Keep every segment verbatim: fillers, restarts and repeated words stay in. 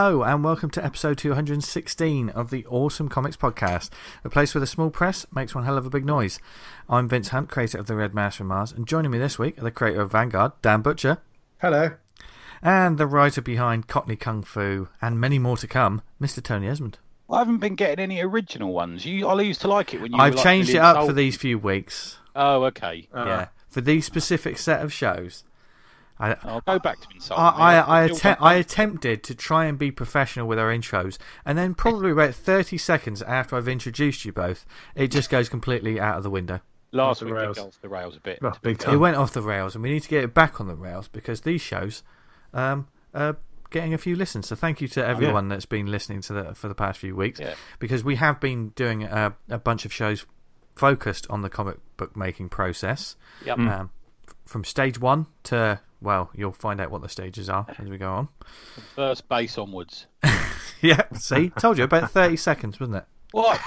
Hello and welcome to episode two hundred sixteen of the Awesome Comics Podcast, a place where the small press makes one hell of a big noise. I'm Vince Hunt, creator of The Red Mouse from Mars, and joining me this week are the creator of Vanguard, Dan Butcher. Hello. And the writer behind Cockney Kung Fu and many more to come, Mister Tony Esmond. I haven't been getting any original ones. You, I used to like it when you I've were like changed it up for these few weeks. Oh, okay. Uh, Yeah, for these specific set of shows. I, I'll go back to insult. I, I, I, I, att- I attempted to try and be professional with our intros, and then probably about thirty seconds after I've introduced you both, it just goes completely out of the window. Last Off the week rails. it got off the rails a bit. Oh, big time. It went off the rails, and we need to get it back on the rails because these shows um, are getting a few listens. So thank you to everyone that's been listening to the for the past few weeks, Yeah. because we have been doing a, a bunch of shows focused on the comic book making process. Yep. Um, f- from stage one to, well, you'll find out what the stages are as we go on. First base onwards. Yeah, see, told you about thirty seconds, wasn't it? What?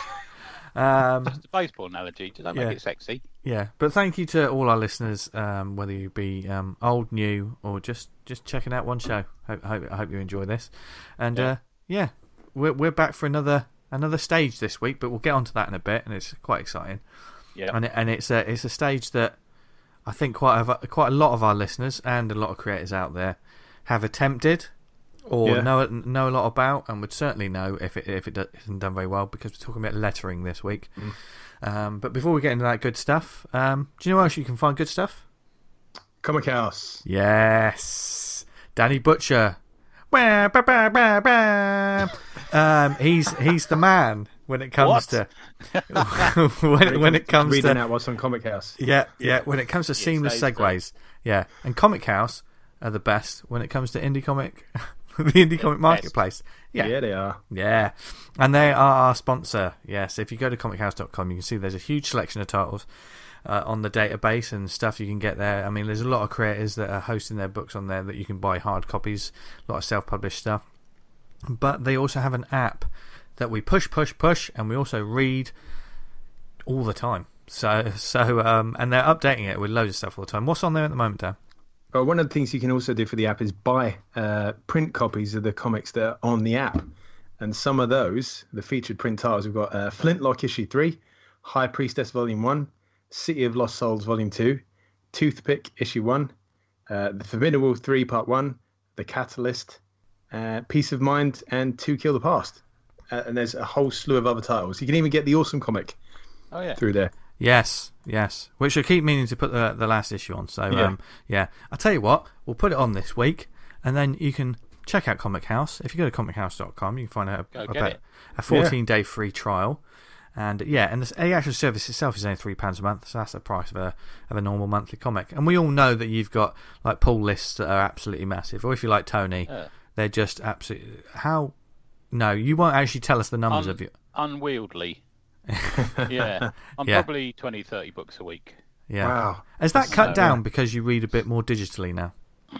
Um, Just a baseball analogy. Does that make Yeah. it sexy? yeah, but thank you to all our listeners, um, whether you be um, old, new, or just, just checking out one show. Hope, hope, I hope you enjoy this. And Yeah. uh, yeah, we're we're back for another another stage this week, but we'll get onto that in a bit, and it's quite exciting. Yeah. And it, and it's a it's a stage that I think quite a, quite a lot of our listeners and a lot of creators out there have attempted or Yeah. know know a lot about, and would certainly know if it if it do- isn't done very well, because we're talking about lettering this week. Um, but before we get into that good stuff, um, do you know where else you can find good stuff? Comic House. Yes, Danny Butcher. Wah, ba, ba, ba, ba. Um, he's he's the man when it comes What? to when, when it comes Reading to out what's on Comic House. yeah yeah when it comes to seamless stays segues. Yeah, and Comic House are the best when it comes to indie comic, the indie comic marketplace. Yeah. Yeah, they are. Yeah, and they are our sponsor. Yes, if you go to comic house dot com, you can see there's a huge selection of titles uh, on the database and stuff you can get there. I mean, there's a lot of creators that are hosting their books on there that you can buy hard copies, a lot of self-published stuff. But they also have an app that we push, push, push, and we also read all the time. So, so, um, and they're updating it with loads of stuff all the time. What's on there at the moment, Dan? Well, one of the things you can also do for the app is buy uh, print copies of the comics that are on the app. And some of those, the featured print titles, we've got uh, Flintlock Issue three, High Priestess Volume one, City of Lost Souls Volume two, Toothpick Issue one, uh, The Forbidden Wolf three Part one, The Catalyst, uh, Peace of Mind, and To Kill the Past. Uh, and there's a whole slew of other titles. You can even get the Awesome Comic Oh, yeah. through there. Yes, yes. Which I keep meaning to put the the last issue on. So, Yeah. um, yeah. I'll tell you what, we'll put it on this week, and then you can check out Comic House. If you go to comic house dot com, you can find out Go get about it. a fourteen day free trial. And yeah, and the actual service itself is only three pounds a month, so that's the price of a of a normal monthly comic. And we all know that you've got like pull lists that are absolutely massive, or if you like Tony, Yeah. they're just absolutely how. No, you won't actually tell us the numbers Un- of you. Unwieldy. Yeah. I'm Yeah. probably twenty, thirty books a week. Yeah, Wow. has that cut So, down yeah. because you read a bit more digitally now?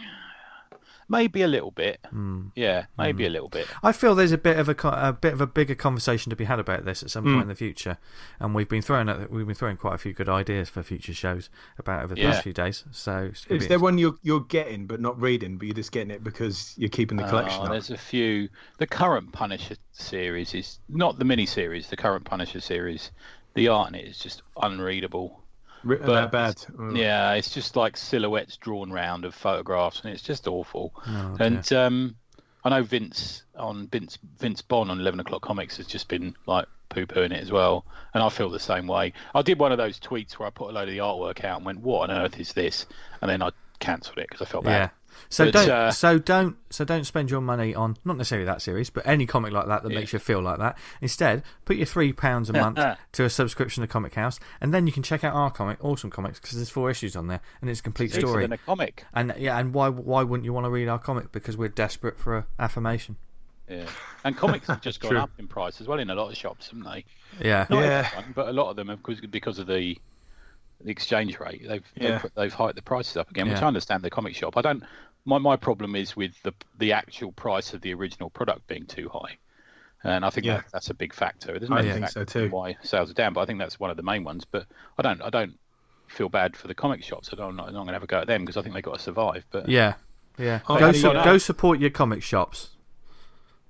Maybe a little bit. Hmm. Yeah, maybe a little bit. I feel there's a bit of a, co- a bit of a bigger conversation to be had about this at some Mm. point in the future, and we've been throwing out- we've been throwing quite a few good ideas for future shows about over the Yeah. past few days. So it's gonna Is be there one you're, you're getting but not reading, but you're just getting it because you're keeping the collection Oh, up? there's a few. The current Punisher series is not the mini series. The current Punisher series, the art in it is just unreadable. Written but- that bad. Mm. Yeah, it's just like silhouettes drawn round of photographs, and it's just awful. Oh, and um, I know Vince on Vince Vince Bond on Eleven O'clock Comics has just been like poo-pooing it as well, and I feel the same way. I did one of those tweets where I put a load of the artwork out and went, "What on earth is this?" And then I cancelled it because I felt bad. yeah. So But, don't uh, so don't so don't spend your money on not necessarily that series, but any comic like that that Yeah. makes you feel like that. Instead, put your three pounds a month to a subscription to Comic House, and then you can check out our comic, Awesome Comics, because there's four issues on there, and it's a complete Cheaper story. than a comic. And yeah, and why why wouldn't you want to read our comic? Because we're desperate for a affirmation. Yeah, and comics have just gone True. up in price as well in a lot of shops, haven't they? Yeah. Not Yeah. everyone, but a lot of them have because because of the the exchange rate. They've Yeah. they've, they've hiked the prices up again, which Yeah. I understand. The comic shop. I don't. My my problem is with the the actual price of the original product being too high, and I think Yeah. that, that's a big factor. There's I many think factors so too. why sales are down, but I think that's one of the main ones. But I don't I don't feel bad for the comic shops. I don't, I'm not going to have a go at them because I think they've got to survive. But Yeah. Yeah. Oh, Go, yeah, su- yeah. go support your comic shops.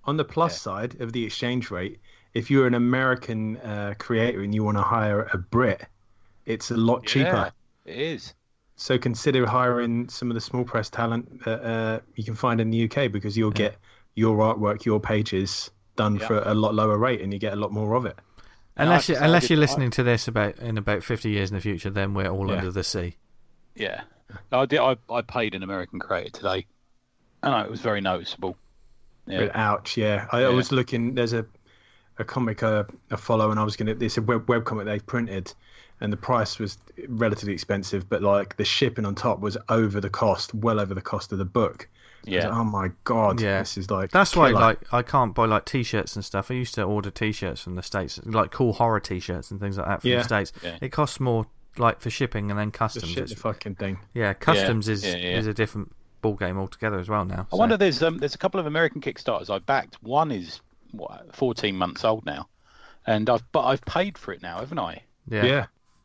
On the plus Yeah. side of the exchange rate, if you're an American uh, creator and you want to hire a Brit, it's a lot cheaper. Yeah, it is. So consider hiring some of the small press talent that uh, you can find in the U K, because you'll Yeah. get your artwork, your pages done Yeah. for a lot lower rate, and you get a lot more of it. Unless I you, have to say, I unless did- you're I- listening to this about in about fifty years in the future, then we're all Yeah. under the sea. Yeah, I did. I, I paid an American creator today, and it was very noticeable. Yeah, But ouch, yeah. I, I Yeah. was looking. There's a a comic uh, I follow, and I was gonna. It's a web web comic they've printed, and the price was relatively expensive, but like the shipping on top was over the cost, well over the cost of the book. I was yeah. like, oh my god, Yeah. this is like. That's why, killer. like, I can't buy like T-shirts and stuff. I used to order T-shirts from the States, like cool horror T-shirts and things like that from Yeah. the States. Yeah. It costs more, like, for shipping and then the customs. shit, the It's- fucking thing. yeah, customs is yeah, yeah. is a different ball game altogether as well now. I so- wonder. There's um, there's a couple of American Kickstarters I backed. One is what, fourteen months old now, and I've but I've paid for it now, haven't I? Yeah. Yeah,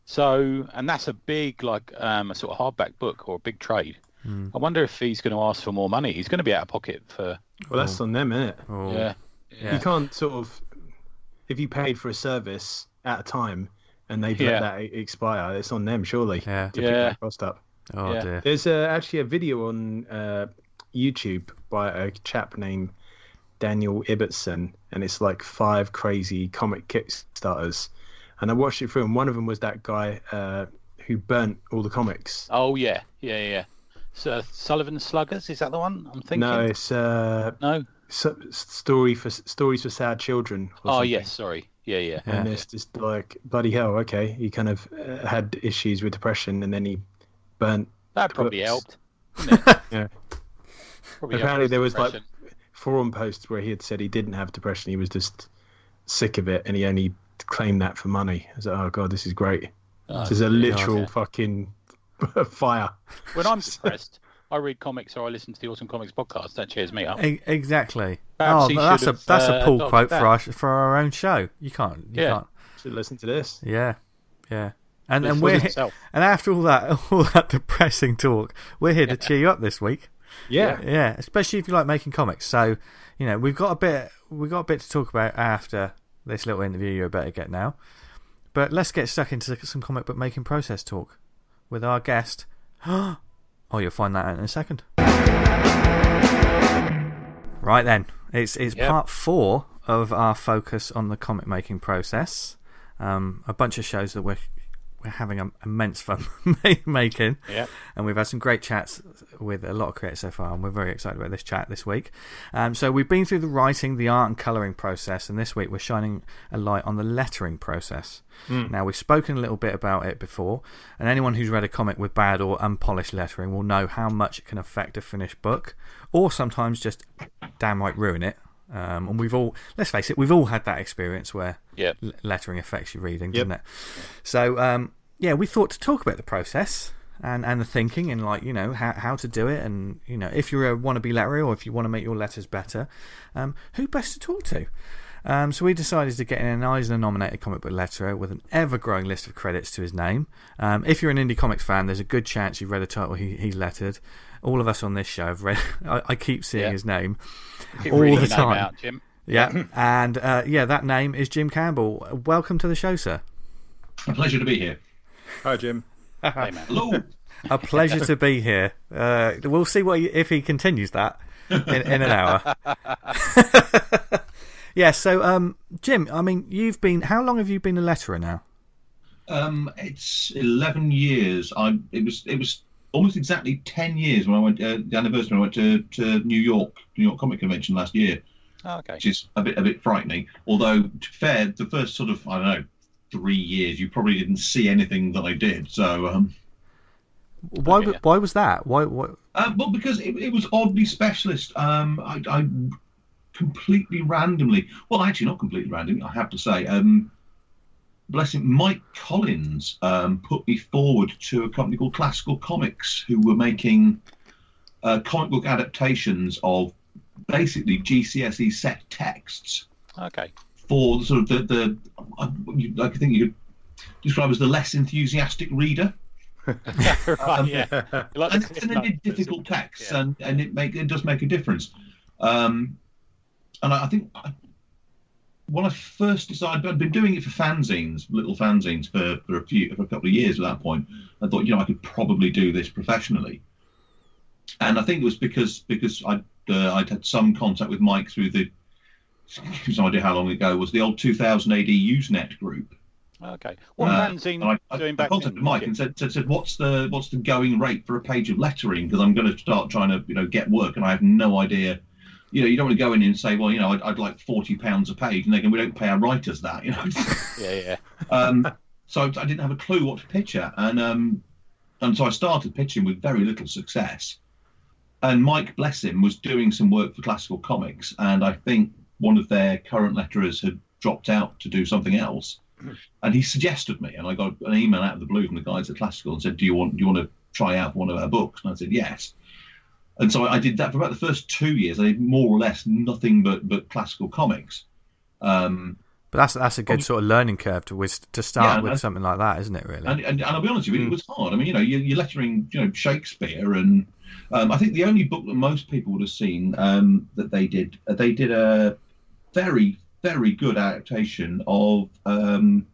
So, and that's a big, like, um, a sort of hardback book or a big trade. Mm. I wonder if he's going to ask for more money. He's going to be out of pocket for. well, that's on them, isn't it? Oh, Yeah. yeah. You can't sort of, if you paid for a service at a time and they've Yeah. let that e- expire, it's on them, surely, Yeah. to pick Yeah. that cost up. Oh Yeah. dear. There's uh, actually a video on uh, YouTube by a chap named Daniel Ibbotson, and it's like five crazy comic Kickstarters. And I watched it through, and one of them was that guy uh, who burnt all the comics. Oh yeah, yeah, yeah. So Sullivan Sluggers, is that the one I'm thinking? No, it's uh, No? so, story for stories for sad children. or Oh something. yes, sorry. Yeah, yeah. Yeah. And it's just like, bloody hell, okay. He kind of uh, had issues with depression, and then he burnt. That probably Books. helped. Didn't it? Yeah. Probably helped Apparently with there was like depression. forum posts where he had said he didn't have depression. He was just sick of it, and he only claimed that for money. I was like, oh god, this is great. Oh, This is a literal yeah. fucking fire. When I'm depressed, I read comics or I listen to the Awesome Comics podcast. That cheers me up. E- exactly. Perhaps oh, he that's should a have, that's a uh, pull adopted quote that. for our for our own show. You can't. You Yeah. can't. Should listen to this. Yeah. Yeah. And It's and for we're himself. and after all that all that depressing talk, we're here to cheer you up this week. Yeah. Yeah, especially if you like making comics. So, you know, we've got a bit we've got a bit to talk about after this little interview you better get now. But let's get stuck into some comic book making process talk with our guest. Oh, you'll find that out in a second. Right then, it's it's Yep. part four of our focus on the comic making process. Um, a bunch of shows that we're we're having um, immense fun making. Yeah. And we've had some great chats with a lot of creators so far, and we're very excited about this chat this week. Um, so we've been through the writing, the art and colouring process, and this week we're shining a light on the lettering process. Mm. Now, we've spoken a little bit about it before, and anyone who's read a comic with bad or unpolished lettering will know how much it can affect a finished book, or sometimes just downright ruin it. Um, and we've all, let's face it, we've all had that experience where Yep. l- lettering affects your reading, Yep. doesn't it? So, um, yeah, we thought to talk about the process and, and the thinking and, like, you know, how, how to do it. And, you know, if you're a wannabe letterer or if you want to make your letters better, um, who best to talk to? Um, so we decided to get in an Eisner-nominated comic book letterer with an ever-growing list of credits to his name. Um, if you're an indie comics fan, there's a good chance you've read a title he, he lettered. All of us on this show have read. I, I keep seeing Yeah. his name Keep all reading the your name time. out, Jim. Yeah, and uh, yeah, that name is Jim Campbell. Welcome to the show, sir. A pleasure to be here. Hi, Jim. Hey, man. Hello. A pleasure to be here. Uh, we'll see what he, if he continues that in, in an hour. Yeah. So, um, Jim, I mean, you've been. How long have you been a letterer now? Um, it's eleven years. I it was it was almost exactly ten years when I went uh, the anniversary when I went to, to New York New York Comic Convention last year, Oh, okay. which is a bit a bit frightening. Although to be fair, the first sort of I don't know three years you probably didn't see anything that I did. So um, Why? Okay, yeah. Why was that? Why? Why? um well because it, it was oddly specialist. Um, I, I completely randomly. Well, actually not completely randomly. I have to say. Um. Bless him, Mike Collins um, put me forward to a company called Classical Comics, who were making uh, comic book adaptations of basically G C S E set texts Okay. for the sort of the, the uh, you- I think you could describe as the less enthusiastic reader. Right, yeah. You like the And, Cliff and they Notes, did difficult texts, yeah. and, and it make it does make a difference. Um, and I, I think I, when I first decided, I'd been doing it for fanzines, little fanzines for, for a few, for a couple of years at that point. I thought, you know, I could probably do this professionally. And I think it was because because I'd, uh, I'd had some contact with Mike through the, no idea how long ago, was the old two thousand A D Usenet group. Okay. What Uh, fanzine and I, doing I back contacted then? Mike and said, said, said, what's the what's the going rate for a page of lettering? Because I'm going to start trying to, you know, get work, and I have no idea. You know, you don't want to go in and say, well, you know, I'd, I'd like forty pounds a page, and they go, we don't pay our writers that, you know. Yeah, yeah. um, so I didn't have a clue what to pitch at, and um, and so I started pitching with very little success. And Mike, bless him, was doing some work for Classical Comics, and I think one of their current letterers had dropped out to do something else. And he suggested me, and I got an email out of the blue from the guys at Classical and said, "Do you want do you want to try out one of our books?" And I said, "Yes." And so I did that for about the first two years. I did more or less nothing but but Classical Comics. Um, But that's that's a good sort of learning curve to with, to start Yeah, with and- something like that, isn't it? Really. and, and, and I'll be honest with you, it was hard. I mean, you know, you're, you're lettering, you know, Shakespeare, and um, I think the only book that most people would have seen um, that they did, uh, they did a very, very good adaptation of um,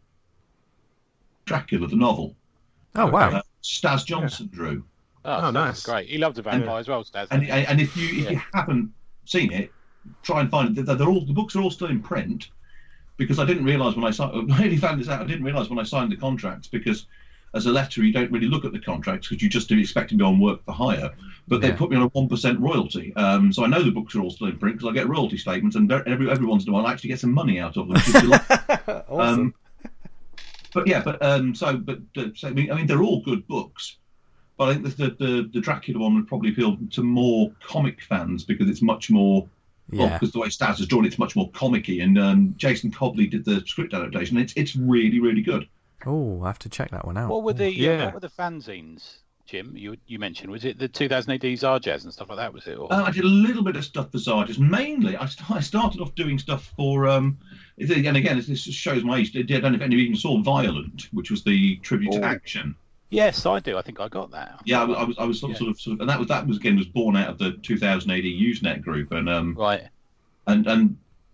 Dracula, the novel. Oh wow. Uh, Stas Johnson drew. Oh, Oh, so nice. Great. He loved a vampire as well, Stas. And and if you if Yeah. you haven't seen it, try and find it. They're, they're all the books are all still in print, because I didn't realise when I signed. I only found this out. I didn't realise when I signed the contracts, because as a letterer you don't really look at the contracts because you just do expect to be on work for hire. But they Yeah. put me on a one percent royalty. Um, so I know the books are all still in print because I get royalty statements, and every every once in a while I actually get some money out of them. Which is delightful. Awesome. Um, but yeah, but um, so but uh, so, I mean, I mean, they're all good books, but I think the the, the Dracula one would probably appeal to more comic fans because it's much more. Well, yeah. because the way Stas has drawn, it's much more comic-y, and um, Jason Cobley did the script adaptation. It's it's really really good. Oh, I have to check that one out. What were the uh, Yeah. what were the fanzines, Jim? You you mentioned, was it the two thousand A D Zarjazz and stuff like that? Was it? Or... Uh, I did a little bit of stuff for Zarjas. Mainly, I, st- I started off doing stuff for. Um, and again, this this shows my age. I don't know if any of you even saw Violent, which was the tribute Oh. to Action. Yes, I do. I think I got that. Yeah, I, was- I was I was sort of, Yeah. sort of sort of, and that was that was again was born out of the two thousand A D Usenet group, and um, Right. and and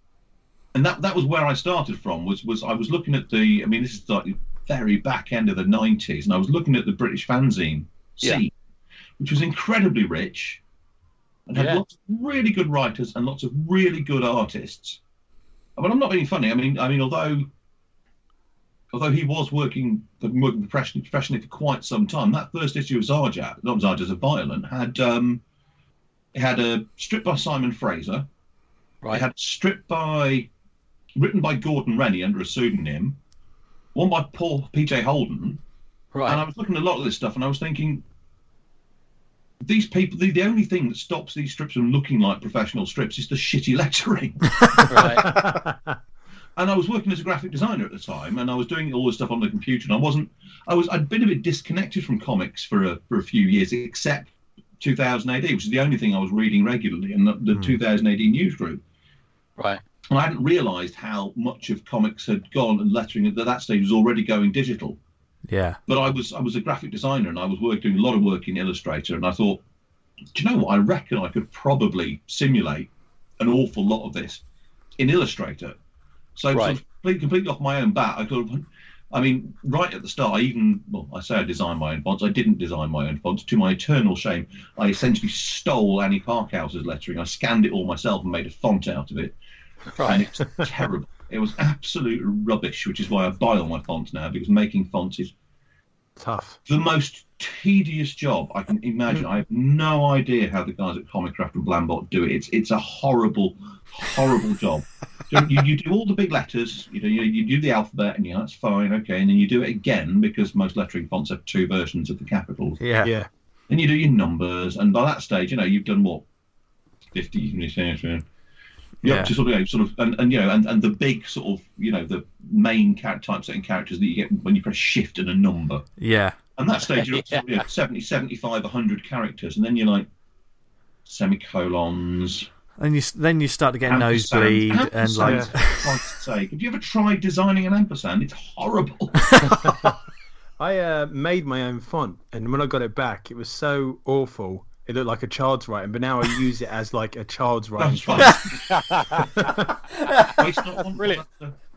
and that that was where I started from. Was was I was looking at the. I mean, this is like the very back end of the nineties, and I was looking at the British fanzine Yeah. scene, which was incredibly rich, and had Yeah. lots of really good writers and lots of really good artists. I mean, I'm not being funny. I mean, I mean, although although he was working been working professionally, professionally for quite some time, that first issue of Zarja, not Zarja's of Violent, had um, it had a strip by Simon Fraser. Right. It had a strip by written by Gordon Rennie under a pseudonym, one by Paul P J Holden. Right. And I was looking at a lot of this stuff, and I was thinking, these people, the, the only thing that stops these strips from looking like professional strips is the shitty lettering. Right. And I was working as a graphic designer at the time, and I was doing all this stuff on the computer, and I wasn't, I was, I'd been a bit disconnected from comics for a for a few years, except two thousand A D, which is the only thing I was reading regularly, and the, the two thousand A D news group. Right. And I hadn't realised how much of comics had gone, and lettering at that stage was already going digital. Yeah. But I was I was a graphic designer, and I was work, doing a lot of work in Illustrator, and I thought, do you know what? I reckon I could probably simulate an awful lot of this in Illustrator. So Right. sort of completely, completely off my own bat, I could have, I mean, right at the start, I even, well, I say I designed my own fonts. I didn't design my own fonts. To my eternal shame, I essentially stole Annie Parkhouse's lettering. I scanned it all myself and made a font out of it. And Right. it was terrible. It was absolute rubbish, which is why I buy all my fonts now, because making fonts is Tough. the most tedious job I can imagine. I have no idea how the guys at Comicraft and Blambot do it. It's it's a horrible, horrible job. So you, you do all the big letters, you know, you, you do the alphabet, and yeah, that's fine, okay, and then you do it again because most lettering fonts have two versions of the capitals. Yeah. Yeah. Then you do your numbers, and by that stage, you know, you've done what, fifty, you're Yeah. up to sort of, you know, sort of, and, and you know, and, and the big sort of, you know, the main character typesetting characters that you get when you press shift and a number. Yeah. And that stage, you're up to you know, seventy, seventy-five, one hundred characters, and then you're like semicolons. And you s- then you start to get ampersand. nosebleed and Ampersand, like. for Christ's sake. Have you ever tried designing an ampersand? It's horrible. I uh, made my own font, and when I got it back, it was so awful. it looked like a child's writing, but now I use it as like a child's writing. That's right. Waste not one. Brilliant.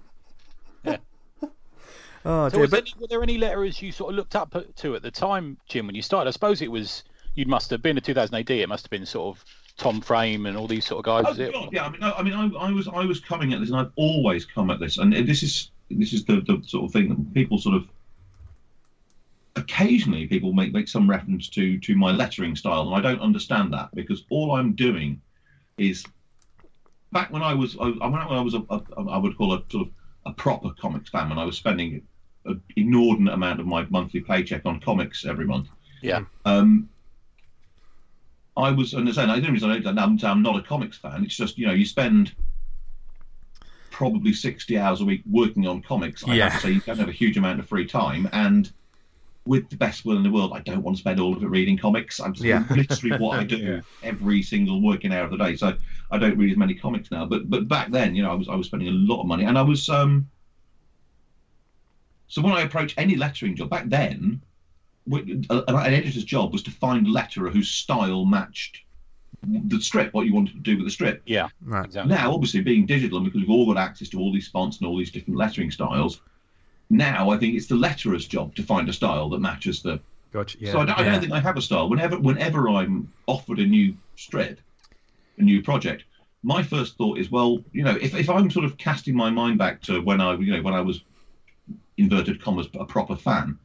Oh, So dear. was But any, were there any letterers you sort of looked up to at the time, Jim, when you started? I suppose it was, you must have been in two thousand A D, it must have been sort of Tom Frame and all these sort of guys, Oh, was it? God, yeah. I mean, I, I mean, I, I was, I was coming at this, and I've always come at this, and this is, this is the, the sort of thing that people sort of. Occasionally, people make make some reference to to my lettering style, and I don't understand that because all I'm doing is, back when I was, I, when I was a, a, I would call a sort of a proper comics fan, when I was spending an inordinate amount of my monthly paycheck on comics every month. Yeah. Um, I was, and I don't reason I don't, I'm, I'm not a comics fan. It's just, you know, you spend probably sixty hours a week working on comics. I Yeah. have to say you don't have a huge amount of free time, and with the best will in the world, I don't want to spend all of it reading comics. I'm Yeah. literally what I do Yeah. every single working hour of the day. So I don't read as many comics now. But but back then, you know, I was I was spending a lot of money, and I was um. So when I approach any lettering job back then, an editor's job was to find a letterer whose style matched the strip, what you wanted to do with the strip. Yeah, right. exactly. Now, obviously, being digital, and because we've all got access to all these fonts and all these different lettering styles, now I think it's the letterer's job to find a style that matches the. Gotcha. Yeah. So I don't, I Yeah. don't think I have a style. Whenever, whenever I'm offered a new strip, a new project, my first thought is, well, you know, if, if I'm sort of casting my mind back to when I, you know, when I was, inverted commas, a proper fan,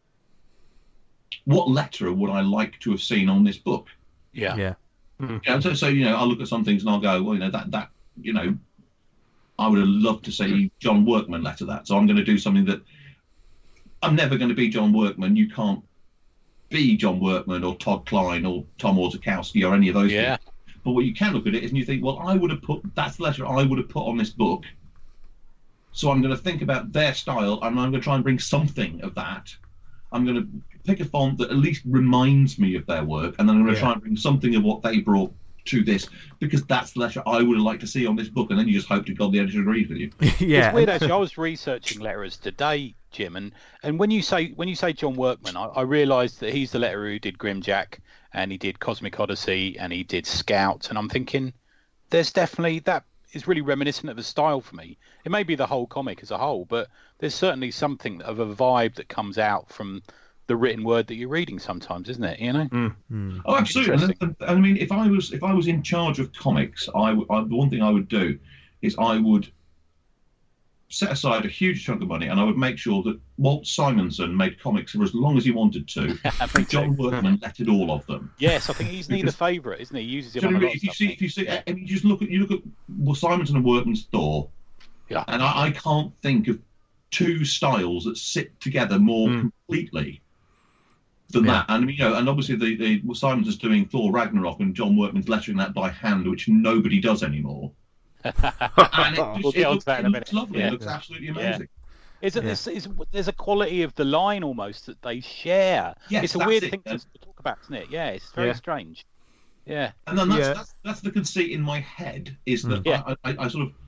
what letterer would I like to have seen on this book? Yeah. Yeah. You know, so, so you know, I'll look at some things and I'll go, well, you know, that that you know, I would have loved to see John Workman letter that. So I'm going to do something that I'm never going to be John Workman. You can't be John Workman or Todd Klein or Tom Orzechowski or any of those Yeah. people. But what you can look at it is and you think, well, I would have put that's the letter I would have put on this book. So I'm going to think about their style and I'm going to try and bring something of that. I'm going to pick a font that at least reminds me of their work, and then I'm going to Yeah. try and bring something of what they brought to this, because that's the letter I would have liked to see on this book, and then you just hope to God the editor agrees with you. Yeah. It's weird actually. I was researching letterers today, Jim, and, and when you say when you say John Workman, I, I realised that he's the letterer who did Grimjack, and he did Cosmic Odyssey, and he did Scout, and I'm thinking, there's definitely that is really reminiscent of a style for me. It may be the whole comic as a whole, but there's certainly something of a vibe that comes out from the written word that you're reading sometimes, isn't it? You know? Mm. Oh, absolutely. And, and, and I mean, if I was if I was in charge of comics, I, w- I the one thing I would do is I would set aside a huge chunk of money, and I would make sure that Walt Simonson made comics for as long as he wanted to. Me and John too. Workman lettered all of them. Yes, I think he's neither Because- favourite, isn't he? He uses him Do you on know a what I lot mean? of if you stuff, see, if you see, yeah. and you just look at you look at well, Simonson and Workman's Thor, Yeah. and I, I can't think of two styles that sit together more Mm. completely than Yeah. that. And you know, and obviously the, the well, Simonson's doing Thor Ragnarok, and John Workman's lettering that by hand, which nobody does anymore. And it, We'll just, get it, onto looks, that in it a looks minute. lovely. Yeah. It looks absolutely Yeah. amazing. Isn't Yeah. this is there's a quality of the line almost that they share. Yes, it's a that's weird it. thing to And- talk about, isn't it? Yeah, it's very Yeah. strange. Yeah. And then that's, Yeah. that's that's the conceit in my head is that Yeah. I, I, I sort of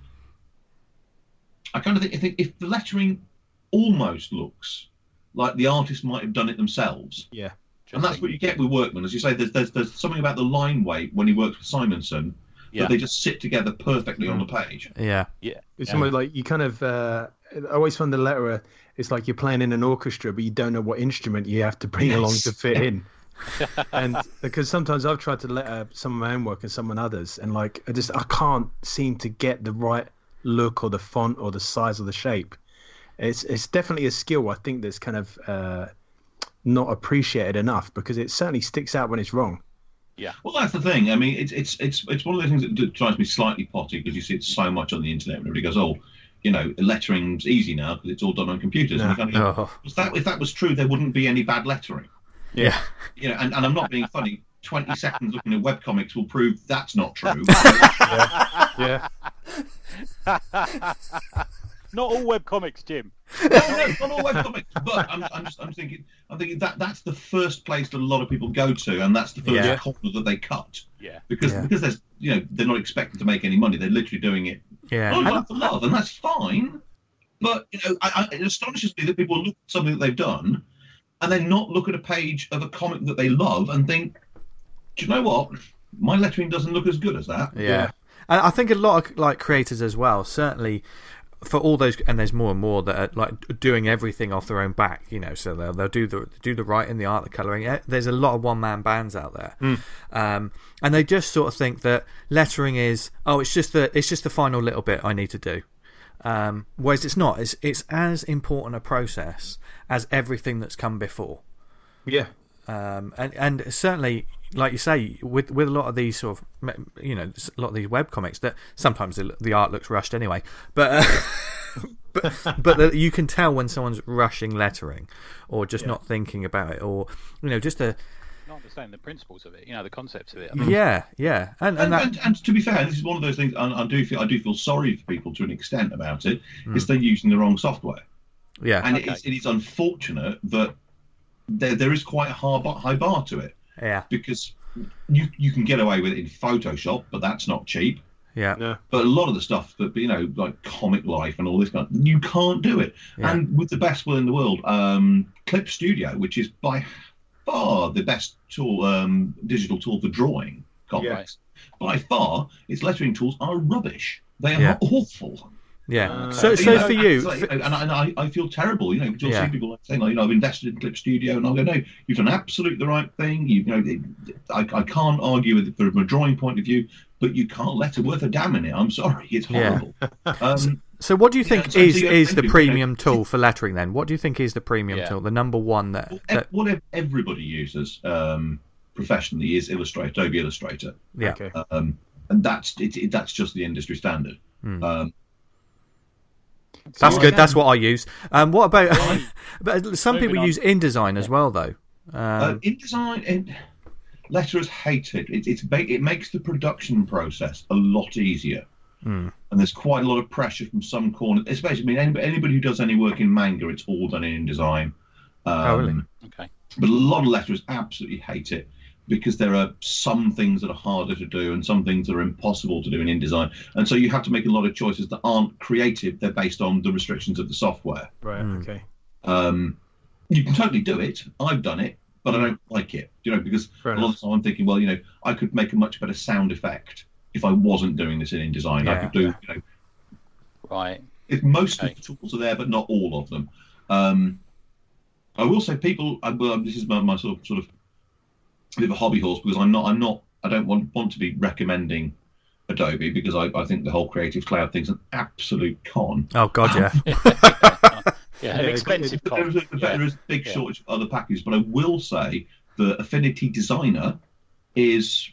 I kind of think, I think if the lettering almost looks like the artist might have done it themselves, Yeah. and that's what you get with Workman, as you say. There's there's, there's something about the line weight when he works with Simonson Yeah. that they just sit together perfectly on the page. Yeah. Yeah. It's Yeah. almost like you kind of. Uh, I always find the letterer. It's like you're playing in an orchestra, but you don't know what instrument you have to bring Yes. along to fit in. And because sometimes I've tried to letter some of my own work and some of others, and like I just I can't seem to get the right look or the font or the size or the shape. It's it's definitely a skill I think that's kind of uh, not appreciated enough, because it certainly sticks out when it's wrong. Well, that's the thing. I mean, it's it's it's it's one of the things that d- drives me slightly potty, because you see it so much on the internet, and everybody goes, "Oh, you know, lettering's easy now because it's all done on computers." And you kind of go, Oh. if that if that was true, there wouldn't be any bad lettering. Yeah. You know, and, and I'm not being funny. Twenty seconds looking at webcomics will prove that's not true. Yeah. Not all webcomics, Jim. no, no, not all webcomics. But I'm, I'm just I'm thinking I'm thinking that that's the first place that a lot of people go to, and that's the first Yeah. corner that they cut, Yeah. because Yeah. because there's you know they're not expected to make any money. They're literally doing it Yeah. oh, And- love for love, and that's fine. But you know, I, I, it astonishes me that people look at something that they've done, and then not look at a page of a comic that they love and think, do you know what? My lettering doesn't look as good as that. Yeah. Yeah. And I think a lot of like creators as well, certainly for all those, and there's more and more that are like doing everything off their own back, you know. So they'll they'll do the do the writing, the art, the colouring. There's a lot of one man bands out there, Mm. um, and they just sort of think that lettering is oh, it's just the it's just the final little bit I need to do. Um, whereas it's not. It's it's as important a process as everything that's come before. Yeah. Um, and and certainly, like you say, with with a lot of these sort of, you know, a lot of these web comics, that sometimes the, the art looks rushed anyway, but uh, but but that you can tell when someone's rushing lettering, or just Yeah. not thinking about it, or you know, just a Not understanding the principles of it, you know, the concepts of it. I mean, yeah, yeah, and and And, that and, and to be fair, this is one of those things. I, I do feel I do feel sorry for people to an extent about it. Is they're using the wrong software, yeah, and Okay. it, is, it is unfortunate that there there is quite a high bar, high bar to it, yeah, because you you can get away with it in Photoshop, but that's not cheap. yeah, No. But a lot of the stuff that, you know, like Comic Life and all this kind of, you can't do it. Yeah. And with the best will in the world, um, Clip Studio, which is by far the best tool, um, digital tool for drawing comics, by far, its lettering tools are rubbish. They are Yeah. awful. yeah. Uh, so You so know, for you, and, for- and, I, and I, I feel terrible. You know, you'll Yeah. see people like saying, like, you know, I've invested in Clip Studio, and I'll go, no, you've done absolutely the right thing. You, you know, it, I, I can't argue with it from a drawing point of view, but you can't letter worth a damn in it. I'm sorry, it's Yeah. horrible. Um, so what do you think Yeah, so- is so you- is the you know, premium tool for lettering then? What do you think is the premium Yeah. tool, the number one that, Well, that ev- what ev- everybody uses um, professionally is Illustrator, Adobe Illustrator, yeah, Okay. um, and that's it, it, that's just the industry standard. Hmm. Um, that's so good. I That's am- what I use. Um, what about? but some Moving people on. use InDesign as well, though. uh, Um, InDesign, in, letterers hate it. It, it's ba- it makes the production process a lot easier, Hmm. and there's quite a lot of pressure from some corners. Especially, I mean, anybody, anybody who does any work in manga, it's all done in InDesign. Um, Oh, really? okay. But a lot of letterers absolutely hate it, because there are some things that are harder to do and some things that are impossible to do in InDesign. And so you have to make a lot of choices that aren't creative. They're based on the restrictions of the software. Right. Mm. Okay. Um, you can totally do it. I've done it, but I don't like it. You know, because Fair a lot enough. of the time I'm thinking, well, you know, I could make a much better sound effect if I wasn't doing this in InDesign. I Yeah. could do, you know, Right. if most Okay. of the tools are there, but not all of them. Um, I will say, people. I, well, this is my, my sort of sort of bit of a hobby horse, because I'm not. I'm not. I don't want want to be recommending Adobe, because I, I think the whole Creative Cloud thing's an absolute con. oh God, yeah, Yeah, an Yeah, expensive But there cost. is a, Yeah. there is a big Yeah. shortage of other packages, but I will say that Affinity Designer is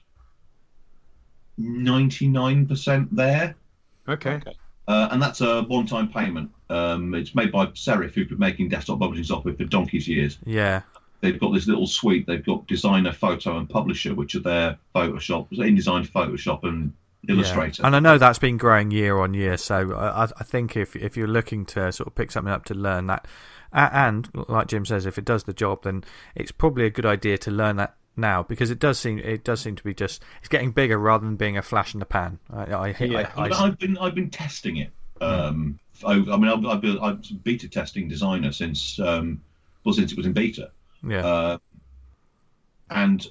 ninety-nine percent there. Okay. Okay. Uh, and that's a one-time payment. Um, it's made by Serif, who've been making desktop publishing software for donkey's years. yeah, They've got this little suite. They've got Designer, Photo, and Publisher, which are their Photoshop, InDesign, Photoshop, and Illustrator. yeah. And I know that's been growing year on year. So I, I think if if you're looking to sort of pick something up to learn that, a- and like Jim says, if it does the job, then it's probably a good idea to learn that now, because it does seem it does seem to be just it's getting bigger rather than being a flash in the pan. I, I, Yeah. I, I, But I've been I've been testing it. Um, over, I mean, I've, I've been I've been beta testing Designer since um, well since it was in beta, yeah, uh, and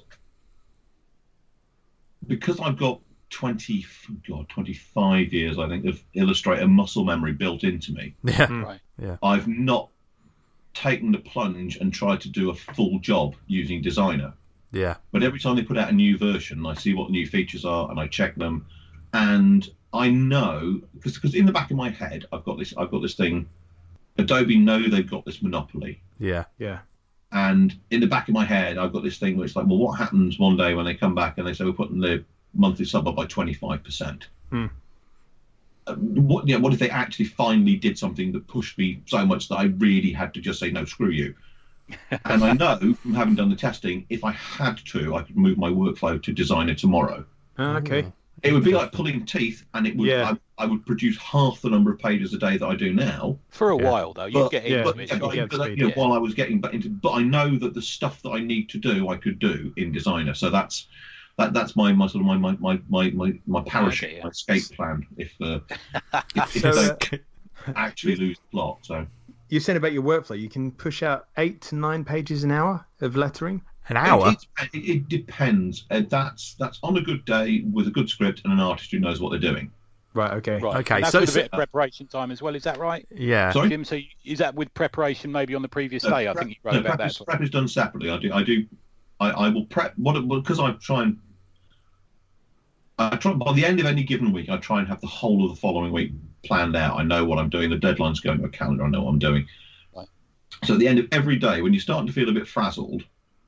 because I've got twenty God twenty-five years, I think, of Illustrator muscle memory built into me, yeah, Mm. Right. I've not taken the plunge and tried to do a full job using Designer. yeah, But every time they put out a new version, I see what new features are and I check them, and I know, because because in the back of my head I've got this I've got this thing. Adobe know they've got this monopoly, yeah, Yeah. and in the back of my head I've got this thing where it's like, well, what happens one day when they come back and they say we're putting the monthly sub up by twenty-five percent? Hmm. Uh, what yeah, what if they actually finally did something that pushed me so much that I really had to just say no, screw you? And I know from having done the testing, if I had to, I could move my workflow to Designer tomorrow. Ah, okay. It would be like pulling teeth, and it would Yeah. I, I would produce half the number of pages a day that I do now. For a Yeah. while, though, you But- get yeah, into But, it. yeah, you but, get- yeah, but, speed, you know, yeah. while I was getting back into, but I know that the stuff that I need to do, I could do in Designer. So that's that that's my, my sort of my my my my my, my parachute, Okay, yeah. my escape plan if uh, if, if So, I uh, don't actually lose the plot. So You said about your workflow. You can push out eight to nine pages an hour of lettering. An hour? It, it, it depends. Uh, that's that's on a good day with a good script and an artist who knows what they're doing. Right. Okay. Right. Okay, And that's so- with a so- bit of preparation time as well. Is that right, Yeah. Sorry? Jim? So is that with preparation maybe on the previous No, day? I prep- think you wrote no, about prep that. is, prep is done separately. I do. I do. I, I will prep what because I try and. I try by the end of any given week. I try and have the whole of the following week planned out. I know what I'm doing. The deadline's going to a calendar. I know what I'm doing. Right. So at the end of every day, when you're starting to feel a bit frazzled,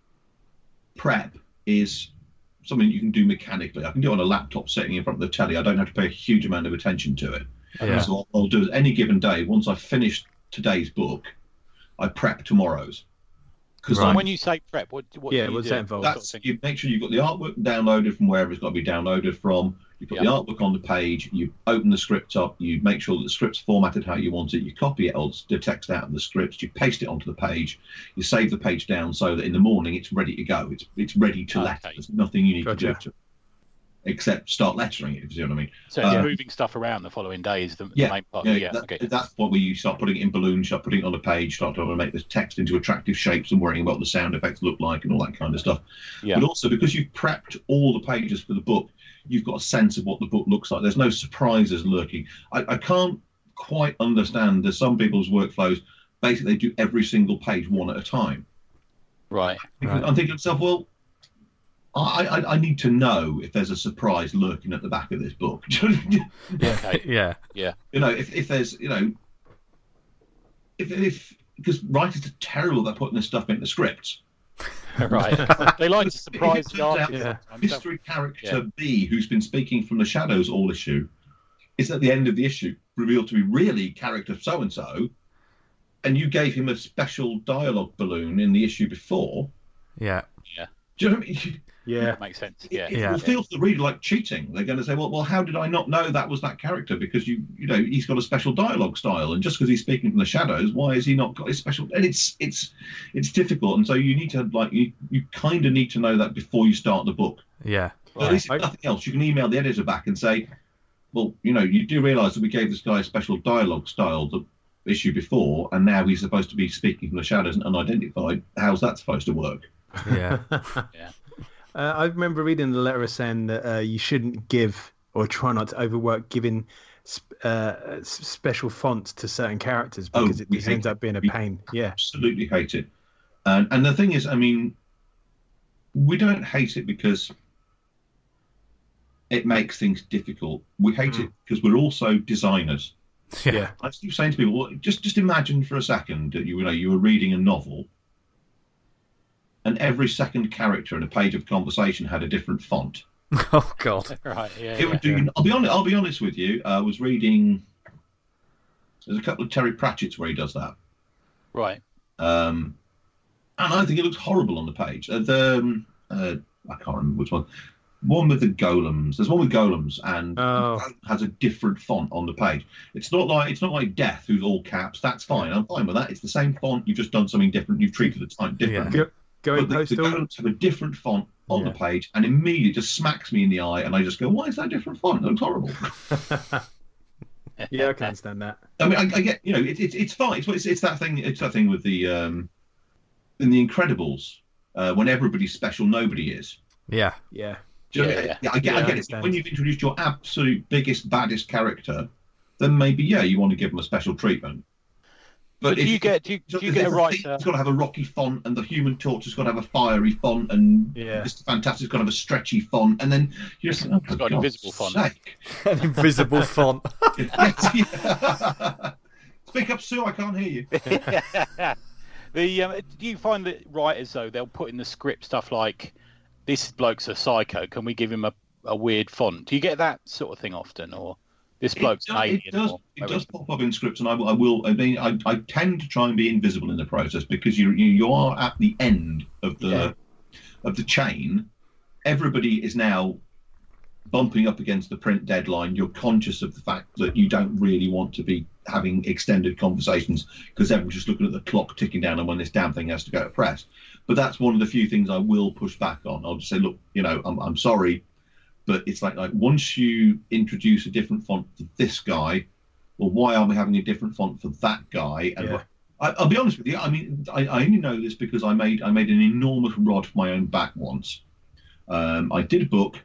prep is something you can do mechanically. I can do it on a laptop sitting in front of the telly. I don't have to pay a huge amount of attention to it. Yeah. So what I'll do is any given day, once I've finished today's book, I prep tomorrow's. Because Right. And when you say prep, what, what Yeah, do you what's do? that involved? Sort of that's thing? you make sure you've got the artwork downloaded from wherever it's got to be downloaded from. You put Yeah. the artwork on the page. You open the script up. You make sure that the script's formatted how you want it. You copy it, or the text out of the script. You paste it onto the page. You save the page down so that in the morning it's ready to go. It's it's ready to Okay. letter. There's nothing you need Gotcha. to do to, except start lettering it. If you see what I mean. So it's Uh, moving stuff around the following day is the, Yeah, the main part. Yeah, Yeah, that, okay. that's what we you start putting it in balloons, start putting it on the page, start trying to make the text into attractive shapes and worrying about what the sound effects look like and all that kind of stuff. Yeah. But also because you've prepped all the pages for the book, you've got a sense of what the book looks like. There's no surprises lurking. I, I can't quite understand. There's some people's workflows. Basically, they do every single page one at a time. Right. Right. I'm thinking to myself, well, I, I, I need to know if there's a surprise lurking at the back of this book. Okay. Yeah. You know, if, if there's, you know, if, if because writers are terrible at putting this stuff into scripts. Right. They like to surprise It the turns out artist. Yeah. sometimes, don't Mystery character Yeah. B, who's been speaking from the shadows all issue, is at the end of the issue revealed to be really character so and so, and you gave him a special dialogue balloon in the issue before. Yeah. Do you know what I mean? Yeah. That makes sense. It, Yeah. it Yeah. will feel to the reader like cheating. They're going to say, "Well, well, how did I not know that was that character? Because you, you know, he's got a special dialogue style, and just because he's speaking from the shadows, why has he not got his special?" And it's it's it's difficult, and so you need to like you you kind of need to know that before you start the book. Yeah. But at least if nothing else, you can email the editor back and say, "Well, you know, you do realise that we gave this guy a special dialogue style the issue before, and now he's supposed to be speaking from the shadows and unidentified. How's that supposed to work?" Yeah. Yeah. Uh, I remember reading the letter saying that uh, you shouldn't give or try not to overwork giving sp- uh, s- special fonts to certain characters Oh, because it we just hate ends up being a we- pain. Yeah. Absolutely hate it. And and the thing is, I mean, we don't hate it because it makes things difficult. We hate Hmm. it because we're also designers. Yeah. Yeah. I keep saying to people, well, just just imagine for a second that you, you know you were reading a novel, and every second character in a page of conversation had a different font. Oh God. Right. Yeah. It yeah. would do. I'll be honest. I'll be honest with you. I was reading. There's a couple of Terry Pratchett's where he does that. Right. Um, and I think it looks horrible on the page. Uh, the um, uh, I can't remember which one. One with the golems. There's one with golems, and Oh. has a different font on the page. It's not like it's not like Death, who's all caps. That's fine. I'm fine with that. It's the same font. You've just done something different. You've treated the type differently. Go, going But the, the postal. golems have a different font on Yeah. the page, and immediately just smacks me in the eye, and I just go, "Why is that a different font? It looks horrible." Yeah, I can understand that. I mean, I, I get, you know, it, it, it's fine. It's, it's it's that thing. It's that thing with the um, in the Incredibles uh, when everybody's special, nobody is. Yeah. Yeah. Do you know Yeah, what I mean? yeah. Yeah, I get, Yeah, I I get it. understand. When you've introduced your absolute biggest, baddest character, then maybe yeah, you want to give them a special treatment. But do if- you get do you, so do you if get a the right Thief's to? got to have a rocky font, and the Human Torch has got to have a fiery font, and Yeah. Mister Fantastic's got to have a stretchy font, and then you're just like, oh, It's for got an God's invisible font. sake. An invisible font. Yes, yeah. Speak up, Sue. I can't hear you. The um, do you find that writers though they'll put in the script stuff like this bloke's a psycho, can we give him a, a weird font? Do you get that sort of thing often, or this bloke's it an does, alien? it does, or it does pop up in scripts, and I, will- I will. I mean, I, I tend to try and be invisible in the process because you you, you are at the end of the Yeah. of the chain. Everybody is now bumping up against the print deadline. You're conscious of the fact that you don't really want to be having extended conversations because everyone's just looking at the clock ticking down and when this damn thing has to go to press. But that's one of the few things I will push back on. I'll just say, look, you know, I'm I'm sorry, but it's like like once you introduce a different font for this guy, well, why aren't we having a different font for that guy? And Yeah. I, I'll be honest with you. I mean, I, I only know this because I made I made an enormous rod for my own back once. Um, I did a book,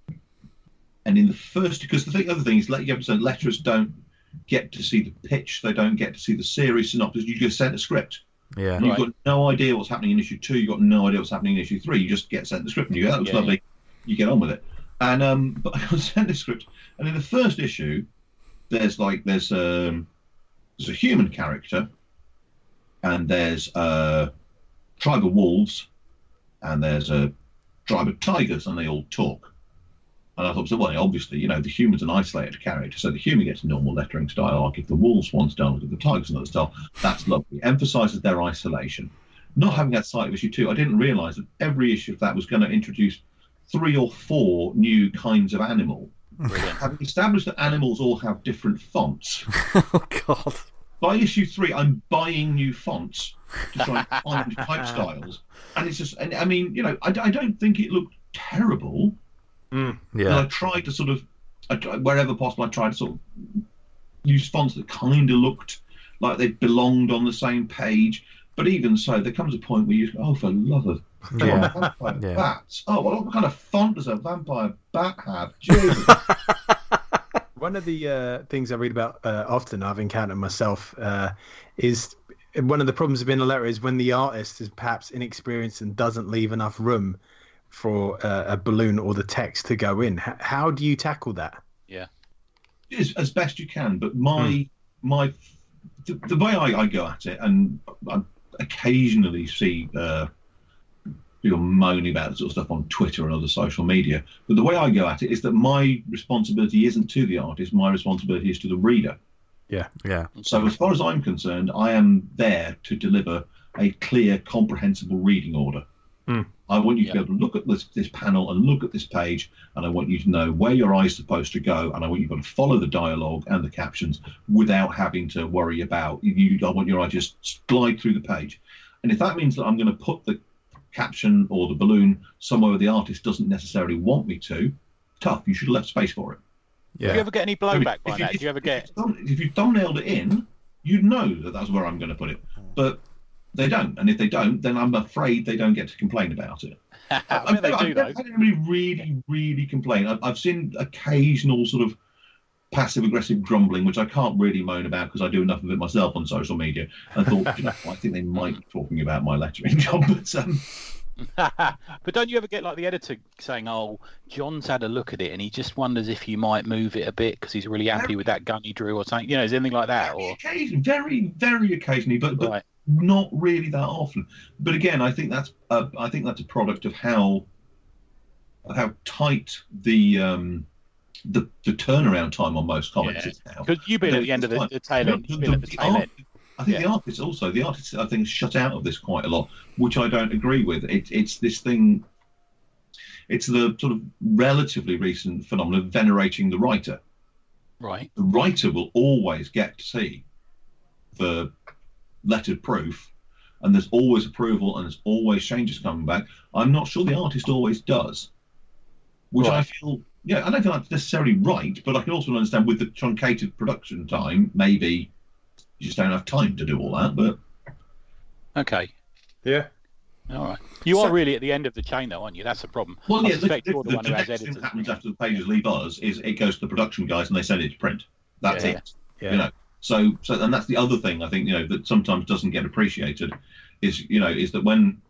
and in the first, because the thing, other thing is, let you understand, letters don't get to see the pitch. They don't get to see the series synopsis. You just sent a script. Yeah. And you've Right. got no idea what's happening in issue two. You've got no idea what's happening in issue three. You just get sent the script, and you go, "That looks Yeah, lovely." You get on with it. And um, but I got sent the script, and in the first issue, there's like there's um, there's a human character, and there's a tribe of wolves, and there's a tribe of tigers, and they all talk. And I thought, so, well, obviously, you know, the human's an isolated character, so the human gets normal lettering style. Like if the wolves want style, if the tigers another style, that's lovely. Emphasises their isolation. Not having that sight of issue two, I didn't realise that every issue of that was going to introduce three or four new kinds of animal. Brilliant. Having established that animals all have different fonts, Oh God. by issue three, I'm buying new fonts to try and find type styles. And it's just, and I mean, you know, I, I don't think it looked terrible. And I Yeah. tried to sort of, I, tried- wherever possible, I tried to sort of use fonts that kind of looked like they belonged on the same page. But even so, there comes a point where you go, oh, for love of God, Yeah. vampire Yeah. bats. Oh, well, what kind of font does a vampire bat have? Jesus. One of the uh, things I read about uh, often, I've encountered myself, uh, is one of the problems of being a letter is when the artist is perhaps inexperienced and doesn't leave enough room for uh, a balloon or the text to go in. H- how do you tackle that? as, as best you can, but my my the, the way I, I go at it, and I occasionally see uh, people moaning about this sort of stuff on Twitter and other social media, but the way I go at it is that my responsibility isn't to the artist, my responsibility is to the reader. Yeah. So as far as I'm concerned, I am there to deliver a clear, comprehensible reading order. Hmm. I want you to Yeah. be able to look at this, this panel and look at this page, and I want you to know where your eye's supposed to go, and I want you to be able to follow the dialogue and the captions without having to worry about you. I want your eye to just glide through the page. And if that means that I'm going to put the caption or the balloon somewhere where the artist doesn't necessarily want me to, tough, you should have left space for it. Do you ever get any I mean, blowback by if that? if Do you ever if get? you thumb- if you thumbnailed it in, you'd know that that's where I'm going to put it. But they don't, and if they don't, then I'm afraid they don't get to complain about it. I bet they I've do never though. had anybody really, really complain. I've, I've seen occasional sort of passive-aggressive grumbling, which I can't really moan about because I do enough of it myself on social media. I thought, you know, I think they might be talking about my lettering job, but um, But don't you ever get like the editor saying, "Oh, John's had a look at it and he just wonders if you might move it a bit because he's really happy with that gun he drew or something." You know, is anything like that? very, Or occasion, very, very occasionally, but, but right, not really that often. But again, I think that's uh, I think that's a product of how of how tight the um, the the turnaround time on most comics Yeah. is now. because you've been at the end of the, the tail end. The- You've been the- at the the tail art- end. I think Yeah. the artists also the artists I think shut out of this quite a lot, which I don't agree with. It, it's this thing. It's the sort of relatively recent phenomenon of venerating the writer. Right. The writer will always get to see the lettered proof, and there's always approval and there's always changes coming back. I'm not sure the artist always does, which I Right. feel, yeah, I don't think that's necessarily right, but I can also understand with the truncated production time, maybe you just don't have time to do all that. But Okay. Yeah. All right. You So- are really at the end of the chain, though, aren't you? That's the problem. well, I yeah, the, suspect the, you're the the, one the who has next thing editors. that happens after the pages leave us is it goes to the production guys and they send it to print. That's Yeah. it. Yeah. You know, so so and that's the other thing I think, you know, that sometimes doesn't get appreciated is, you know, is that when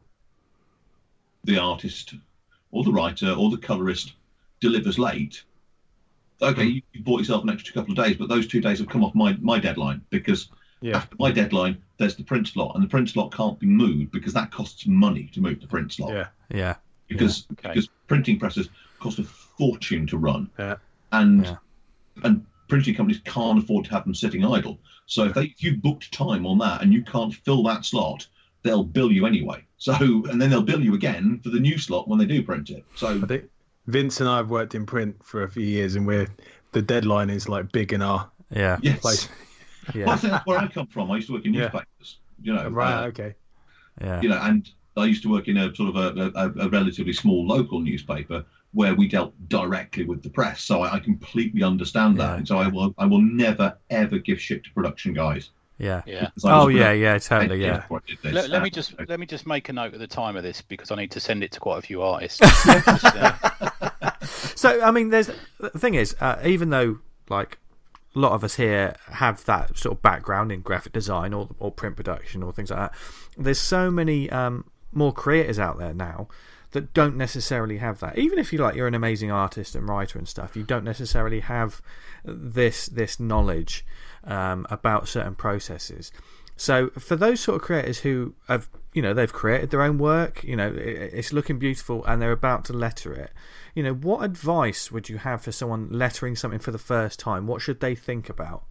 the artist or the writer or the colorist delivers late, okay, you, you bought yourself an extra couple of days, but those two days have come off my my deadline because Yeah. after my deadline there's the print slot, and the print slot can't be moved because that costs money to move the print slot. Yeah. Yeah. because Okay. because printing presses cost a fortune to run, Yeah. and Yeah. and printing companies can't afford to have them sitting idle. So if they if you booked time on that and you can't fill that slot, they'll bill you anyway. So and then they'll bill you again for the new slot when they do print it. So I think Vince and I have worked in print for a few years, and we're the deadline is like big in our Yeah. yes, place. Yeah. well, I think that's where I come from. I used to work in Yeah. newspapers, you know, Right. uh, Okay. Yeah. you know, and I used to work in a sort of a, a, a relatively small local newspaper where we dealt directly with the press. So I, I completely understand that. Yeah. And so I will I will never ever give shit to production guys. Yeah. Yeah. Because I was Oh with yeah, a- yeah, totally, yeah. before I did this. Let, let me Uh, just let me just make a note of the time of this because I need to send it to quite a few artists. Just, uh, So I mean, there's the thing is, uh, even though like a lot of us here have that sort of background in graphic design or or print production or things like that, there's so many um, more creators out there now that don't necessarily have that. Even if you like, you're an amazing artist and writer and stuff, you don't necessarily have this this knowledge um, about certain processes. So for those sort of creators who have, you know, they've created their own work, you know, it, it's looking beautiful and they're about to letter it, you know, what advice would you have for someone lettering something for the first time? What should they think about?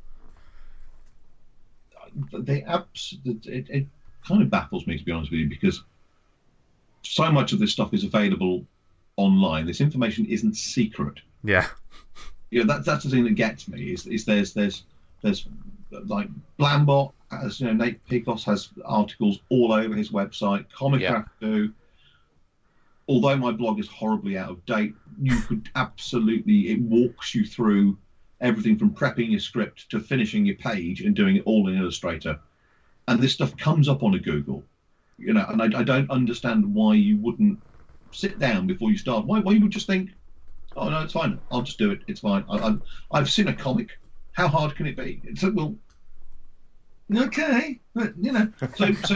they abs- it, it kind of baffles me, to be honest with you, because so much of this stuff is available online. This information isn't secret. Yeah. You know, that, that's the thing that gets me is, is there's there's there's like Blambot, as you know, Nate Picos has articles all over his website. Comic Yeah. do. Although my blog is horribly out of date, you could absolutely, it walks you through everything from prepping your script to finishing your page and doing it all in Illustrator. And this stuff comes up on a Google, you know, and I, I don't understand why you wouldn't sit down before you start. Why, why you would just think, oh no, it's fine, I'll just do it, it's fine. I, I've, I've seen a comic. How hard can it be? It's like, well, okay, but you know, so so,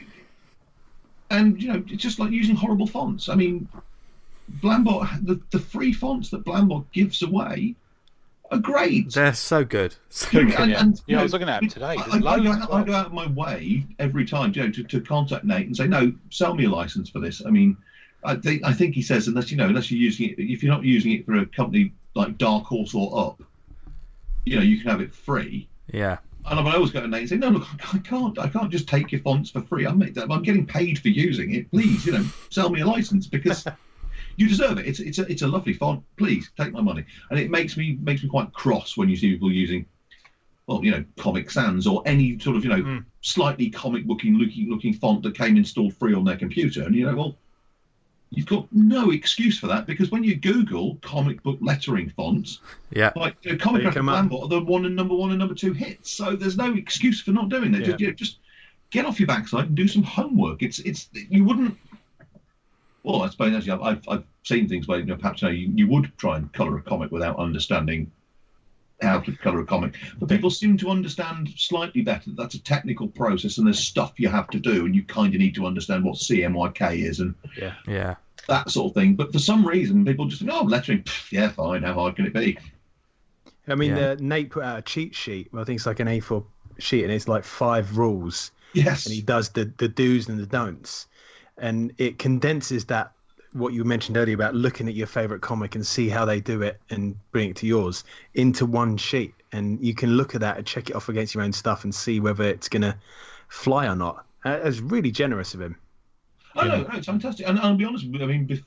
and you know, it's just like using horrible fonts. I mean, Blambot, the, the free fonts that Blambot gives away are great. They're so good. So And- good. and, Yeah. and, you Yeah, I know, was looking at 'em today. I, There's I, I, loads go as out, well. I go out of my way every time, you know, to, to contact Nate and say, no, sell me a license for this. I mean, I think I think he says unless you know, unless you're using it, if you're not using it for a company like Dark Horse or Up, you know, you can have it free. Yeah. And I always go to Nate and say, no, look, I can't, I can't just take your fonts for free. I'm, I'm getting paid for using it. Please, you know, sell me a license because you deserve it. It's, it's a, it's a lovely font. Please take my money. And it makes me, makes me quite cross when you see people using, well, you know, Comic Sans or any sort of, you know, Mm. slightly comic booking looking looking font that came installed free on their computer. And you know, well, you've got no excuse for that because when you Google comic book lettering fonts, Yeah. like you know, Comic They Graphic come up. Blambot are the one and number one and number two hits. So there's no excuse for not doing that. Yeah. Just, you know, just get off your backside and do some homework. It's it's you wouldn't. Well, I suppose actually I've I've, I've seen things where you know, perhaps you, know, you you would try and colour a comic without understanding how to colour a comic, but people seem to understand slightly better that that's a technical process and there's stuff you have to do, and you kind of need to understand what C M Y K is and Yeah. Yeah. that sort of thing. But for some reason, people just think, oh, lettering, pff, yeah, fine. How hard can it be? I mean, Yeah. uh, Nate put out a cheat sheet. I think it's like an A four sheet, and it's like five rules, Yes. and he does the the do's and the don'ts, and it condenses that what you mentioned earlier about looking at your favorite comic and see how they do it and bring it to yours into one sheet, and you can look at that and check it off against your own stuff and see whether it's gonna fly or not. Uh, It's really generous of him. Oh no, no, it's fantastic. And I'll be honest with you, I mean, bef-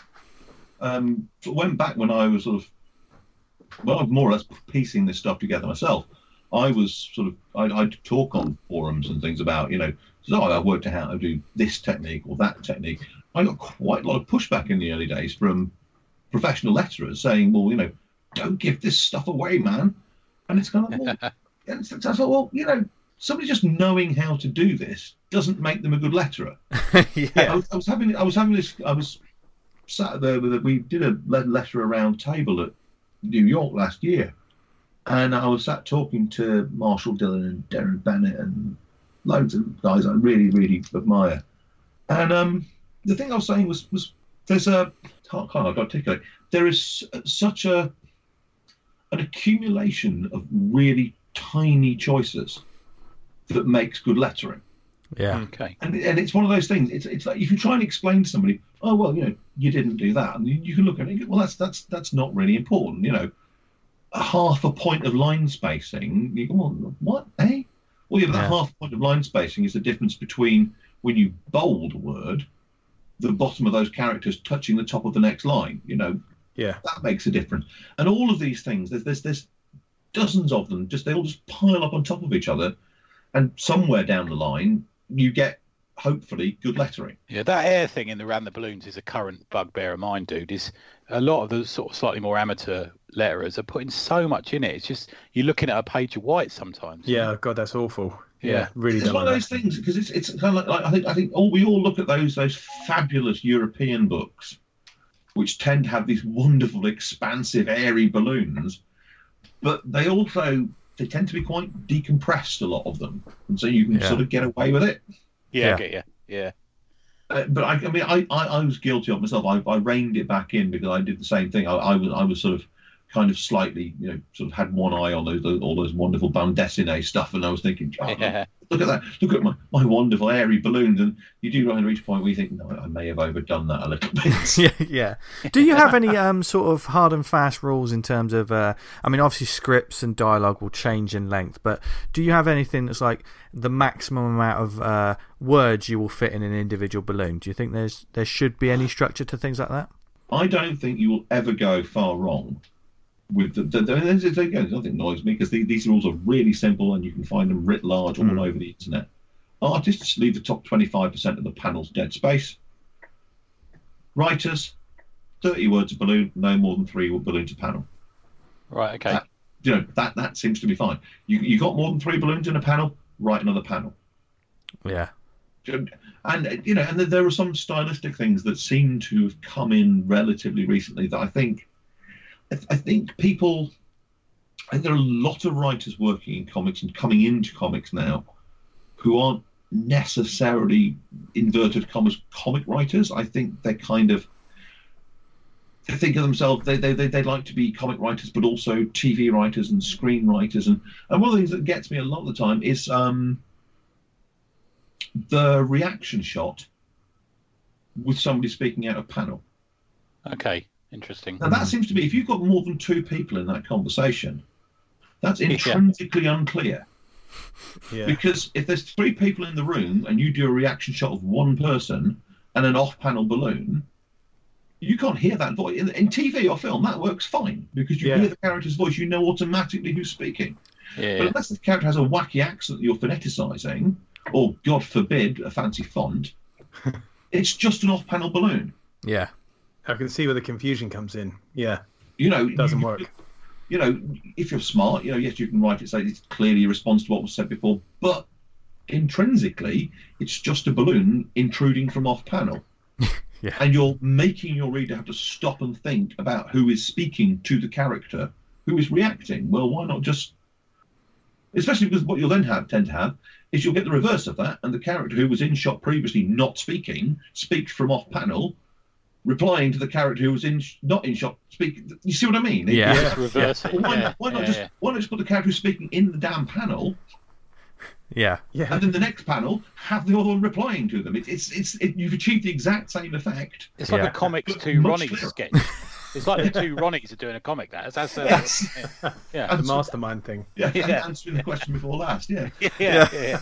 um, sort of went back when I was sort of, well, I'm more or less piecing this stuff together myself. I was sort of, I'd, I'd talk on forums and things about, you know, so I worked out how to do this technique or that technique. I got quite a lot of pushback in the early days from professional letterers saying, well, you know, don't give this stuff away, man. And it's kind of, well, and it's, I thought, well, you know, somebody just knowing how to do this doesn't make them a good letterer. I Yeah. was, I was having, I was having this, I was sat there with, a, we did a le- letter around table at New York last year, and I was sat talking to Marshall Dillon and Darren Bennett and loads of guys I really, really admire. And um, the thing I was saying was, was there's a, can't, can't articulate, there is such a, an accumulation of really tiny choices that makes good lettering. Yeah. Okay. And, and it's one of those things. It's it's like if you try and explain to somebody, oh well, you know, you didn't do that, and you, you can look at it and go, well, that's that's that's not really important, you know. A half a point of line spacing, you go, well, what, eh? Well, yeah, but that Yeah. half point of line spacing is the difference between when you bold a word, the bottom of those characters touching the top of the next line. You know, Yeah. that makes a difference. And all of these things, there's there's there's dozens of them. Just they all just pile up on top of each other, and somewhere down the line, you get hopefully good lettering. Yeah, that air thing in the Ran the Balloons is a current bugbear of mine, dude. Is a lot of the sort of slightly more amateur letterers are putting so much in it. It's just you're looking at a page of white sometimes. Yeah. God, that's awful. Yeah, really It's done one of like those that. things because it's it's kind of like, like I think I think all we all look at those those fabulous European books, which tend to have these wonderful, expansive, airy balloons, but they also they tend to be quite decompressed, a lot of them, and so you can Yeah. sort of get away with it. Yeah, Yeah. I get you. Yeah. Uh, but I, I mean, I, I, I was guilty of myself. I, I reined it back in because I did the same thing. I, I was I was sort of kind of slightly, you know, sort of had one eye on those, those all those wonderful bande dessinée stuff, and I was thinking, oh, Yeah. look at that, look at my, my wonderful airy balloons, and you do right to reach a point where you think, no, I may have overdone that a little bit. yeah, yeah. Do you have any um sort of hard and fast rules in terms of? Uh, I mean, obviously scripts and dialogue will change in length, but do you have anything that's like the maximum amount of uh, words you will fit in an individual balloon? Do you think there's there should be any structure to things like that? I don't think you will ever go far wrong with the. the, the there's, there's, again, there's nothing annoys me because the, these rules are really simple and you can find them writ large all Mm. over the internet. Artists leave the top twenty-five percent of the panels dead space. Writers, thirty words a balloon, no more than three balloons a panel. Right. Okay. Uh, You know that that seems to be fine. You you got more than three balloons in a panel, write another panel. Yeah, And you know, and there are some stylistic things that seem to have come in relatively recently that I think, I think people, I think there are a lot of writers working in comics and coming into comics now, who aren't necessarily inverted commas comic writers. I think they're kind of, they think of themselves, they they they they like to be comic writers, but also T V writers and screenwriters, and and one of the things that gets me a lot of the time is um. the reaction shot with somebody speaking out of panel. Okay. Interesting. Now that seems to be, if you've got more than two people in that conversation, that's intrinsically unclear. Yeah. Because if there's three people in the room and you do a reaction shot of one person and an off-panel balloon, you can't hear that voice. In, in T V or film, that works fine because you Yeah. hear the character's voice, you know automatically who's speaking. Yeah. But unless the character has a wacky accent that you're phoneticizing, or God forbid, a fancy font, it's just an off-panel balloon. yeah, I can see where the confusion comes in. Yeah, You know, it doesn't you, work. You know, if you're smart, you know, yes, you can write it, say it's clearly a response to what was said before, but intrinsically, it's just a balloon intruding from off-panel. Yeah. And you're making your reader have to stop and think about who is speaking to the character, who is reacting. Well, why not just... Especially because what you'll then have tend to have is you'll get the reverse of that, and the character who was in shot previously not speaking speaks from off-panel, replying to the character who was in not in shot speaking. You see what I mean? Yeah. Just reverse it. Well, why, Yeah. not, why not yeah, just yeah. why not just put the character who's speaking in the damn panel, yeah, Yeah, and then the next panel have the other one replying to them? It, it's it's it, you've achieved the exact same effect. It's like Yeah. a comics But two much Ronnies clearer. sketch. It's like the two Ronnies are doing a comic. That's that's uh, Yes. yeah. Yeah. the mastermind thing. Yeah, and Yeah. answering the question before last. Yeah. Yeah, yeah, yeah,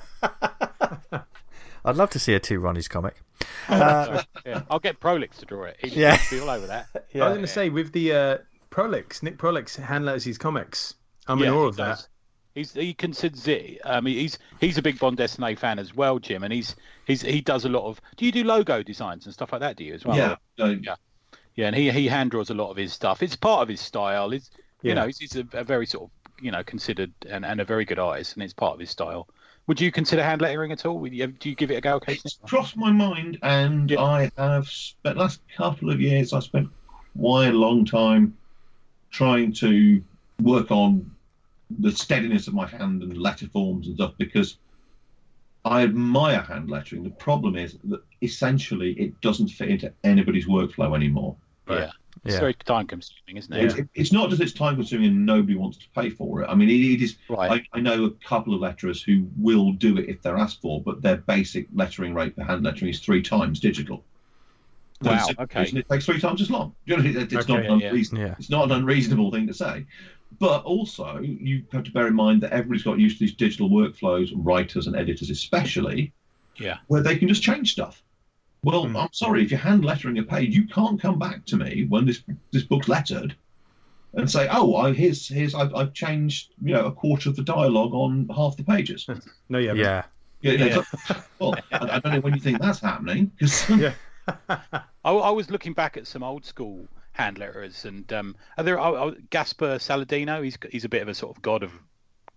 I'd love to see a two Ronnies comic. yeah. Yeah. I'll get Prolix to draw it. He'd Yeah. be all over that. I was Yeah, going to say, with the uh, Prolix, Nick Prolix hand letters his comics. I'm in Yeah, awe he of that. does. He's he considers it. I mean, he's he's a big Bond Destinée fan as well, Jim, and he's he's he does a lot of. Do you do logo designs and stuff like that? Do you as well? Yeah. Uh, Yeah. Yeah, and he he hand draws a lot of his stuff. It's part of his style. It's you Yeah. know, he's, he's a, a very sort of you know considered and, and a very good artist, and it's part of his style. Would you consider hand lettering at all? Would you, do you give it a go occasionally? It's crossed my mind, and Yeah. I have spent the last couple of years. I spent quite a long time trying to work on the steadiness of my hand and letter forms and stuff because I admire hand lettering. The problem is that essentially it doesn't fit into anybody's workflow anymore. Yeah, it's Yeah. very time consuming, isn't Yeah. it? It's, it's not just it's time consuming and nobody wants to pay for it. I mean, it, it is. Right. I, I know a couple of letterers who will do it if they're asked for, but their basic lettering rate for hand lettering is three times digital. Wow, That's the okay. reason It takes three times as long. You know, it- it's, Okay, not yeah. unreasonable. Yeah. It's not an unreasonable thing to say. But also, you have to bear in mind that everybody's got used to these digital workflows, writers and editors especially, Yeah. where they can just change stuff. Well, Hmm. I'm sorry, if you're hand lettering a page, you can't come back to me when this this book's lettered and say, "Oh, I, here's here's I've, I've changed you know a quarter of the dialogue on half the pages." No, yeah, yeah, You know, Yeah. it's like, well, I, I don't know when you think that's happening because yeah. I, I was looking back at some old school hand letterers, and um, are there oh, oh, Gaspar Saladino? He's he's a bit of a sort of god of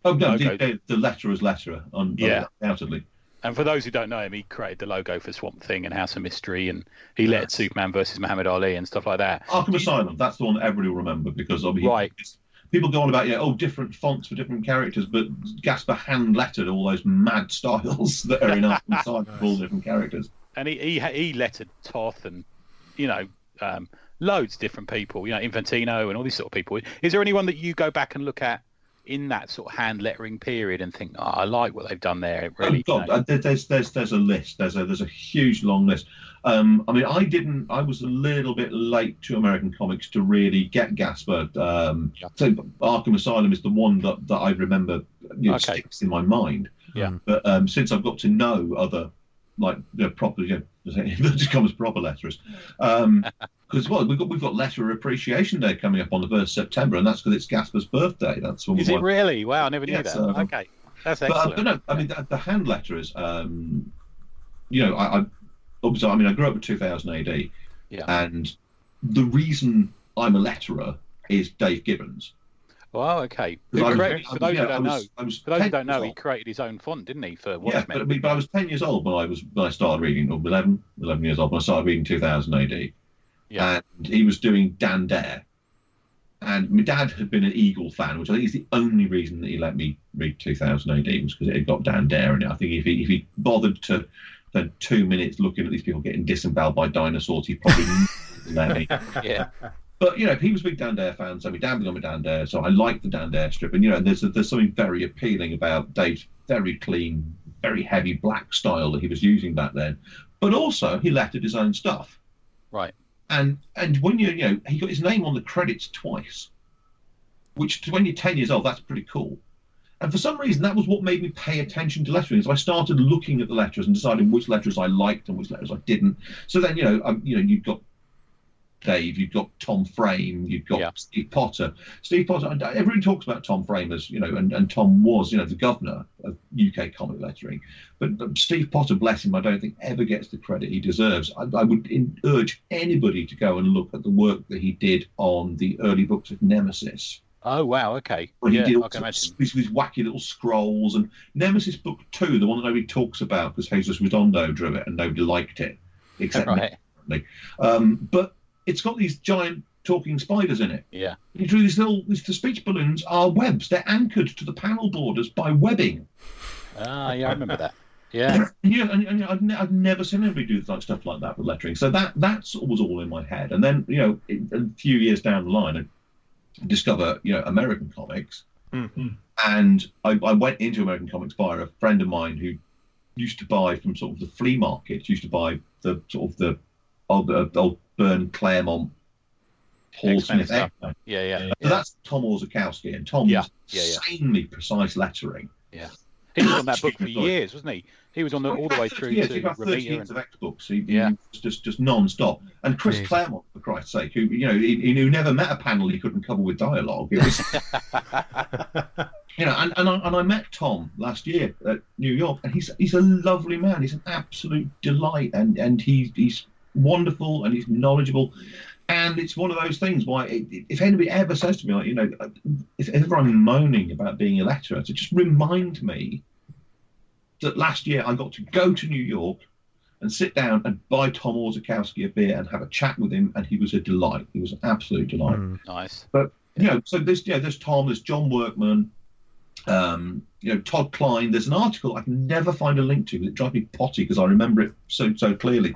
Oh no, logo. the, the letterer's letterer, un- Yeah. undoubtedly. And for those who don't know him, he created the logo for Swamp Thing and House of Mystery, and he lettered Superman versus Muhammad Ali and stuff like that. Arkham Asylum, that's the one that everybody will remember because of Right. people go on about yeah, oh, different fonts for different characters, but Gasper hand lettered all those mad styles that are in Arkham Asylum for all different characters. And he he, he lettered Toth and, you know, um, loads of different people, you know, Infantino and all these sort of people. Is there anyone that you go back and look at in that sort of hand lettering period and think, oh, I like what they've done there? It really, oh God, you know... uh, there's there's there's a list. There's a there's a huge long list. Um, I mean, I didn't. I was a little bit late to American comics to really get Gasper. Um, Yeah. So Arkham Asylum is the one that, that I remember, you know, Okay. sticks in my mind. Yeah. But um, since I've got to know other, like you know, proper, you know, inverted commas proper letterers, um, because well, we've got we've got Letter Appreciation Day coming up on the first of September, and that's because it's Gasper's birthday. That's when Is we it really? Wow, I never knew Yeah, that. so- Okay, that's But excellent. I don't know. I mean, the, the hand letterers. Um, you know, I, I obviously, I mean, I grew up in two thousand A D, Yeah. and the reason I'm a letterer is Dave Gibbons. Well, okay. Because I Who was- created- I- for those yeah, who don't I know, was- I was for those who ten don't know, years he old. created his own font, didn't he, for Yeah, Watchmen? but I mean, but I was ten years old when I was when I started reading, or eleven, eleven years old when I started reading two thousand A D. Yeah. And he was doing Dan Dare. And my dad had been an Eagle fan, which I think is the only reason that he let me read two thousand A D was because it had got Dan Dare in it. I think if he if he bothered to spend two minutes looking at these people getting disemboweled by dinosaurs, he probably wouldn't let me. yeah. But you know, he was a big Dan Dare fan, so my dad was on my Dan Dare, so I liked the Dan Dare strip. And you know, there's there's something very appealing about Dave's very clean, very heavy black style that he was using back then. But also, he lettered his own stuff. Right. And and when you you know he got his name on the credits twice, which to when you're ten years old, that's pretty cool. And for some reason, that was what made me pay attention to lettering. So I started looking at the letters and deciding which letters I liked and which letters I didn't. So then you know um, you know you've got Dave, you've got Tom Frame, you've got Yeah. Steve Potter. Steve Potter, and everybody talks about Tom Frame as, you know, and, and Tom was, you know, the governor of U K comic lettering. But um, Steve Potter, bless him, I don't think ever gets the credit he deserves. I, I would in, urge anybody to go and look at the work that he did on the early books of Nemesis. Oh, wow, okay. When Yeah, he did I all can sorts imagine. of these, these wacky little scrolls. And Nemesis book two, the one that nobody talks about because Jesus Redondo drew it and nobody liked it, except me. Right. Um, but it's got these giant talking spiders in it. Yeah. He drew these little, these, the speech balloons are webs. They're anchored to the panel borders by webbing. Ah, yeah, I remember that. Yeah. Yeah, and, and I've, ne- I've never seen anybody do like stuff like that with lettering. So that that's was all in my head. And then, you know, it, a few years down the line, I discover, you know, American comics. Mm-hmm. And I, I went into American comics via a friend of mine who used to buy from sort of the flea markets, used to buy the sort of the old, uh, old Byrne Claremont, Paul X-Men Smith stuff. X-Men. Yeah, yeah. So that's Tom Orzechowski, and Tom's Yeah, yeah, yeah. insanely precise lettering. He was on that book for Excuse me, sorry. years, wasn't he? He was on the, all the way through yeah, to about thirty Ramita. years And... of X books. He, he Yeah. was just just non-stop. And Chris Jeez. Claremont, for Christ's sake, who you know, he, he who never met a panel he couldn't cover with dialogue. It was, you know, and, and I and I met Tom last year at New York, and he's he's a lovely man. He's an absolute delight, and and he's he's wonderful and he's knowledgeable. And it's one of those things why, if anybody ever says to me, like, you know, if ever I'm moaning about being a letterer, to just remind me that last year I got to go to New York and sit down and buy Tom Orzechowski a beer and have a chat with him, and he was a delight. He was an absolute delight. Mm. Nice. You know, so there's, you know, there's Tom, there's John Workman, um, you know, Todd Klein. There's an article I can never find a link to because it drives me potty because I remember it so so clearly.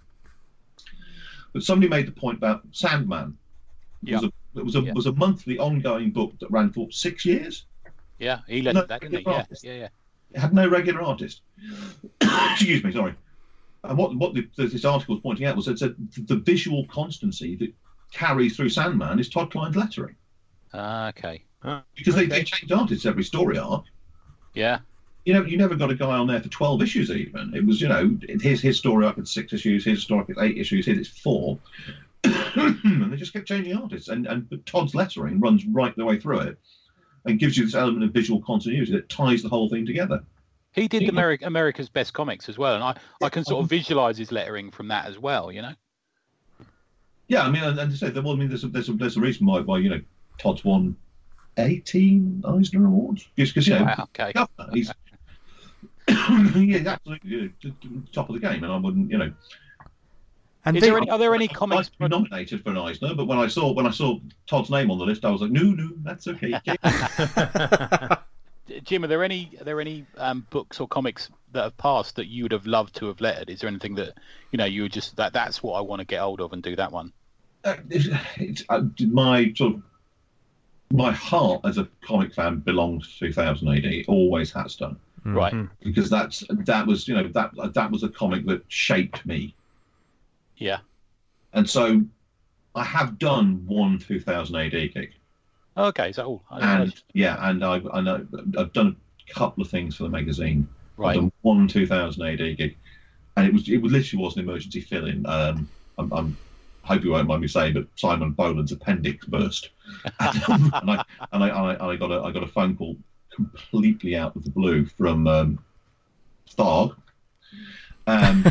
But somebody made the point about Sandman. It was Yeah. a, it was a Yeah. was a monthly ongoing book that ran for six years. Yeah, he led No, that, didn't he? good Yeah, artist. yeah, yeah. It had no regular artist. Excuse me, sorry. And what what the, this article was pointing out was that the, the visual constancy that carries through Sandman is Todd Klein's lettering. Ah, okay. Because they, Okay. they changed artists every story arc. Yeah. You know, you never got a guy on there for twelve issues even. It was, you know, his his story arc at six issues, his story arc at eight issues, his it's four. And they just kept changing artists. And, and but Todd's lettering runs right the way through it and gives you this element of visual continuity that ties the whole thing together. He did Yeah. Ameri- America's Best Comics as well, and I, I can sort of visualize his lettering from that as well, you know? Yeah, I mean, and, and to say that, well, I mean, there's a, there's a, there's a reason why, why, you know, Todd's won eighteen Eisner Awards. Just because, you know, Wow, okay. governor, he's, he's absolutely you know, top of the game, and I wouldn't, you know. And Is they, there any, are there any I'd comics? like to be nominated for an Eisner, but when I saw when I saw Todd's name on the list, I was like, no, no, that's okay. Jim, are there any are there any um, books or comics that have passed that you would have loved to have lettered? Is there anything that you know you would just that that's what I want to get hold of and do that one? Uh, it's, it's, uh, my sort of my heart as a comic fan belongs to two thousand A D. Always has done. Mm-hmm. Right. Because that's that was you know that that was a comic that shaped me. Yeah. And so I have done one two thousand A D gig. Okay, so all. And yeah, and I've I know I've done a couple of things for the magazine. Right. I've done one two thousand A D gig, and it was it was literally was an emergency fill-in. Um, I'm, I'm hope you won't mind me saying, but Simon Boland's appendix burst, and, um, and I and I, I I got a I got a phone call completely out of the blue from um, Tharg, um,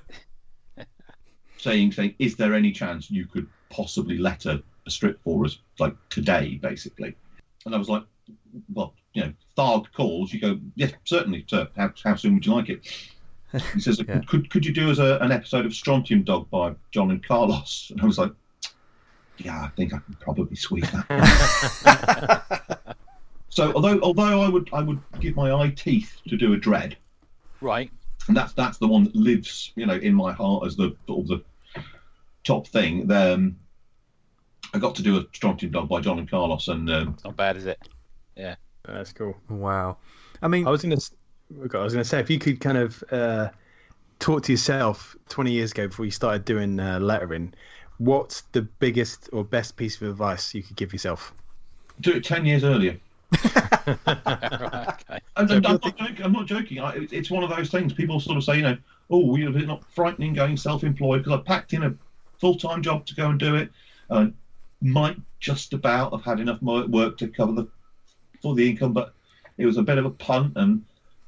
saying saying is there any chance you could possibly letter a strip for us like today, basically? And I was like, well, you know, Tharg calls, you go, yes, certainly, sir. How, how soon would you like it? He says, yeah. could could you do as a, an episode of Strontium Dog by John and Carlos? And I was like, yeah, I think I can probably squeeze that. So although although I would I would give my eye teeth to do a Dread, right, and that's that's the one that lives, you know, in my heart as the sort of the top thing. Then I got to do a Strontium Dog by John and Carlos, and um, it's not bad, is it? Yeah, that's cool. Wow. I mean, I was gonna, I was gonna say, if you could kind of uh, talk to yourself twenty years ago before you started doing uh, lettering, what's the biggest or best piece of advice you could give yourself? Do it ten years earlier. Right, okay. And, and I'm, not joking, I'm not joking. I, it's one of those things. People sort of say, you know, oh, is it not frightening going self-employed? Because I packed in a full-time job to go and do it. Uh, might just about have had enough work to cover the for the income, but it was a bit of a punt. And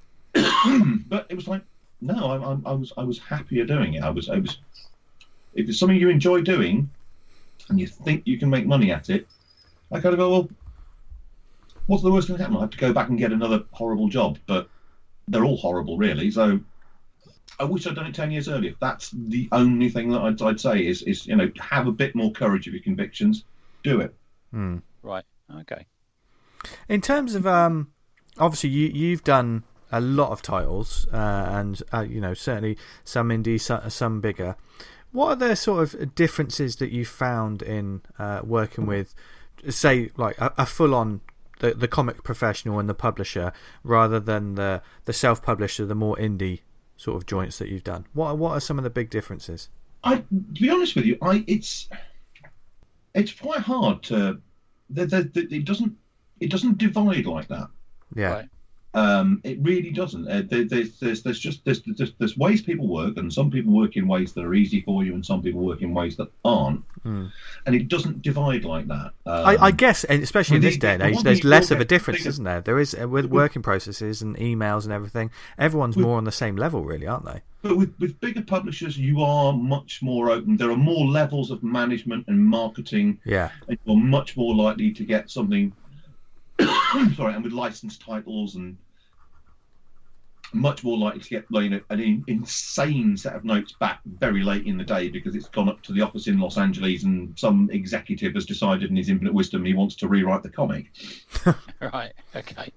but it was like, no, I, I, I was I was happier doing it. I was I was. If it's something you enjoy doing, and you think you can make money at it, I kind of go, well, what's the worst thing that happen? I have to go back and get another horrible job, but they're all horrible, really. So I wish I'd done it ten years earlier. That's the only thing that I'd, I'd say is, is, you know, have a bit more courage of your convictions. Do it. Hmm. Right. Okay. In terms of, um, obviously, you, you've done a lot of titles, uh, and, uh, you know, certainly some indie, some, some bigger. What are the sort of differences that you found in uh, working with, say, like a, a full-on the the comic professional and the publisher, rather than the the self-publisher, the more indie sort of joints that you've done? What what are some of the big differences? I, to be honest with you, I it's it's quite hard to. The, the, the, it doesn't it doesn't divide like that. Yeah. Right. Um, it really doesn't. Uh, there, there's, there's, there's just there's, there's, there's ways people work, and some people work in ways that are easy for you, and some people work in ways that aren't. Mm. And it doesn't divide like that. Um, I, I guess, especially in the- this day and the age, one there's thing less you'll of a get difference, bigger- isn't there? There is uh, with working processes and emails and everything. Everyone's With- more on the same level, really, aren't they? But with, with bigger publishers, you are much more open. There are more levels of management and marketing, Yeah. and you're much more likely to get something. sorry, and with licensed titles, and much more likely to get, you know, an in, insane set of notes back very late in the day because it's gone up to the office in Los Angeles and some executive has decided in his infinite wisdom he wants to rewrite the comic. Right. Okay.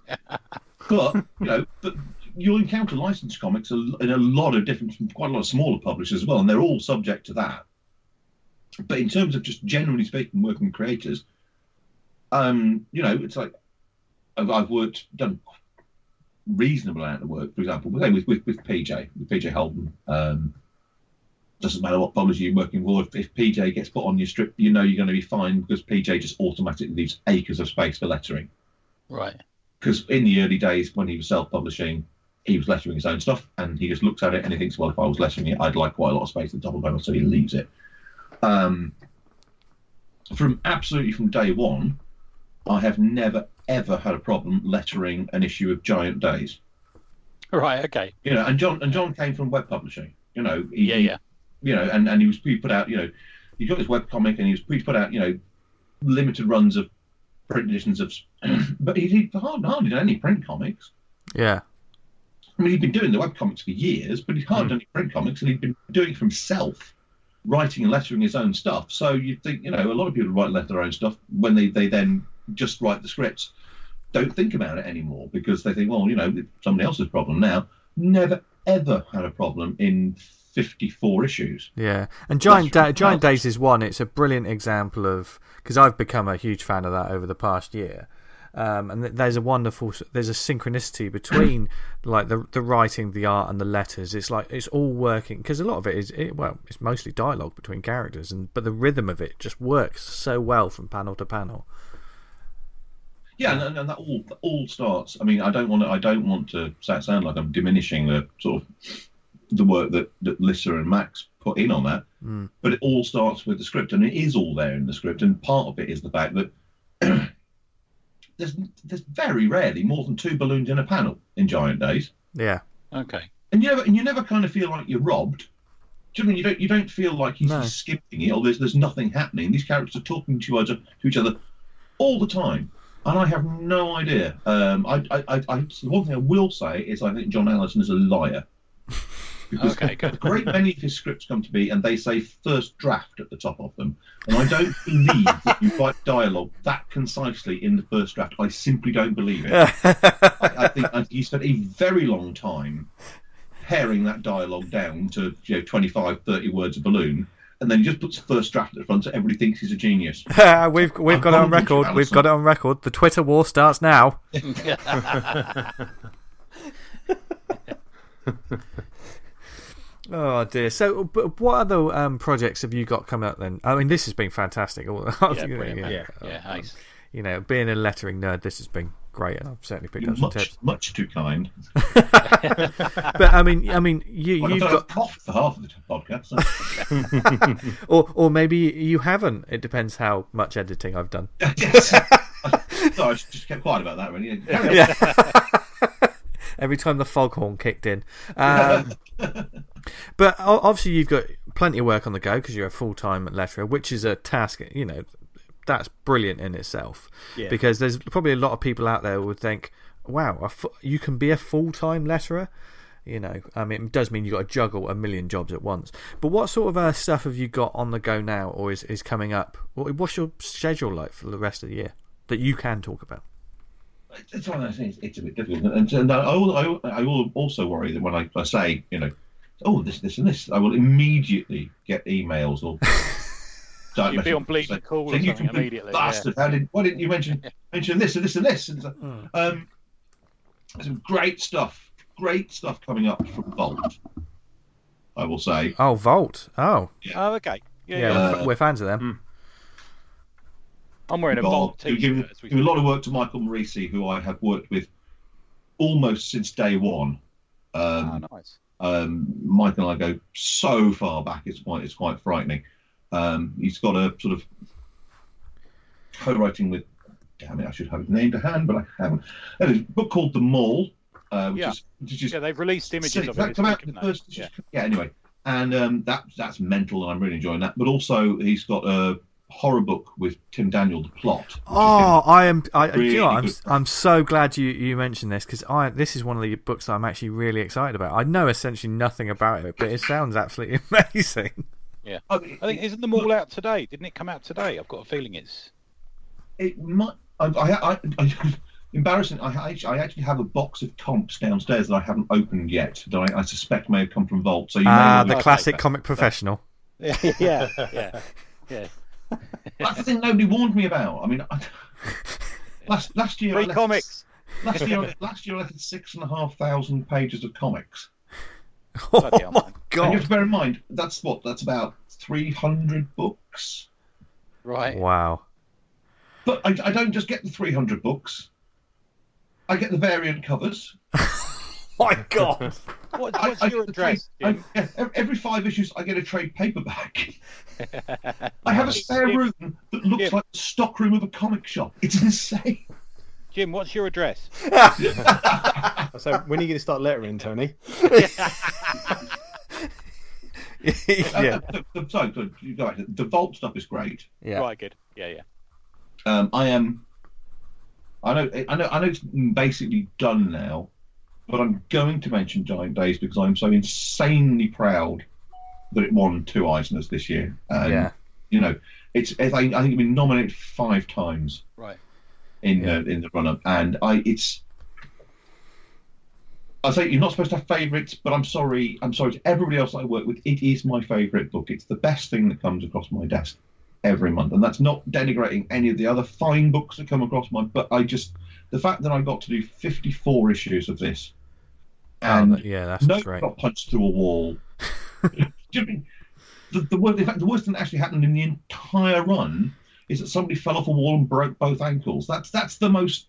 But you know, but you'll encounter licensed comics in a lot of different, from quite a lot of smaller publishers as well, and they're all subject to that. But in terms of just generally speaking, working with creators, um, you know, it's like I've, I've worked, done reasonable amount of work. For example, with with, with P J, with P J Holden. Um, doesn't matter what publisher you're working for. If, if P J gets put on your strip, you know you're going to be fine because P J just automatically leaves acres of space for lettering. Right. Because in the early days when he was self-publishing, he was lettering his own stuff, and he just looks at it and he thinks, well, if I was lettering it, I'd like quite a lot of space at the top of it, so he leaves it. Um, from absolutely from day one, I have never ever had a problem lettering an issue of Giant Days. Right. Okay. You know, and John and John came from web publishing. You know, he, Yeah. Yeah. You know, and, and he was he put out. You know, he got his web comic, and he was he put out. You know, limited runs of print editions of, but he did hardly, hardly done any print comics. Yeah. I mean, he'd been doing the webcomics for years, but he'd hardly done any print comics, and he'd been doing it for himself, writing and lettering his own stuff. So you'd think, you know, a lot of people write and letter their own stuff when they, they then just write the scripts, don't think about it anymore because they think, well, you know, it's somebody else's problem now. Never, ever had a problem in fifty-four issues. Yeah, and Giant da- Giant Days is one. It's a brilliant example of, because I've become a huge fan of that over the past year. Um, and there's a wonderful, there's a synchronicity between like the the writing, the art, and the letters. It's like it's all working because a lot of it is it, well, it's mostly dialogue between characters, and but the rhythm of it just works so well from panel to panel. Yeah, and, and that all all starts. I mean, I don't want to. I don't want to sound like I'm diminishing the sort of the work that that Lissa and Max put in on that, mm. but it all starts with the script, and it is all there in the script. And part of it is the fact that. There's, there's very rarely more than two balloons in a panel in Giant Days. Yeah. Okay. And you never, and you never kind of feel like you're robbed. Do you know what I mean? You don't, you don't feel like he's, No. he's skipping it or there's, there's nothing happening. These characters are talking to each other, to each other all the time, and I have no idea. Um, I, I, I, I, the one thing I will say is I think John Allison is a liar. Because Okay, good. a great many of his scripts come to me and they say first draft at the top of them. And I don't believe that you write dialogue that concisely in the first draft. I simply don't believe it. I, I think I, he spent a very long time paring that dialogue down to you know twenty-five, thirty words a balloon. And then he just puts first draft at the front so everybody thinks he's a genius. we've we've I'm got it on Allison. record. We've got it on record. The Twitter war starts now. Oh dear. So, but what other um, projects have you got coming up then? I mean, this has been fantastic. Yeah, brilliant, man. Yeah. Yeah, ace. You know, being a lettering nerd, this has been great, and I've certainly picked You're up some much, tips. much too kind. But I mean, I mean, you, Like, you've I've got, got cough for half of the podcast. or or maybe you haven't. It depends how much editing I've done. Yes. Sorry, I just kept quiet about that, really. Carry on. Yeah. Every time the foghorn kicked in. Um, but o- obviously you've got plenty of work on the go because you're a full-time letterer, which is a task, you know, that's brilliant in itself. Yeah. Because there's probably a lot of people out there who would think, wow, a fu- you can be a full-time letterer? You know, I mean, it does mean you've got to juggle a million jobs at once. But what sort of uh, stuff have you got on the go now or is, is coming up? What, what's your schedule like for the rest of the year that you can talk about? It's one of those things. It's a bit difficult, and, and I, I, I will also worry that when I, I say, you know, oh this, this, and this, I will immediately get emails or. You'd be on bleeding call or saying, something "You complete immediately, bastard! How did? Why didn't you mention mention this and this and this?" And so, Mm. um, some great stuff, great stuff coming up from Vault. I will say. Oh, Vault. Oh, Oh, okay. Yeah, yeah, yeah. Uh, we're, we're fans of them. mm. I'm wearing a Vault, Vault who t-shirt. give, as we give a lot of work to Michael Morisi, who I have worked with almost since day one. Um, Oh, nice. Um, Mike and I go so far back; it's quite it's quite frightening. Um, he's got a sort of co-writing with. Damn it! I should have his name to hand, but I haven't. There's a book called The Mall, uh, which Yeah. is which is Yeah, they've released images silly. of That it. this come out week, the haven't they? first. Yeah. Yeah. Anyway, and um, that that's mental, and I'm really enjoying that. But also, he's got a horror book with Tim Daniel, The Plot. which Oh, I am. I, do you know, really I'm. good. I'm so glad you, you mentioned this because I. This is one of the books that I'm actually really excited about. I know essentially nothing about it, but it sounds absolutely amazing. Yeah. I, mean, I think isn't the mall out today? Didn't it come out today? I've got a feeling it's. It might. I, I, I, I embarrassing. I, I I actually have a box of comps downstairs that I haven't opened yet. That I, I suspect may have come from Vault. So you may Ah, want the to- Okay, classic okay. comic professional. Yeah, yeah, yeah, yeah. That's the thing nobody warned me about. I mean, I, last last year I Free left, comics. Last year, last year I left six and a half thousand pages of comics. Bloody Oh hell, my man. And you god! have to bear in mind that's what that's about three hundred books. Right. Wow. But I, I don't just get the three hundred books. I get the variant covers. My god! What, I, what's I your get the trade, address, I, Jim? yeah, every five issues, I get a trade paperback. I have a spare Jim, room that looks Jim. like the stock room of a comic shop. It's insane. Jim, what's your address? So when are you going to start lettering, Tony? Yeah. Uh, the, the, sorry, you go back. The Vault stuff is great. Yeah. Right, good. Yeah, yeah. Um, I am I know, I know, I know it's basically done now, but I'm going to mention Giant Days because I'm so insanely proud that it won two Eisners this year. And, Yeah. you know, it's, it's I, I think it's been nominated five times. Right. In Yeah. the in the run up, and I it's. I say you're not supposed to have favourites, but I'm sorry. I'm sorry to everybody else that I work with. It is my favourite book. It's the best thing that comes across my desk every month, and that's not denigrating any of the other fine books that come across my. But I just the fact that I got to do fifty-four issues of this, and Oh, yeah, that's no great. got punched through a wall. Do you mean, the, the, wor- in fact, the worst thing that actually happened in the entire run is that somebody fell off a wall and broke both ankles. That's that's the most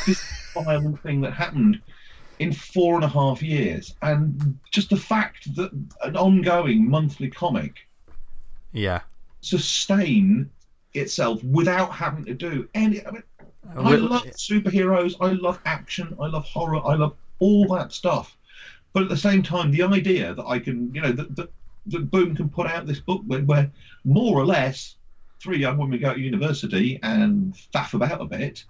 violent thing that happened in four and a half years. And just the fact that an ongoing monthly comic Yeah. sustain itself without having to do any. I mean, I Well, love superheroes. I love action. I love horror. I love all that stuff. But at the same time, the idea that I can, you know, that that, that Boom can put out this book where, where more or less three young women go to university and faff about a bit,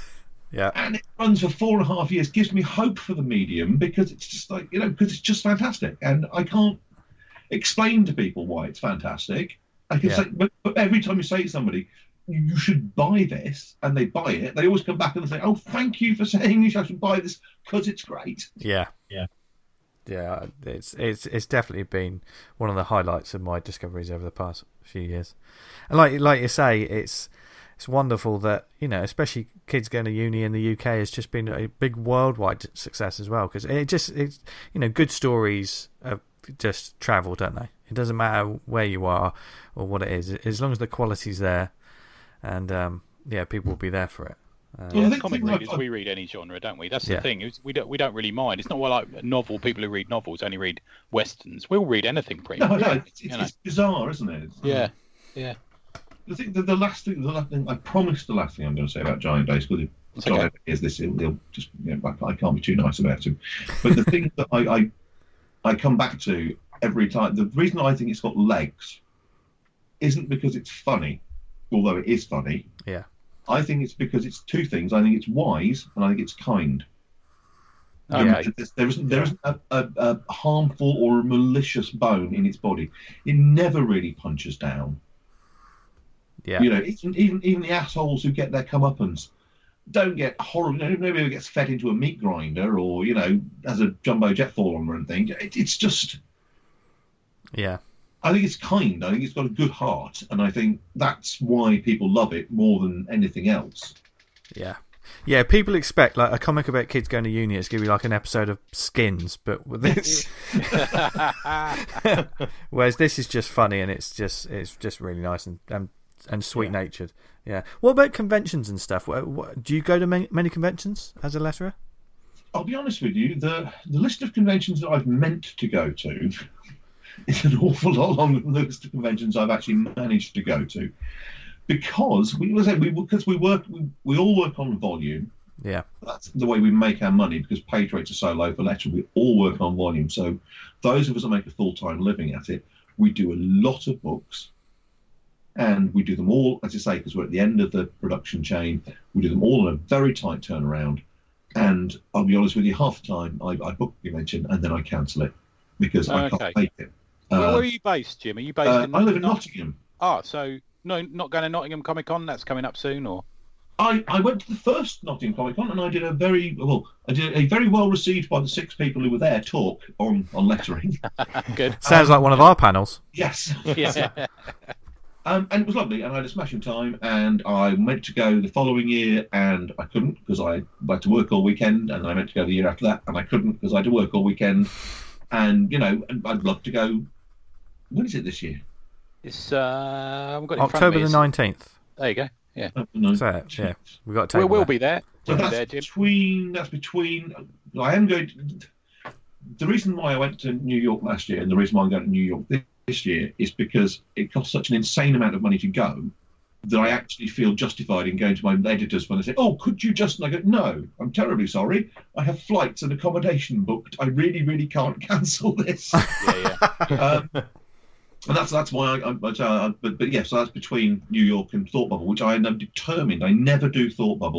Yeah. and it runs for four and a half years, gives me hope for the medium because it's just like, you know, because it's just fantastic. And I can't explain to people why it's fantastic. I can Yeah. say, but, but every time you say to somebody, you should buy this, and they buy it, they always come back and say, oh, thank you for saying you should buy this because it's great. Yeah. Yeah. Yeah, it's it's it's definitely been one of the highlights of my discoveries over the past few years. And like like you say, it's it's wonderful that, you know, especially kids going to uni in the U K has just been a big worldwide success as well, because it just it's you know, good stories have just travel, don't they? It doesn't matter where you are or what it is, as long as the quality's there, and um, yeah, people will be there for it. Uh, Well, I Yeah, think- comic think readers, I've- we read any genre, don't we? That's Yeah. the thing. It's- We don't we don't really mind. It's not like a novel. People who read novels only read westerns. We'll read anything pretty No, much. no, it's, you it's, know. it's bizarre, isn't it? It's- Yeah, yeah. The, thing, the, the last thing, the last thing, I promise the last thing I'm going to say about Giant Days, because if It's John okay. ever hears this, he'll, he'll just, you know, I, I can't be too nice about him. But the thing that I, I, I come back to every time, the reason I think it's got legs isn't because it's funny, although it is funny. Yeah. I think it's because it's two things. I think it's wise, and I think it's kind. Okay. Um, There isn't there isn't a, a, a harmful or a malicious bone in its body. It never really punches down. Yeah. You know, even even even the assholes who get their comeuppance don't get horrible. Nobody ever gets fed into a meat grinder or, you know, has a jumbo jet fall on or anything. It, it's just, Yeah. I think it's kind. I think it's got a good heart, and I think that's why people love it more than anything else. Yeah. Yeah, people expect like a comic about kids going to uni. It's going to be like an episode of Skins, but with this, whereas this is just funny and it's just it's just really nice and and, and sweet natured. Yeah. What about conventions and stuff? What, what, do you go to many, many conventions as a letterer? I'll be honest with you, the the list of conventions that I've meant to go to is an awful lot longer than the list of conventions I've actually managed to go to, because we was we because we work we, we all work on volume. Yeah. That's the way we make our money, because page rates are so low for letter. We all work on volume. So those of us that make a full time living at it, we do a lot of books, and we do them all, as I say, because we're at the end of the production chain. We do them all in a very tight turnaround. And I'll be honest with you, half the time I, I book the convention and then I cancel it because I Okay. can't make it. Where, Uh, where are you based, Jim? Are you based uh, in I live in Not- Nottingham. Ah, so no, not going to Nottingham Comic Con. That's coming up soon, or I, I went to the first Nottingham Comic Con and I did a very well. I did a very well received by the six people who were there talk on on lettering. good. Sounds like one of our panels. Yes. Yeah. Um, and it was lovely, and I had a smashing time. And I meant to go the following year, and I couldn't because I had to work all weekend. And I meant to go the year after that, and I couldn't because I had to work all weekend. And you know, I'd love to go. When is it this year? It's uh, I've got it in front of October me. the It's- nineteenth. There you go. Yeah, I don't know. Is that? Yeah. We've got to we take will that. be there. So We'll be that's there, Jim. between. That's between. I am going. To, the reason why I went to New York last year, and the reason why I'm going to New York this, this year, is because it costs such an insane amount of money to go that I actually feel justified in going to my editors when they say, "Oh, could you just?" And I go, "No, I'm terribly sorry. I have flights and accommodation booked. I really, really can't cancel this." Yeah, yeah. um, and that's that's why I. I, I but but yes, yeah, so that's between New York and Thought Bubble, which I am determined I never do Thought Bubble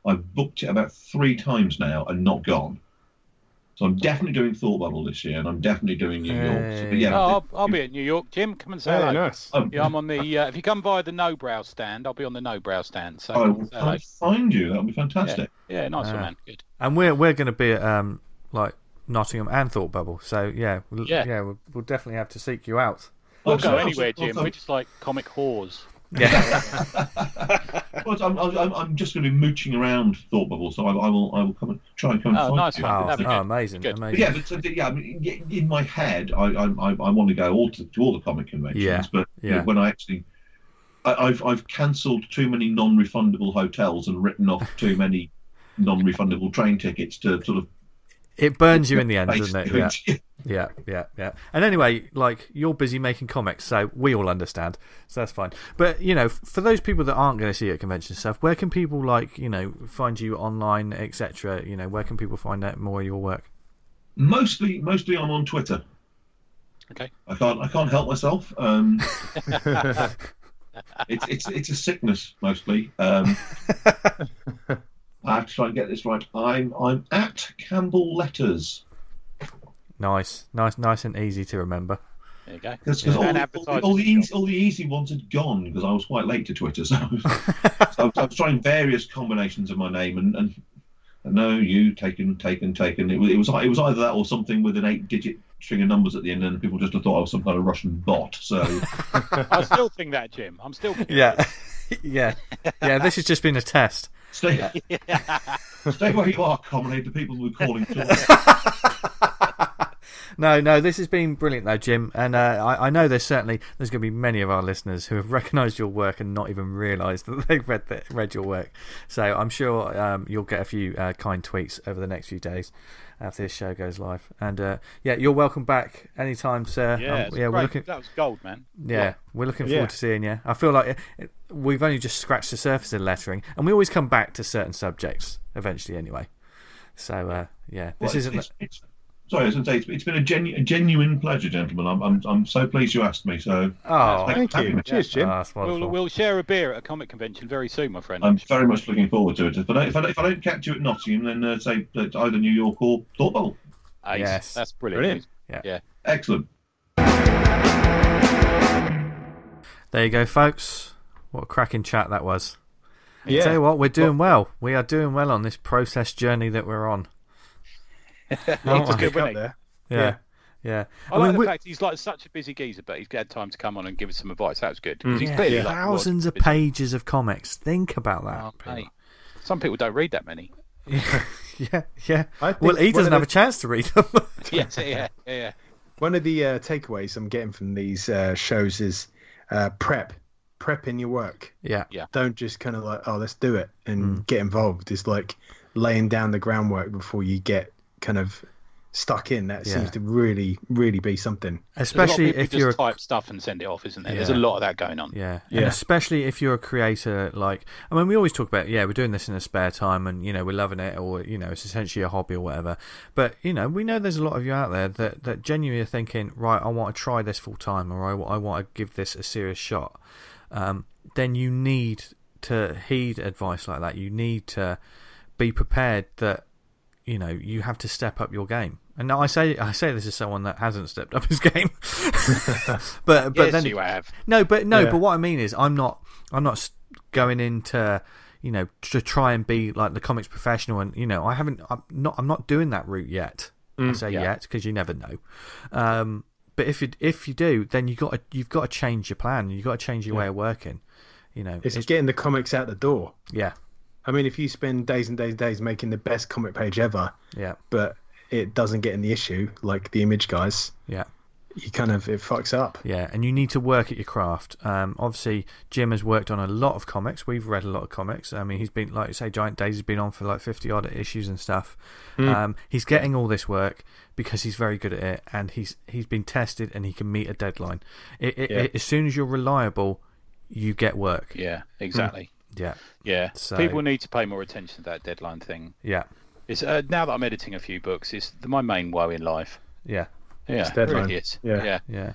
I've booked it about three times now and not gone. So I'm definitely doing Thought Bubble this year, and I'm definitely doing New York. So, but yeah, oh, I'll, I'll be at New York. Jim, come and say Very hello. nice. um, Yeah, I'm on the. Uh, if you come via the No Brow stand, I'll be on the No Brow stand. So I come will and say hello. I'll find you. That'll be fantastic. Yeah, nice one, Ah. man. Good. And we're we're going to be at um like Nottingham and Thought Bubble. So yeah, we'll, Yeah. yeah, we'll, we'll definitely have to seek you out. We'll Also- go anywhere, also- Jim. also- We're just like comic whores. Yeah, Well, I'm, I'm, I'm just going to be mooching around Thought Bubble, so I, I will I will come and try and come Oh, and find nice you. one. oh, That'd be oh, good. amazing, Good. But amazing. yeah, but so, yeah, I mean, in my head, I I, I I want to go all to, to all the comic conventions, Yeah, but you know, yeah. when I actually, I, I've I've cancelled too many non-refundable hotels and written off too many non-refundable train tickets to sort of. It burns you in the end, doesn't it? Yeah. basically- Yeah, yeah, yeah. And anyway, like, you're busy making comics, so we all understand. So that's fine. But, you know, for those people that aren't going to see you at convention stuff, where can people, like, you know, find you online, et cetera? You know, where can people find out more of your work? Mostly, mostly I'm on Twitter. Okay. I can't I can't help myself. Um, it's it's it's a sickness mostly. Um, I have to try and get this right. I'm I'm at Campbell Letters. Nice, nice, nice and easy to remember. There you go. Because Yeah. all, And the- advertisers all, the as easy, all the easy ones had gone because I was quite late to Twitter. So, I was, so I, was, I was trying various combinations of my name, and, and, and no, you taken, taken, taken. It was, it was it was either that or something with an eight-digit string of numbers at the end, and people just thought I was some kind of Russian bot. So, I still think that, Jim. I'm still. Yeah, yeah, yeah. This has just been a test. stay stay where you are, comrade. The people we're calling. To. No, no, this has been brilliant though, Jim, and uh, I, I know there's certainly there's going to be many of our listeners who have recognised your work and not even realised that they've read the, read your work. So I'm sure um, you'll get a few uh, kind tweets over the next few days after this show goes live. And uh, yeah, you're welcome back anytime, sir. Yeah, Um, it's yeah, great. we're looking. That was gold, man. Yeah, we're looking forward Yeah. to seeing you. I feel like it, it, we've only just scratched the surface of lettering, and we always come back to certain subjects eventually, anyway. So uh, yeah, this Well, it's- isn't. it's- it's- sorry, I was going to say it's, it's been a, genu- a genuine pleasure, gentlemen. I'm, I'm I'm so pleased you asked me. So Oh, Thank having you. me. Cheers, Jim. oh, that's wonderful. We'll, we'll share a beer at a comic convention very soon, my friend. I'm very much looking forward to it. If I don't, if I don't, if I don't catch you at Nottingham, then uh, say that either New York or Thought Bubble. Ace. Yes. That's brilliant. Brilliant. Yeah. Yeah. Excellent. There you go, folks. What a cracking chat that was. Yeah. Tell you what, we're doing well. We are doing well on this process journey that we're on. It's Oh, good, Up wasn't he? there. Yeah, yeah. I, like mean, the we- fact he's like such a busy geezer, but he's had time to come on and give us some advice. That was good. 'Cause he's yeah, clearly like, thousands was of busy. pages of comics. Think about that. Oh, people. mate. Some people don't read that many. yeah, yeah. I think Well, he one doesn't of have the- a chance to read them. Yes, yeah, yeah, yeah. One of the uh, takeaways I'm getting from these uh, shows is uh, prep. Prep in your work. yeah, Don't just kind of like, oh, let's do it and Mm. get involved. It's like laying down the groundwork before you get kind of stuck in. That Yeah. seems to really, really be something. There's a lot of especially people if just you're a type stuff and send it off, isn't there? There's a Yeah. lot of that going on. Yeah, Yeah. and especially if you're a creator, like, I mean, we always talk about, yeah, we're doing this in a spare time and, you know, we're loving it, or, you know, it's essentially a hobby or whatever. But, you know, we know there's a lot of you out there that, that genuinely are thinking, right, I want to try this full time, or I, I want to give this a serious shot. Um, then you need to heed advice like that. You need to be prepared that, you know, you have to step up your game. And now I say I say this as someone that hasn't stepped up his game, but but yes, then you have. no, but no, Yeah. but what I mean is, I'm not, I'm not s- going into, you know, to try and be like the comics professional, and you know, I haven't, I'm not, I'm not doing that route yet. I say yeah. yet because you never know. Um, but if you if you do, then you got to, you've got to change your plan. You've got to change your way of working. You know, It's it's- getting the comics out the door. yeah, I mean, if you spend days and days and days making the best comic page ever, yeah, but it doesn't get in the issue, like the Image guys, yeah. you kind of, it fucks up. Yeah, and you need to work at your craft. Um, obviously, Jim has worked on a lot of comics. We've read a lot of comics. I mean, he's been, like you say, Giant Days has been on for like fifty odd issues and stuff. Um, he's getting all this work because he's very good at it, and he's he's been tested and he can meet a deadline. It, it, Yeah. it, as soon as you're reliable, you get work. Yeah, exactly. Yeah, Yeah, So- people need to pay more attention to that deadline thing. yeah, It's uh, now that I'm editing a few books, it's the, my main woe in life. yeah, Yeah, It's it deadline. really is. Yeah. yeah. yeah.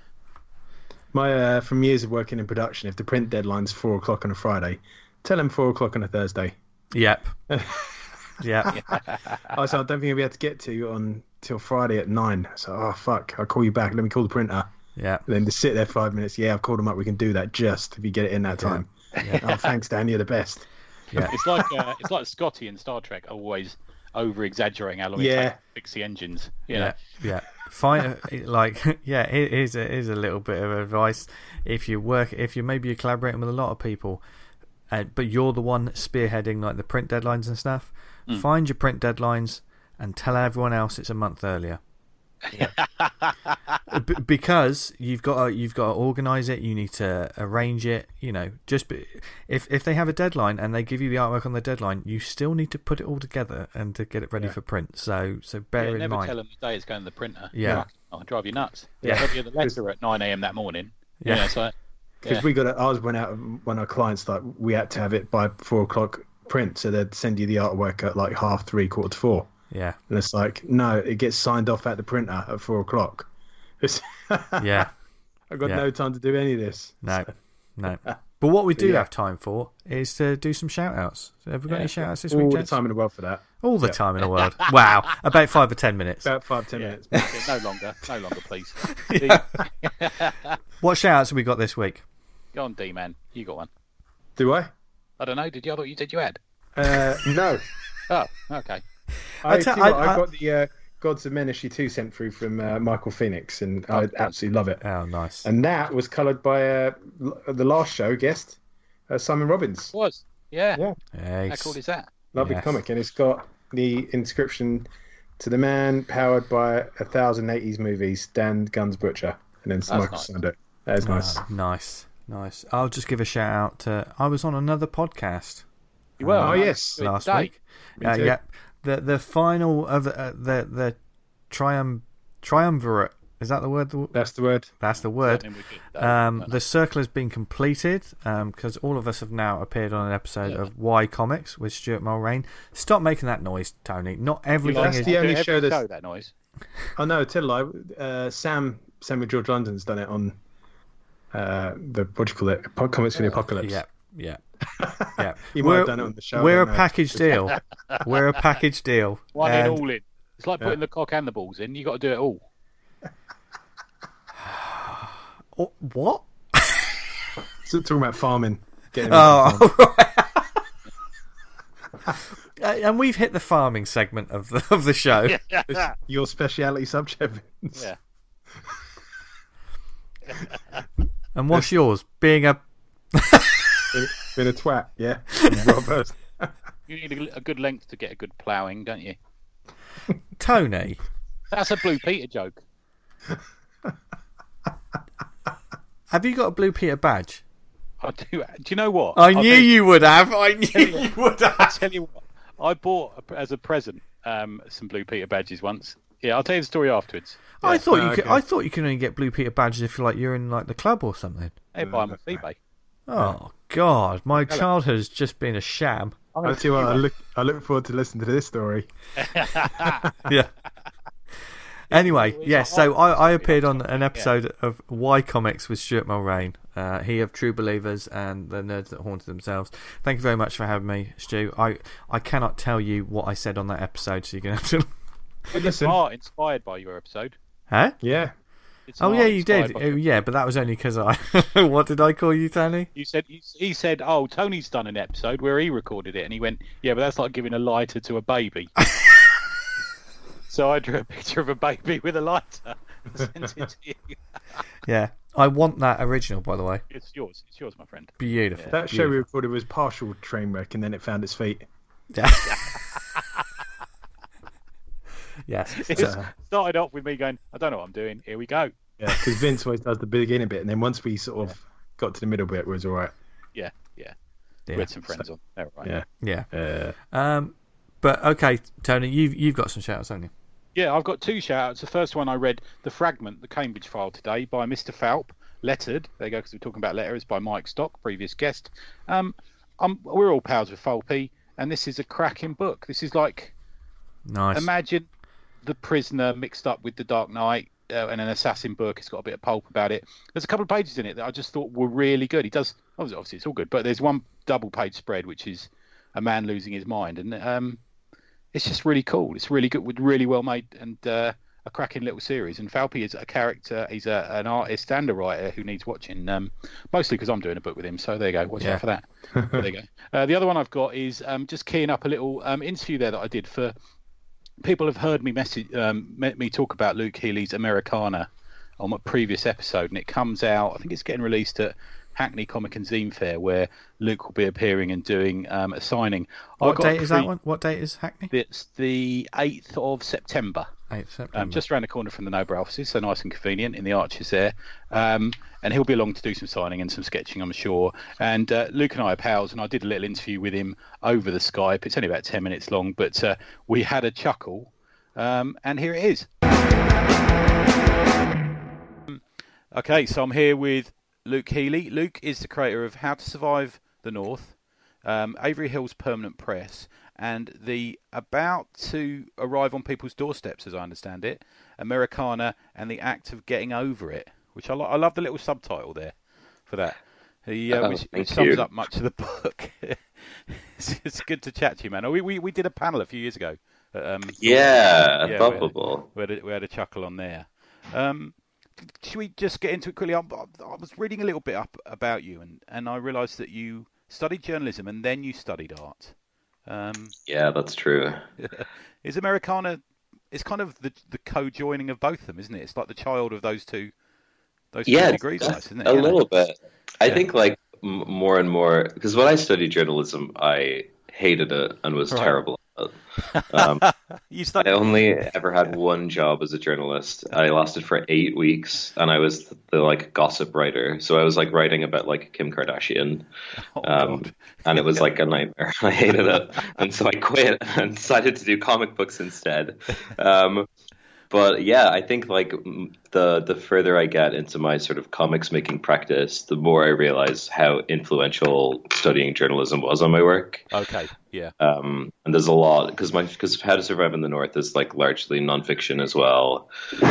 My uh, from years of working in production, if the print deadline's four o'clock on a Friday, tell them four o'clock on a Thursday. Yep. Yeah. I said, I don't think I'll be able to get to you on till Friday at nine. So, oh, fuck. I'll call you back. Let me call the printer. Yeah. And then to sit there five minutes. Yeah, I've called them up. We can do that just if you get it in that time. Yeah. Oh, thanks, Dan. You're the best. Yeah. It's like uh, it's like Scotty in Star Trek always over exaggerating how long Yeah. it takes to fix the engines. You know? Yeah, yeah. Find like yeah. here- Here's a here's a little bit of advice. If you work, if you maybe you're collaborating with a lot of people, uh, but you're the one spearheading like the print deadlines and stuff. Mm. Find your print deadlines and tell everyone else it's a month earlier. B- because you've got to, you've got to organise it. You need to arrange it. You know, just be, if if they have a deadline and they give you the artwork on the deadline, you still need to put it all together and to get it ready Yeah. for print. So so bear Yeah, in never mind. tell them the day it's going to the printer. Yeah. I'll drive you nuts. Yeah. They'll give you the letter at nine a.m. that morning. Yeah. Yeah, it's like, Because yeah. we got it. Ours went out when our clients like we had to have it by four o'clock print, so they'd send you the artwork at like half three, quarter to four. Yeah, And it's like, no, it gets signed off at the printer at four o'clock. It's yeah. I've got Yeah. no time to do any of this. No, no. But what we do Yeah. have time for is to do some shout outs. So have we got Yeah. any shout outs this All week, the gents? time in the world for that. All the Yeah. time in the world. Wow. About five or ten minutes. About five, ten Yeah. minutes. Yeah, no longer, no longer, please. Yeah. What shout outs have we got this week? Go on, D man, you got one. Do I? I don't know. Did you? I thought you said you had. Uh, no. Oh, okay. I, I tell- tell you what, I- I, I- got the uh, Gods of Men issue two sent through from uh, Michael Phoenix, and I Oh, absolutely love it. Oh, nice. And that was coloured by uh, l- the last show guest, uh, Simon Robbins. Was yeah. Yeah. How Ace. cool is that? Lovely Yes. comic, and it's got the inscription to the man powered by a thousand eighties movies, Dan Guns Butcher, and then Michael nice. signed it. That is nice. Ah, nice. Nice. I'll just give a shout out to. I was on another podcast You were. Oh, I yes. was last today. week. Me Uh, too. yeah. The the final of the uh, the the trium triumvirate. Is that the word? That's the word. That's the word. Something we could, uh, Um, the circle has been completed because all of us have now appeared on an episode Yeah. of Y Comics with Stuart Mulrain. Stop making that noise, Tony. Not everything That's is. the only every show that's- that noise. Oh no, tell a lie. Uh, Sam, Sam with George London's done it on uh, the what do you call it? Pod- Comics for the Apocalypse. Yeah, yeah, yeah. He might we're have done it on the show. I we're a don't know. package deal. We're a package deal. One in, And- all in. It's like putting the cock and the balls in. You got to do it all. Oh, what? So talking about farming. Getting Oh, right. Uh, and we've hit the farming segment of the of the show. It's your speciality subject. Vince. Yeah. And what's yours? Being a Been a twat, yeah. Robert. You need a, a good length to get a good ploughing, don't you? Tony. That's a Blue Peter joke. Have you got a Blue Peter badge? I do. Do you know what? I I'll knew tell you would have. I knew you would I have. tell you what. I bought a, as a present um, some Blue Peter badges once. Yeah, I'll tell you the story afterwards. I thought Oh, you could. okay. I thought you could only get Blue Peter badges if you're like you're in like the club or something. They buy them off eBay. Oh God, my childhood has just been a sham. I tell you what, I look, I look forward to listening to this story. Yeah. Anyway, it's yes. a So hard I, I story, appeared I'm on sorry, an yeah. episode of Y Comics with Stuart Mulrain, uh, he of True Believers and the Nerds That Haunted Themselves. Thank you very much for having me, Stu. I I cannot tell you what I said on that episode, so you're gonna have to. But listen, Art inspired by your episode. Huh? yeah, It's Oh an yeah, art you inspired did. by Oh, your- yeah, but that was only because I. What did I call you, Tony? You said he said, "Oh, Tony's done an episode where he recorded it," and he went, "Yeah, but that's like giving a lighter to a baby." So I drew a picture of a baby with a lighter and sent it to you. Yeah, I want that original, by the way. It's yours. It's yours, my friend. Beautiful. that show we Beautiful. recorded was partial train wreck, and then it found its feet. Yeah. Yes. It So, started off with me going, "I don't know what I'm doing. Here we go." Yeah, because Vince always does the beginning bit, and then once we sort of got to the middle bit, it was all right. Yeah, yeah. We yeah. had some friends on. They're all right. Yeah. Yeah. Uh, Um, but okay, Tony, you've you've got some shouts, haven't you? Yeah, I've got two shout-outs. The first one I read, The Fragment, the Cambridge File today by Mister Falp, lettered. There you go, because we're talking about letters, by Mike Stock, previous guest. Um, I'm, we're all pals with Falpy, and this is a cracking book. This is like, Nice. imagine The Prisoner mixed up with The Dark Knight uh, and an assassin book. It's got a bit of pulp about it. There's a couple of pages in it that I just thought were really good. He does, obviously, obviously it's all good, but there's one double-page spread, which is a man losing his mind, and um, it's just really cool. It's really good, really well made, and uh, a cracking little series. And Falpy is a character. He's a, an artist and a writer who needs watching. Um, mostly because I'm doing a book with him. So there you go. Watch Yeah. out for that. There you go. Uh, the other one I've got is um, just keying up a little um, interview there that I did for. People have heard me message um, me talk about Luke Healy's Americana on my previous episode, and it comes out. I think it's getting released at Hackney Comic and Zine Fair, where Luke will be appearing and doing um, a signing. I What got date a is pre- that one? What date is Hackney? It's the eighth of September. eighth September. Um, just around the corner from the Nobel offices, so nice and convenient in the arches there. Um, and he'll be along to do some signing and some sketching, I'm sure. And uh, Luke and I are pals, and I did a little interview with him over the Skype. It's only about ten minutes long, but uh, we had a chuckle. Um, and here it is. Okay, so I'm here with Luke Healy. Luke is the creator of How to Survive the North, um, Avery Hill's Permanent Press, and the about to arrive on people's doorsteps, as I understand it, Americana and the Act of Getting Over It, which I, lo- I love the little subtitle there for that. He, uh, Oh, which, thank which sums you. up much of the book. it's, it's good to chat to you, man. Oh, we, we we did a panel a few years ago. Um, Yeah, yeah, Bubbable. we had, a, we had a chuckle on there. Um, should we just get into it quickly? I, I was reading a little bit up about you, and, and I realised that you studied journalism and then you studied art. Um, Yeah, that's true. is Americana? It's kind of the the co-joining of both of them, isn't it? It's like the child of those two, those two Yeah, degrees, that's almost, isn't it? a You know? little bit. I Yeah. think like m- more and more because when I studied journalism, I hated it and was Right. terrible at it. Um, You I studied. only ever had one job as a journalist. I lasted for eight weeks, and I was the like gossip writer. So I was like writing about like Kim Kardashian, Oh, um, God. and it was like a nightmare. I hated it, and so I quit and decided to do comic books instead. Um, but yeah, I think like m- the the further I get into my sort of comics making practice, the more I realize how influential studying journalism was on my work. Okay. Yeah. Um, and there's a lot because my because How to Survive in the North is like largely nonfiction as well.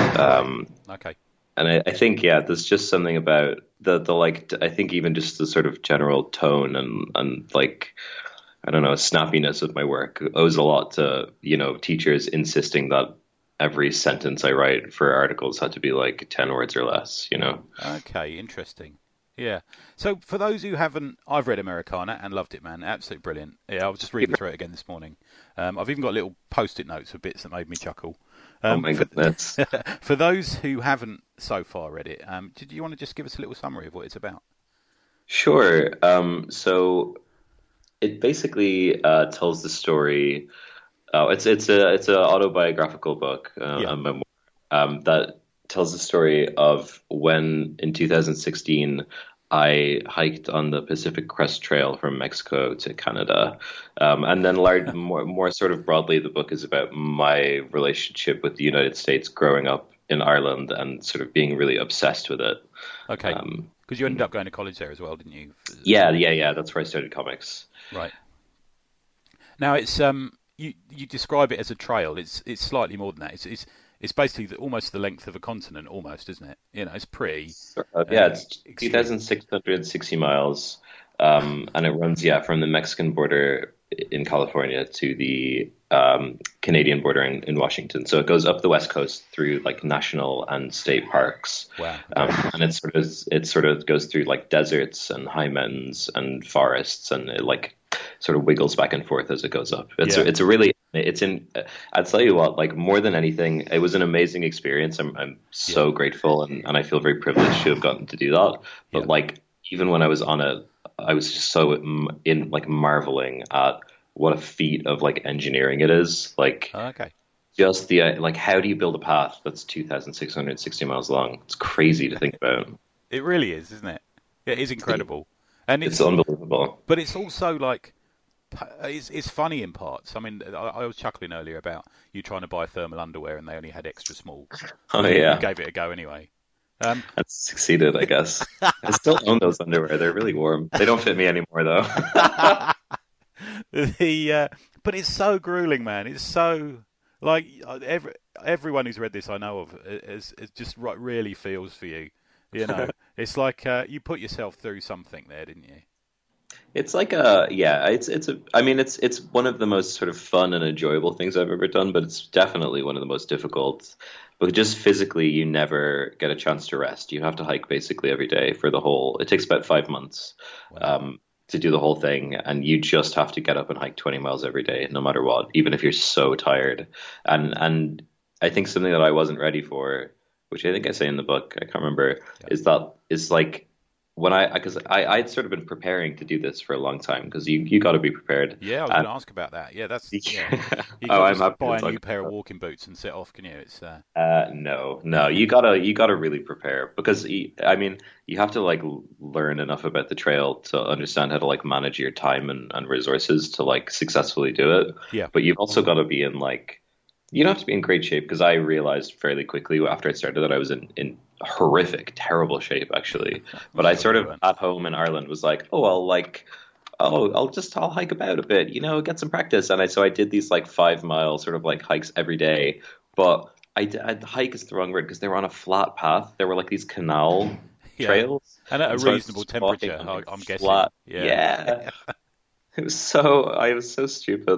Um, Okay. and I, I think yeah, there's just something about the the like I think even just the sort of general tone and and like I don't know snappiness of my work owes a lot to you know teachers insisting that every sentence I write for articles had to be like ten words or less. You know. Okay, interesting. Yeah. So for those who haven't, I've read Americana and loved it, man. Absolutely brilliant. Yeah, I was just reading through it again this morning. Um, I've even got little post-it notes of bits that made me chuckle. Um, oh my for, goodness. for those who haven't so far read it, um, did you want to just give us a little summary of what it's about? Sure. Um, so it basically uh, tells the story. Uh, it's it's a it's an autobiographical book, uh, Yeah. a memoir um, that tells the story of when in two thousand sixteen I hiked on the Pacific Crest Trail from Mexico to Canada, um, and then large, more more sort of broadly, the book is about my relationship with the United States growing up in Ireland and sort of being really obsessed with it. Okay. Um, Because you ended up going to college there as well, didn't you? yeah, yeah, yeah. That's where I started comics. Right. Now it's um you you describe it as a trail. It's it's slightly more than that. It's it's it's basically the, almost the length of a continent, almost, isn't it? You know, it's pretty. Uh, yeah, Uh, it's extreme. two thousand six hundred sixty miles, um, and it runs yeah from the Mexican border in California to the um, Canadian border in, in Washington. So it goes up the west coast through like national and state parks, Wow. um, and it sort of it sort of goes through like deserts and high mountains and forests, and it like sort of wiggles back and forth as it goes up. It's Yeah. a, it's a really it's in. I'd tell you what, like more than anything, it was an amazing experience. I'm I'm so grateful, and, and I feel very privileged to have gotten to do that. But Yeah. like even when I was on it, I was just so m- in like marveling at what a feat of like engineering it is. Like Okay. just the uh, like how do you build a path that's two thousand six hundred sixty miles long? It's crazy to think about. It really is, isn't it? It is incredible, and It's it's, unbelievable. but it's also like it's it's funny in parts. I mean, I, I was chuckling earlier about you trying to buy thermal underwear and they only had extra small. Oh yeah, You gave it a go anyway. Um, I succeeded, I guess. I still own those underwear. They're really warm. They don't fit me anymore though. the uh, but it's so grueling, man. It's so like every everyone who's read this I know of is, is just right, really feels for you. You know, it's like uh, you put yourself through something there, didn't you? It's like a yeah, it's it's a I mean it's it's one of the most sort of fun and enjoyable things I've ever done, but it's definitely one of the most difficult. But just physically, you never get a chance to rest. You have to hike basically every day for the whole. It takes about five months Wow. um, to do the whole thing, and you just have to get up and hike twenty miles every day, no matter what, even if you're so tired. And and I think something that I wasn't ready for, which I think I say in the book, I can't remember, Yeah. is that is like. When I, because I, I'd sort of been preparing to do this for a long time, because you, you got to be prepared. Yeah, I was And- going to ask about that. Yeah, that's yeah. You oh, can't I'm just happy to buy a talk new pair of about walking boots and set off, can you? It's uh, that. Uh, no, no, you gotta, you gotta really prepare because you, I mean, you have to like l- learn enough about the trail to understand how to like manage your time and, and resources to like successfully do it. Yeah. But you've also got to be in like, you don't have to be in great shape because I realized fairly quickly after I started that I was in, in horrific, terrible shape actually. But I sort of at home in Ireland was like, oh, I'll like, oh, I'll just I'll hike about a bit, you know, get some practice. And I so I did these like five mile sort of like hikes every day. But I, I hike is the wrong word because they were on a flat path. There were like these canal Yeah. trails, and at a and so I was reasonable just walking temperature, on I, I'm guessing. flat- Yeah. yeah. It was so I was so stupid,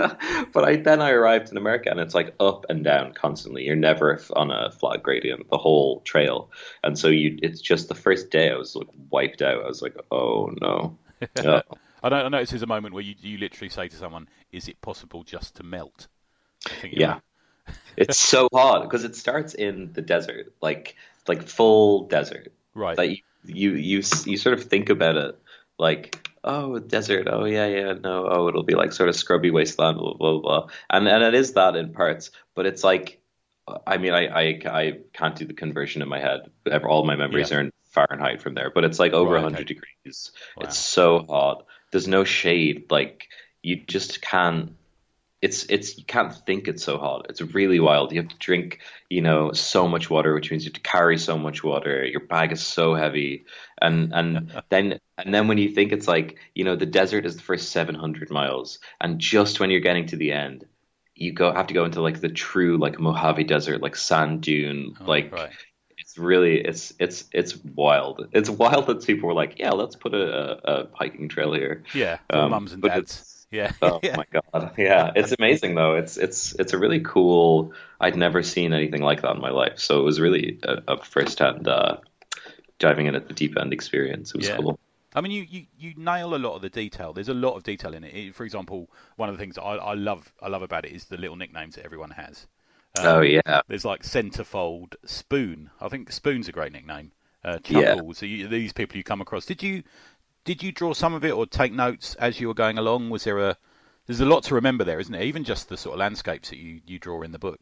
but I then I arrived in America and it's like up and down constantly. You're never on a flat gradient the whole trail, and so you it's just the first day I was like wiped out. I was like, oh no. Yeah. I know. I notice there's a moment where you you literally say to someone, "Is it possible just to melt?" I think you're Yeah. It's so hot because it starts in the desert, like like full desert. right. That you, you you you sort of think about it like, oh, desert, oh yeah, yeah, no, oh, it'll be like sort of scrubby wasteland, blah blah blah, and and it is that in parts, but it's like, I mean, I I, I can't do the conversion in my head. All my memories Yeah. are in Fahrenheit from there, but it's like over Right, one hundred okay. degrees. Wow. It's so hot. There's no shade. Like you just can't. It's it's you can't think it's so hot. It's really wild. You have to drink, you know, so much water, which means you have to carry so much water. Your bag is so heavy, and and then and then when you think it's like, you know, the desert is the first seven hundred miles, and just when you're getting to the end, you go have to go into like the true like Mojave Desert, like sand dune, Oh, like. right. It's really it's it's it's wild. It's wild that people were like, yeah, let's put a, a hiking trail here. Yeah. For Um, mums and but dads. it's- Yeah. Oh yeah. my god, yeah, it's amazing though. It's it's it's a really cool. I'd never seen anything like that in my life, so it was really a, a first-hand uh, diving in at the deep end experience. It was Yeah. cool. I mean, you, you, you nail a lot of the detail. There's a lot of detail in it. It- For example, one of the things that I, I love I love about it is the little nicknames that everyone has. Um, Oh yeah, There's like Centerfold, Spoon. I think Spoon's a great nickname. Uh, Yeah. Chuckles. So you, these people you come across. Did you did you draw some of it or take notes as you were going along? Was there a there's a lot to remember there, isn't there? Even just the sort of landscapes that you, you draw in the book.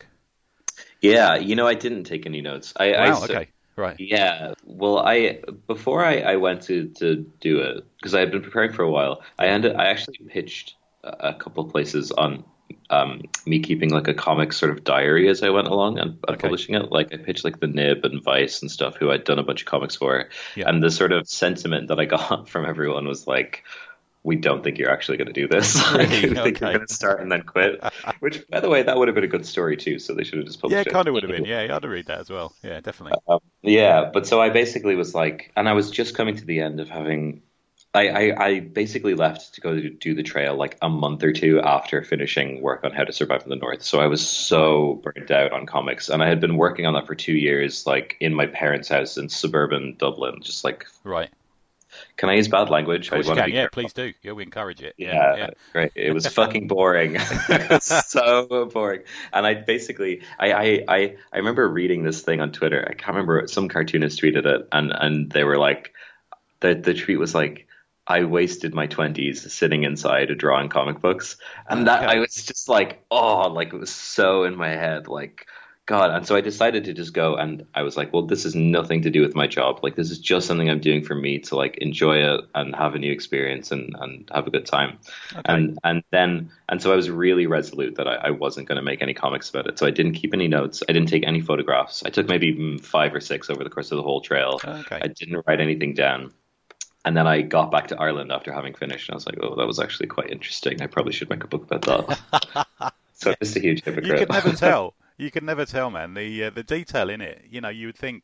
yeah. You know, I didn't take any notes. I, I Wow. s- Okay. Right. Yeah, well, I before I, I went to, to do it because I had been preparing for a while. I ended. I actually pitched a, a couple of places on um, me keeping like a comic sort of diary as I went along and, and Okay. publishing it. Like I pitched like the Nib and Vice and stuff, who I'd done a bunch of comics for, Yeah. and the sort of sentiment that I got from everyone was like, we don't think you're actually going to do this. Like, Really? we think you're Okay. going to start and then quit. Which, by the way, that would have been a good story too. So they should have just published Yeah, it. it kind of would have been. Yeah, I'd have read that as well. Yeah, definitely. Um, yeah, but so I basically was like, and I was just coming to the end of having, I, I, I basically left to go to do the trail like a month or two after finishing work on How to Survive in the North. So I was so burnt out on comics, and I had been working on that for two years, like in my parents' house in suburban Dublin. Just like, Right. can I use bad language? Of course I you wanna can. be Yeah, careful. please do. Yeah, we encourage it. Yeah, Yeah. great. It was fucking boring. It was so boring. And I basically, I, I, I, I remember reading this thing on Twitter. I can't remember, some cartoonist tweeted it, and, and they were like, the the tweet was like, I wasted my twenties sitting inside drawing comic books. And that, Okay. I was just like, oh, like it was so in my head, like, God. And so I decided to just go, and I was like, well, this has nothing to do with my job. Like, this is just something I'm doing for me to like enjoy it and have a new experience and, and have a good time. Okay. And and then and so I was really resolute that I, I wasn't going to make any comics about it. So I didn't keep any notes. I didn't take any photographs. I took maybe mm, five or six over the course of the whole trail. Okay. I didn't write anything down. And then I got back to Ireland after having finished, and I was like, oh, that was actually quite interesting. I probably should make a book about that. So I'm just a huge You hypocrite. could never tell. You could never tell, man. The uh, the detail in it. You know, you would think,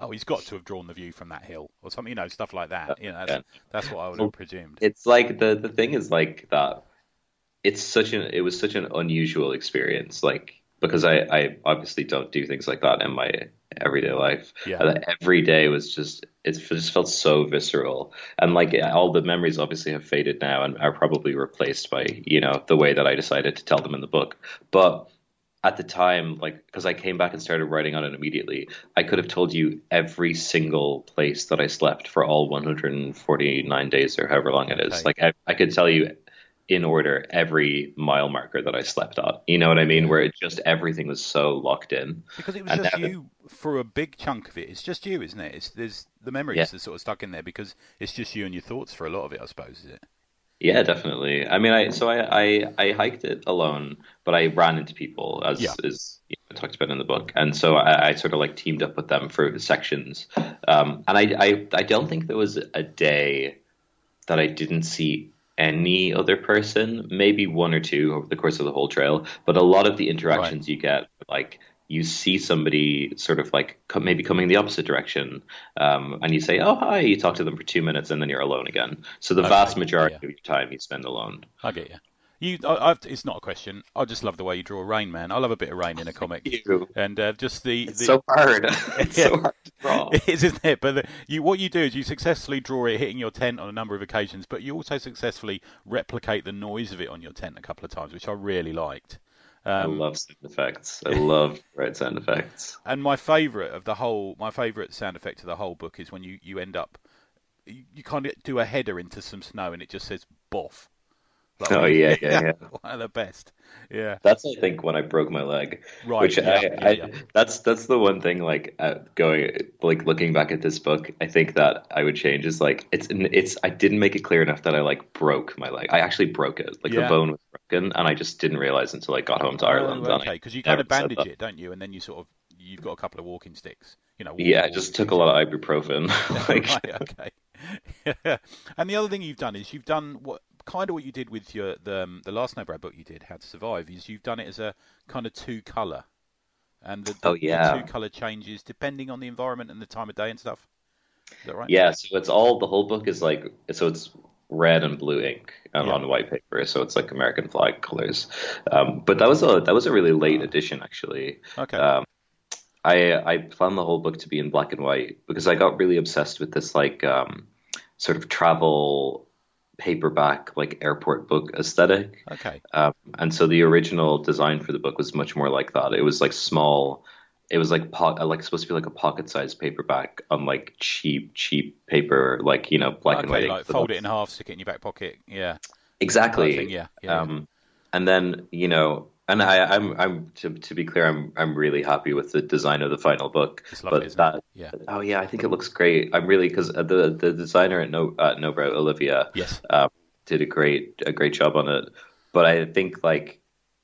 oh, he's got to have drawn the view from that hill or something, you know, stuff like that. You know, that's, Yeah. that's what I would Well, have presumed. It's like the the thing is like that. It's such an it was such an unusual experience, like because I I obviously don't do things like that in my everyday life. Yeah. And every day was just it just felt so visceral, and like all the memories obviously have faded now and are probably replaced by you know the way that I decided to tell them in the book, but. At the time, like, because I came back and started writing on it immediately, I could have told you every single place that I slept for all one hundred forty-nine days or however long it is. Okay. Like, I, I could tell you in order every mile marker that I slept at. You know what I mean? Where it just everything was so locked in. Because it was And just now- you for a big chunk of it. It's just you, isn't it? It's there's the memories Yeah. are sort of stuck in there because it's just you and your thoughts for a lot of it, I suppose, is it? Yeah, definitely. I mean, I so I, I, I hiked it alone, but I ran into people as Yeah. as you know, talked about in the book, and so I, I sort of like teamed up with them for sections. Um, and I, I I don't think there was a day that I didn't see any other person, maybe one or two over the course of the whole trail, but a lot of the interactions you get, like you see somebody sort of like co- maybe coming the opposite direction, um, and you say, "Oh, hi," you talk to them for two minutes, and then you're alone again. So the Okay, vast majority yeah. of your time you spend alone. I get you. You, I, I've, it's not a question. I just love the way you draw Rain Man. I love a bit of rain in a comic, You. and uh, just the, It's the so hard. It's Yeah. so hard to draw. It is, isn't it? But the, you, what you do is you successfully draw it hitting your tent on a number of occasions, but you also successfully replicate the noise of it on your tent a couple of times, which I really liked. I Um, love sound effects. I love right sound effects. And my favourite of the whole, my favourite sound effect of the whole book is when you, you end up, you, you kind of do a header into some snow and it just says "boff." Like, Oh, yeah, yeah, yeah. One of the best. Yeah. That's I think when I broke my leg. Right. Which yeah, I, yeah, I yeah. that's that's the one thing like uh, going like looking back at this book, I think that I would change is like it's it's I didn't make it clear enough that I like broke my leg. I actually broke it. Like Yeah. the bone was broken, and I just didn't realize until I got home to Ireland. Oh, and okay, I because you kind of never said bandage that. it, don't you? And then you sort of, you've got a couple of walking sticks. You know. Walking, Yeah, I walking just took sticks. a lot of ibuprofen. like, Right, okay. Yeah. And the other thing you've done is you've done what kind of what you did with your the um, the last Snowbrow book you did, How to Survive, is you've done it as a kind of two colour, and the, the, Oh, yeah. the two colour changes depending on the environment and the time of day and stuff. Is that right? Yeah, so it's all the whole book is like so it's red and blue ink um, Yeah. on white paper, so it's like American flag colors. Um, but that was a that was a really late edition actually. Okay. Um, I I planned the whole book to be in black and white because I got really obsessed with this like um, sort of travel paperback like airport book aesthetic. Okay. Um, and so the original design for the book was much more like that. It was like small. It was like po- like supposed to be like a pocket-sized paperback on like cheap, cheap paper, like you know, black and Okay, white. like ink. So fold it that's- in half, stick it in your back pocket. Yeah. Exactly. Kind of thing, yeah, yeah, Um, and then you know, and I, I'm, I'm to to be clear, I'm, I'm really happy with the design of the final book. It's lovely, but isn't that, it? Yeah. oh yeah, I think it looks great. I'm really because the the designer at No at Nobrow, Olivia, Yes. um, did a great a great job on it. But I think like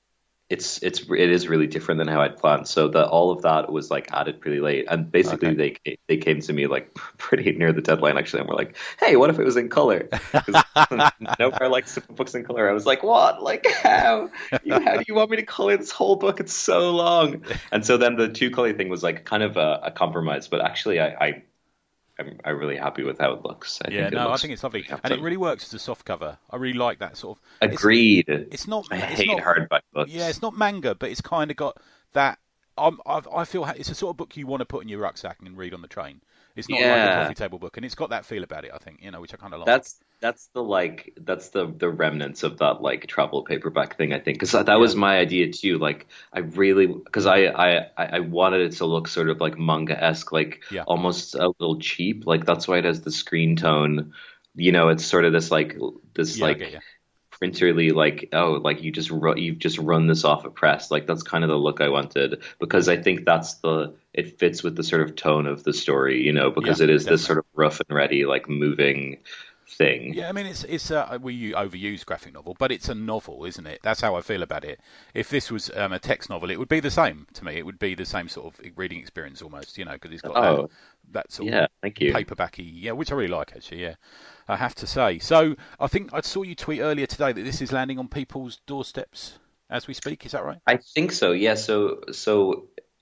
it's it's it is really different than how I'd planned. So that all of that was like added pretty late, and basically Okay. they they came to me like pretty near the deadline actually, and were like, "Hey, what if it was in color?" 'Cause Nowhere likes to put books in color. I was like, "What? Like how? You, how do you want me to color this whole book? It's so long." And so then the two color thing was like kind of a, a compromise, but actually I. I I'm, I'm really happy with how it looks. I Yeah, think it no, I looks think it's lovely, really and it handsome. really works as a soft cover. I really like that sort of. it's- Agreed. It's not. I it's hate not, hardback books. Yeah, it's not manga, but it's kind of got that. I'm, I've, I feel ha- it's a sort of book you want to put in your rucksack and read on the train. It's not like a Yeah. coffee table book, and it's got that feel about it. I think you know, which I kind of like. That's that's the like that's the the remnants of that like travel paperback thing, I think, because that, that was Yeah. my idea too. Like I really because I, I I I wanted it to look sort of like manga esque, like Yeah. almost a little cheap. Like that's why it has the screen tone. You know, it's sort of this like this Yeah, I like get you. printerly like oh like you just ru- you've just run this off a press. Like that's kind of the look I wanted because I think that's the it fits with the sort of tone of the story. You know, because Yeah, it is definitely. this sort of rough and ready like moving thing. Yeah, I mean, it's it's a we u- overuse graphic novel, but it's a novel, isn't it? That's how I feel about it. If this was um, a text novel, it would be the same to me. It would be the same sort of reading experience almost, you know, because it's got Oh, that, that sort yeah, of thank you. paperbacky, yeah, which I really like actually. Yeah, I have to say. So I think I saw you tweet earlier today that this is landing on people's doorsteps as we speak. Is that right? I think so. Yeah. So so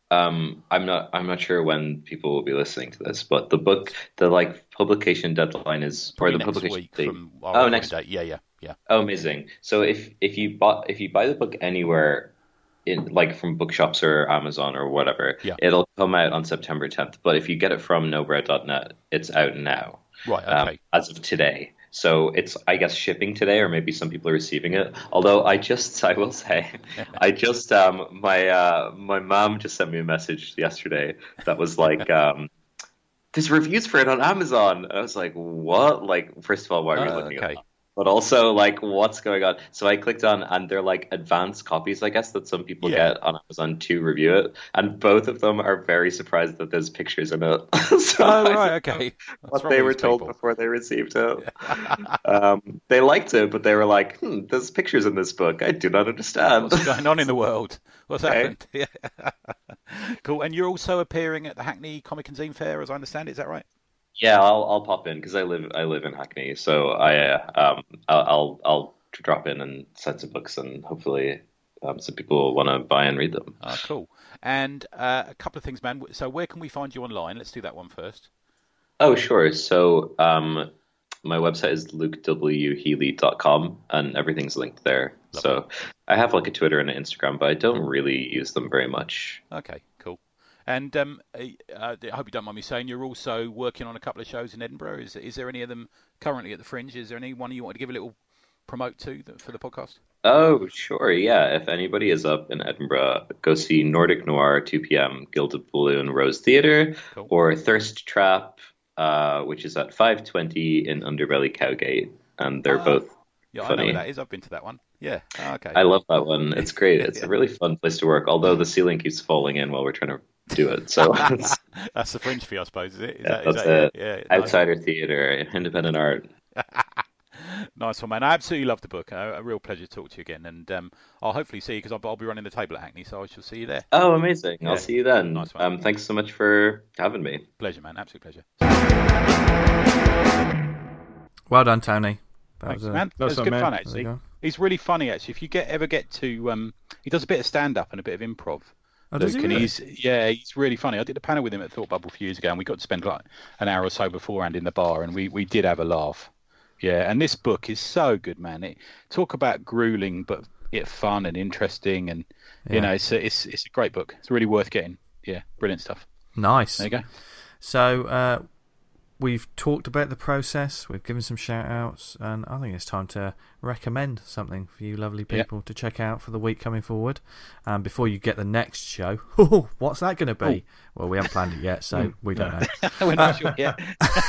Um, I'm not. I'm not sure when people will be listening to this, but the book, the like publication deadline is, Probably or the next publication week date. from our Oh, recording next. date. Yeah, yeah, yeah. Oh, amazing. So if if you bought if you buy the book anywhere in like from bookshops or Amazon or whatever, Yeah. it'll come out on September tenth. But if you get it from no bread dot net, it's out now. Right. um, Okay. as of today. So it's, I guess, shipping today, or maybe some people are receiving it. Although I just, I will say, I just, um, my uh, my mom just sent me a message yesterday that was like, um, "There's reviews for it on Amazon." And I was like, "What?" Like, first of all, why are you Oh, looking okay. at that? But also, like, what's going on? So I clicked on, and they're like advanced copies, I guess, that some people Yeah. get on Amazon to review it. And both of them are very surprised that there's pictures in it. So Oh, I right. don't know Okay. What's what wrong they with were these told people? before they received it. um, they liked it, but they were like, hmm, "There's pictures in this book. I do not understand." What's going on in the world? What's Okay. happened? Yeah. Cool. And you're also appearing at the Hackney Comic and Zine Fair, as I understand it. Is that right? Yeah, I'll I'll pop in because I live I live in Hackney, so I uh, um I'll, I'll I'll drop in and sign some books, and hopefully um, some people will want to buy and read them. Ah, cool. And uh, a couple of things, man. So where can we find you online? Let's do that one first. Oh, sure. So um, my website is luke w healy dot com, and everything's linked there. So I have like a Twitter and an Instagram, but I don't really use them very much. Okay, cool. And um, uh, I hope you don't mind me saying you're also working on a couple of shows in Edinburgh. Is is there any of them currently at the Fringe? Is there any one you want to give a little promote to the, for the podcast? Oh, sure. Yeah. If anybody is up in Edinburgh, go see Nordic Noir, two p.m., Gilded Balloon, Rose Theatre, Cool. or Thirst Trap, uh, which is at five twenty in Underbelly Cowgate. And they're Ah, both Yeah, I know funny. where that is. I've been to that one. Yeah. Ah, okay. I love that one. It's great. It's a really fun place to work, although the ceiling keeps falling in while we're trying to do it. So it's That's the Fringe fee, I suppose, is it? Is Yeah, that, is that's that it. Yeah, yeah, nice. outsider theatre, independent art. Nice one, man. I absolutely love the book. A, a real pleasure to talk to you again. And um, I'll hopefully see you because I'll, I'll be running the table at Hackney, so I shall see you there. Oh, amazing. Yeah. I'll see you then. Nice one. Um, thanks so much for having me. Pleasure, man. Absolute pleasure. Well done, Tony. That Thanks, was a- man. It Nice was one, good man. fun, there you actually. go. He's really funny, actually. If you get ever get to, um, he does a bit of stand up and a bit of improv. Oh, does he Luke, and really? he's yeah, he's really funny. I did a panel with him at Thought Bubble a few years ago, and we got to spend like an hour or so beforehand in the bar, and we, we did have a laugh. Yeah, and this book is so good, man. It talk about grueling, but yet fun and interesting, and Yeah. you know, it's a, it's it's a great book. It's really worth getting. Yeah, brilliant stuff. Nice. There you go. So uh, we've talked about the process, we've given some shout outs, and I think it's time to recommend something for you lovely Yeah. people to check out for the week coming forward. Um, before you get the next show, what's that going to be? Well, we haven't planned it yet, so we don't know. We're not sure yet.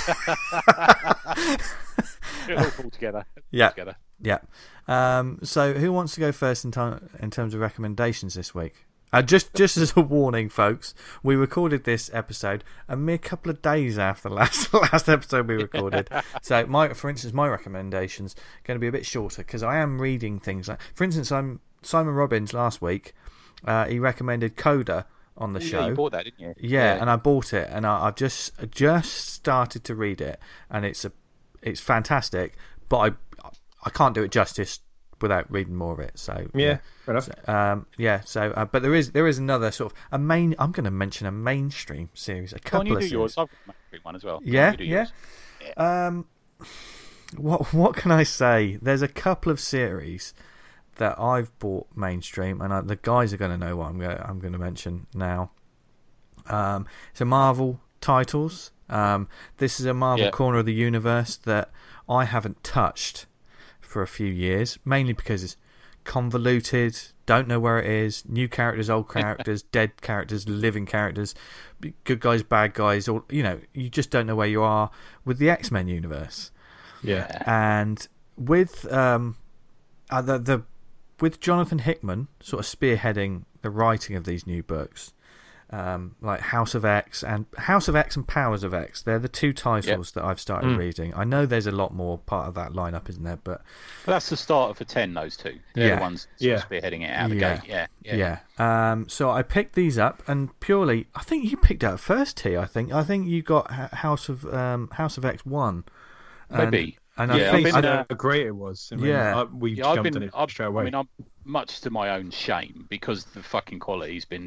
It'll all pull together. Yeah. Together. Yeah. Um, so who wants to go first in, time, in terms of recommendations this week? Uh, just just as a warning, folks, we recorded this episode a mere couple of days after the last last episode we recorded. So, my, for instance, my recommendations are going to be a bit shorter because I am reading things like, for instance, I'm Simon Robbins last week. Uh, he recommended Coda on the Oh, yeah, show. you bought that, didn't you? Yeah, and I bought it, and I, I've just just started to read it, and it's a it's fantastic, but I I can't do it justice without reading more of it. So Yeah, fair enough. um, yeah. So, uh, but there is there is another sort of a main. I'm going to mention a mainstream series. A Go on, couple you of do series. yours. I've got a mainstream one as well. Go on, Yeah, you do yeah. yours. Um, what what can I say? There's a couple of series that I've bought mainstream, and I, the guys are going to know what I'm going I'm going to mention now. Um, so Marvel titles. Um, this is a Marvel Yeah. corner of the universe that I haven't touched for a few years, mainly because it's convoluted, don't know where it is, new characters, old characters, dead characters, living characters, good guys, bad guys, or you know, you just don't know where you are with the X-Men universe. Yeah. And with um, uh, the the with Jonathan Hickman sort of spearheading the writing of these new books, um, like House of X and House of X and Powers of X, they're the two titles that I've started Mm. reading. I know there's a lot more part of that lineup, isn't there? But Well, that's the starter for ten. Those two, they're Yeah. the ones sort Yeah. of spearheading it out of the Yeah. gate. Yeah, yeah. yeah. Um, so I picked these up, and purely, I think you picked out first, T. I think I think you got H- House of um, House of X one. And, Maybe. And Yeah, I I've think been, I I, know uh, how great it was. I mean, Yeah. I, we Yeah, I've jumped been. on it I've, straight I away. mean, I'm much to my own shame because the fucking quality's been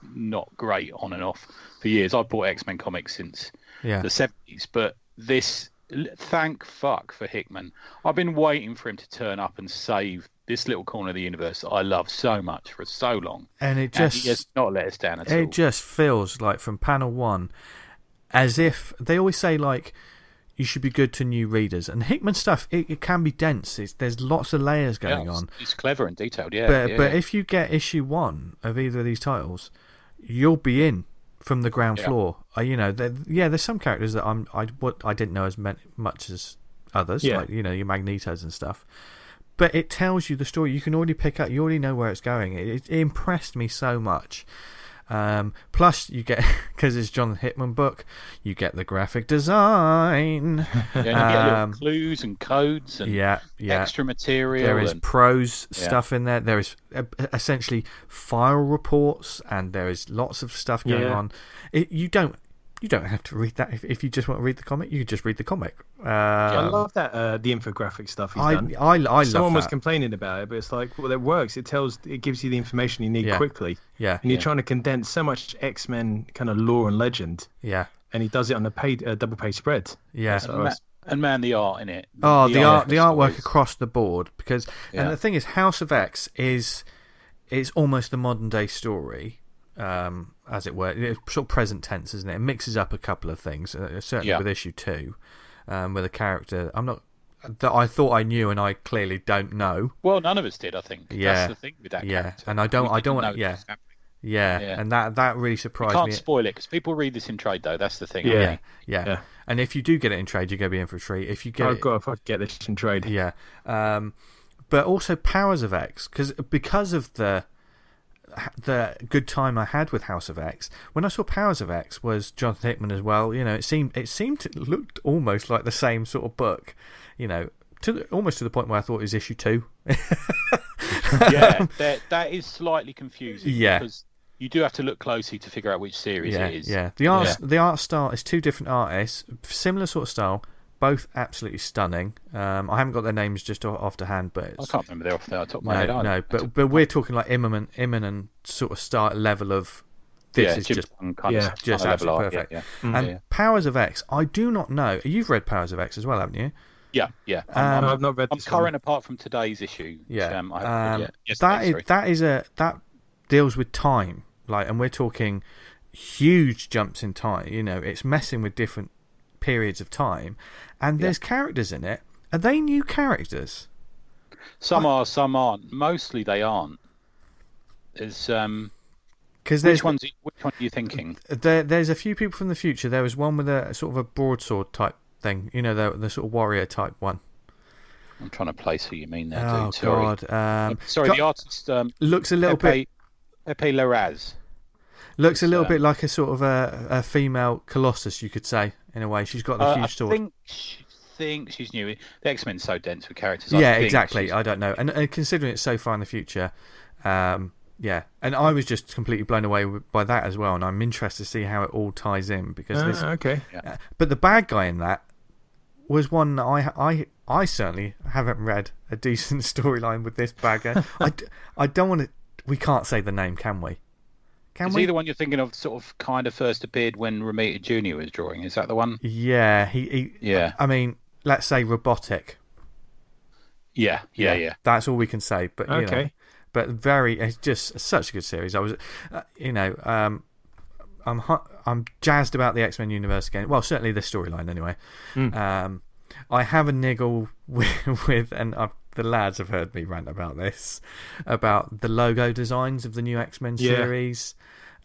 not great on and off for years. I've bought X-Men comics since Yeah. the seventies, but this, thank fuck for Hickman. I've been waiting for him to turn up and save this little corner of the universe that I love so much for so long. And it And just he has not let us down at all. it just feels like from panel one, as if they always say like you should be good to new readers, and Hickman stuff it, it can be dense. It's, there's lots of layers going Yeah, on. It's clever and detailed, yeah. But yeah, but yeah. if you get issue one of either of these titles, you'll be in from the ground Yeah. floor. Uh, you know, there- yeah, there's some characters that I'm I what I didn't know as men- much as others, Yeah. like you know your Magnetos and stuff. But it tells you the story. You can already pick up. You already know where it's going. It, it impressed me so much. Um, plus, you get because it's John Hickman book. You get the graphic design. Yeah, and you get little um, clues and codes and yeah, yeah. extra material. There is and, prose Yeah. stuff in there. There is uh, essentially file reports, and there is lots of stuff going Yeah. on. It, you don't you don't have to read that if, if you just want to read the comic. You can just read the comic. Um, I love that uh, the infographic stuff he's I, done. I, I love Someone was that. complaining about it, but it's like, well, it works. It tells, it gives you the information you need Yeah. quickly, Yeah, and you're Yeah. trying to condense so much X-Men kind of lore and legend, yeah, and he does it on a paid, uh, double page spread. yeah. So and, ma- and man, the art in it. Oh, the, art, the artwork stories. across the board. Because, Yeah. and the thing is, House of X is is almost the modern day story, um, as it were. It's sort of present tense, isn't it? It mixes up a couple of things, uh, certainly Yeah. with issue two, um, with a character I'm not that I thought I knew and I clearly don't know. Well, none of us did, I think. Yeah. That's the thing with that Yeah, character. and I don't, We I don't didn't want, know yeah, this was happening. yeah, Yeah. and that that really You surprised can't me. spoil it because people read this in trade, though. That's the thing. Yeah, aren't yeah, Yeah. and if you do get it in trade, you're going to be in for a treat. If you get Oh it, god, if I could get this in trade. yeah, um, but also Powers of X, because because of the the good time I had with House of X, when I saw Powers of X was Jonathan Hickman as well. You know, it seemed it seemed to looked almost like the same sort of book. You know, to the, almost to the point where I thought it was issue two. they? Yeah, that, that is slightly confusing. Yeah. Because you do have to look closely to figure out which series yeah, it is. yeah. The art Yeah. the art style is two different artists, similar sort of style, both absolutely stunning. Um, I haven't got their names just o- off the hand, but I it's, can't remember they're off the top of my head. no, either. no, but but we're talking like imminent, imminent sort of start level of this yeah, is Jim just Sung kind yeah, of just kind of level absolutely art, perfect. Yeah, yeah. and yeah. Powers of X. I do not know. You've read Powers of X as well, haven't you? Yeah, yeah. Um, I'm, No, I'm, I've not read I'm this current one. apart from today's issue. which, Yeah. Um, I haven't Um, read yet. that Yesterday, is sorry. that is a that deals with time, like, and we're talking huge jumps in time. You know, it's messing with different periods of time, and there's characters in it. Are they new characters? Some are, some aren't. Mostly they aren't. There's um. Because there's Which ones? Which one are you thinking? there, there's a few people from the future. There was one with a sort of a broadsword type thing. You know, the the sort of warrior type one. I'm trying to place who you mean there, Oh dude. Sorry. God! Um, Sorry, got- the artist um, looks a little bit. Pepe, Pepe Larraz. Looks a little um, bit like a sort of a, a female Colossus, you could say, in a way. She's got the Uh, huge I sword. think she think she's new. The X-Men's so dense with characters. Yeah, I think exactly. she's- I don't know. And, and considering it's so far in the future, um, yeah. And I was just completely blown away with- by that as well. And I'm interested to see how it all ties in because Ah, this. okay. Uh, but the bad guy in that was one that I I I certainly haven't read a decent storyline with this bad guy. I, d- I don't want to. We can't say the name, can we? Can Is we? he the one you're thinking of? Sort of, kind of first appeared when Romita Junior was drawing. Is that the one? Yeah, he, he. Yeah. I mean, let's say robotic. Yeah, yeah, yeah. That's all we can say. But you know, Okay. but very, it's just such a good series. I was, uh, you know, um, I'm hu- I'm jazzed about the X-Men universe again. Well, certainly the storyline anyway. Mm. Um, I have a niggle with, with and i the lads have heard me rant about this, about the logo designs of the new X-Men Yeah. series.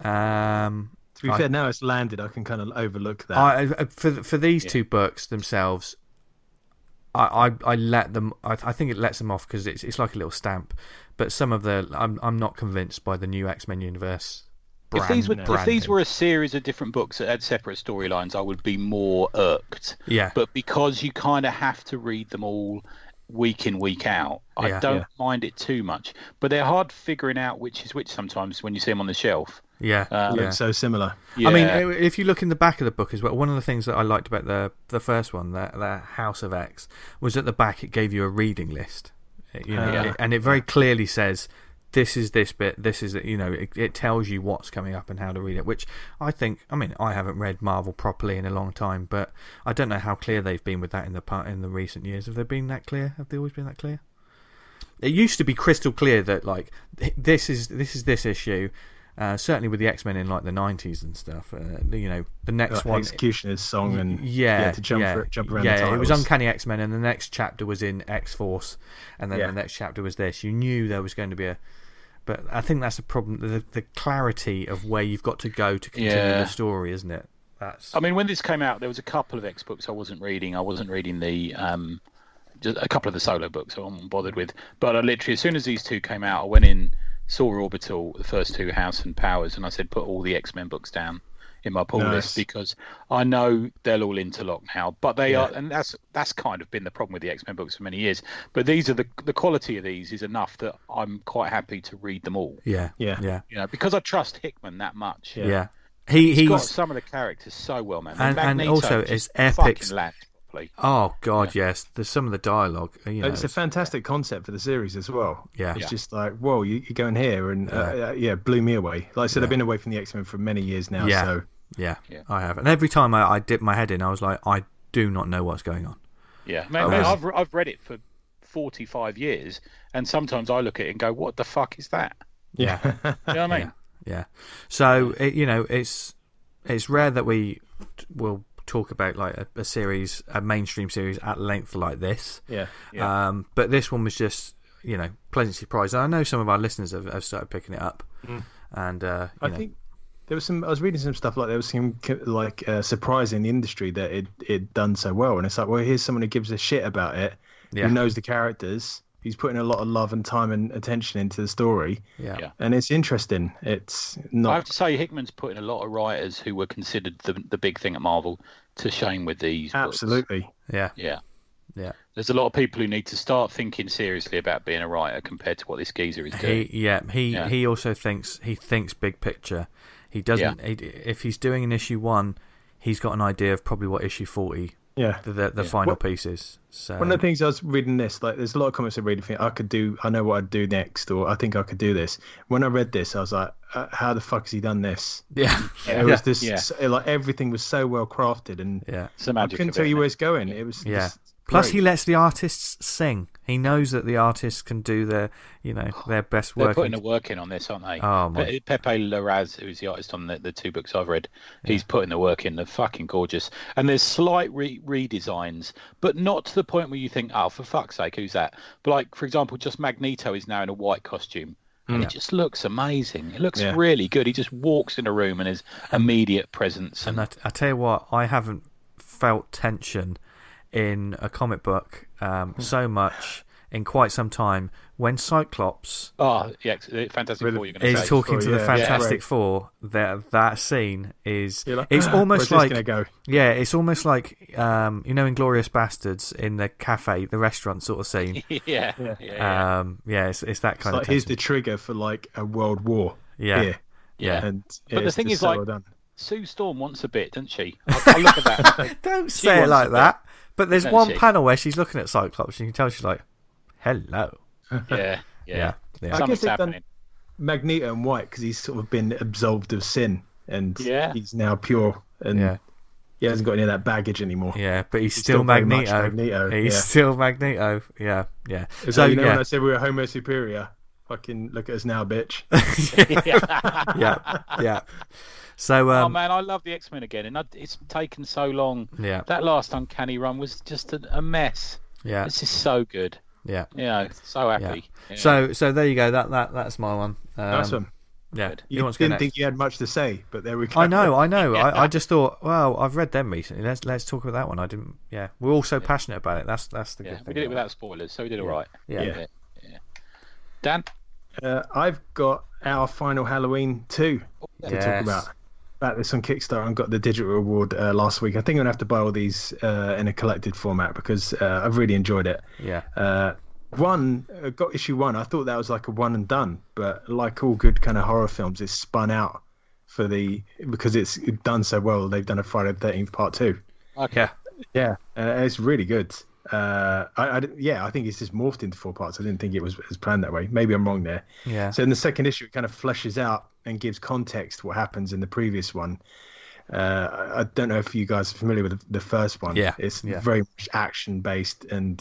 Um, To be I- fair, now it's landed, I can kind of overlook that. I, I- for for these Yeah. two books themselves, I, I, I let them. I, I think it lets them off because it's it's like a little stamp. But some of the, I'm I'm not convinced by the new X-Men universe. Brand, If these were if these branding. were a series of different books that had separate storylines, I would be more irked. yeah, But because you kind of have to read them all week in, week out, I Yeah. don't Yeah. mind it too much. But they're hard figuring out which is which sometimes when you see them on the shelf. yeah, Um, yeah. Looks so similar. Yeah. I mean, if you look in the back of the book as well, one of the things that I liked about the the first one, the, the House of X, was at the back it gave you a reading list. You know, Yeah. it- and it very clearly says this is this bit, this is, you know, it, it tells you what's coming up and how to read it, which I think, I mean, I haven't read Marvel properly in a long time, but I don't know how clear they've been with that in the part in the recent years. Have they been that clear? Have they always been that clear? It used to be crystal clear that, like, this is this is this issue. Uh, certainly with the X-Men in like the nineties and stuff, uh, you know, the next like one, Executioner's song, and yeah, yeah to jump yeah, for, jump around. Yeah, the it was titles. Uncanny X-Men, and the next chapter was in X-Force, and then Yeah. the next chapter was this. You knew there was going to be a, but I think that's the problem: the, the clarity of where you've got to go to continue Yeah. the story, isn't it? That's. I mean, when this came out, there was a couple of X books I wasn't reading. I wasn't reading the um, just a couple of the solo books I wasn't bothered with. But I literally, as soon as these two came out, I went in, saw Orbital, the first two, House and Powers, and I said, put all the X-Men books down in my pull Nice. list, because I know they'll all interlock now. But they Yeah. are, and that's that's kind of been the problem with the X-Men books for many years. But these are the the quality of these is enough that I'm quite happy to read them all. Yeah, Yeah. yeah, You know, because I trust Hickman that much. yeah. Yeah. He He's he's got some of the characters so well, man. And- and Magneto also just it's epic. fucking lands properly. oh god, yes. There's some of the dialogue. You know, It's a fantastic concept for the series as well. Yeah. It's Yeah. just like, whoa, you, you're going here, and uh, uh, yeah, blew me away. Like I said, I've been away from the X-Men for many years now, Yeah. so yeah, Yeah. I have, and every time I, I dip my head in, I was like, I do not know what's going on. Yeah, man, Oh, man, yeah. I've I've read it for forty-five years, and sometimes I look at it and go, "What the fuck is that?" yeah, You know what I mean? Yeah. So it, you know, it's it's rare that we t- will talk about like a, a series, a mainstream series at length like this. yeah. Yeah. Um, but this one was just, you know, pleasant surprise. I know some of our listeners have, have started picking it up, and uh, you I know, think there was some. I was reading some stuff like there was some like uh, surprise in the industry that it it done so well, and it's like, well, here's someone who gives a shit about it, Yeah. who knows the characters, he's putting a lot of love and time and attention into the story, yeah, Yeah. and it's interesting. It's I not. have to say, Hickman's putting a lot of writers who were considered the the big thing at Marvel to shame with these books. Absolutely. yeah, Yeah. yeah. There's a lot of people who need to start thinking seriously about being a writer compared to what this geezer is doing. He yeah he Yeah. he also thinks he thinks big picture. He doesn't. He, if he's doing an issue one, he's got an idea of probably what issue forty, Yeah. the the, the Yeah. final What- piece is. So One of the things I was reading this, like, there's a lot of comments I read. Think I could do, I know what I'd do next, or I think I could do this. When I read this, I was like, uh, how the fuck has he done this? yeah, It was this, Yeah. so- like everything was so well crafted, and yeah. It's the I magic couldn't of tell it, you isn't where it? it's going. It was Yeah. just Plus, great. he lets the artists sing. He knows that the artists can do their, you know, their best They're work. putting the work in on this, aren't they? Oh, my- Pe- Pepe Larraz, who's the artist on the, the two books I've read, he's putting the work in. They're fucking gorgeous. And there's slight re- redesigns, but not to the point where you think, oh, for fuck's sake, who's that? But, like, for example, just Magneto is now in a white costume. And it just looks amazing. It looks Yeah. really good. He just walks in a room and his immediate presence. And And, I, I tell you what, I haven't felt tension in a comic book um, so much in quite some time. When Cyclops oh, yeah, Fantastic Really- Four, you're going to is say. talking Oh, to the yeah, Fantastic yeah. Four, that that scene is You're like, it's "Ah, almost where's this like gonna go?" yeah, it's almost like um, you know, Inglourious Bastards in the cafe, the restaurant sort of scene. yeah, yeah, Yeah. yeah. Um, yeah, it's it's that It's kind like of here's the tension. trigger for like a world war. Yeah, Here. yeah. And But the it's thing just is, so like- well done. Sue Storm wants a bit, doesn't she? I, I look at that. and think, Don't She say it wants like a that. But there's Don't one she? panel where she's looking at Cyclops, and you can tell she's like, "Hello." yeah, yeah. Yeah, yeah. I Something's guess they've done- happening. Magneto and White, because he's sort of been absolved of sin, and Yeah. he's now pure, and Yeah. he hasn't got any of that baggage anymore. Yeah, but he's, He's still, still very much Magneto. Magneto, He's yeah. still Magneto. Yeah, yeah. It's So like, you know when yeah, I said we were Homo superior, fucking look at us now, bitch. yeah, yeah. So oh um, man, I love the X-Men again, and I, it's taken so long. yeah, That last Uncanny run was just a, a mess. yeah, This is so good. yeah. You know, so happy. Yeah. So so there you go. That that that's my one. Um, Nice one. Yeah. Good. You You want to go didn't next? think you had much to say, but there we go. I know, I know. I, I just thought, well, I've read them recently. Let's let's talk about that one. I didn't. Yeah, we're all so passionate about it. That's that's the yeah, good thing. we did it about without spoilers, so we did all right. Yeah. Yeah. yeah. Dan, Uh, I've got our final Halloween two to Yes. talk about. About this on Kickstarter and got the digital reward uh, last week. I think I'm gonna have to buy all these uh, in a collected format because uh, I've really enjoyed it. Yeah. Uh, one uh, got issue one. I thought that was like a one and done, but like all good kind of horror films, it's spun out for the because it's done so well. They've done a Friday the thirteenth part two. okay. Yeah. Yeah, uh, it's really good. Uh, I, I didn't- yeah, I think it's just morphed into four parts. I didn't think it was, was planned that way. Maybe I'm wrong there. Yeah. So in the second issue, it kind of fleshes out and gives context to what happens in the previous one. Uh, I I don't know if you guys are familiar with the, the first one. Yeah, It's yeah. very much action based, and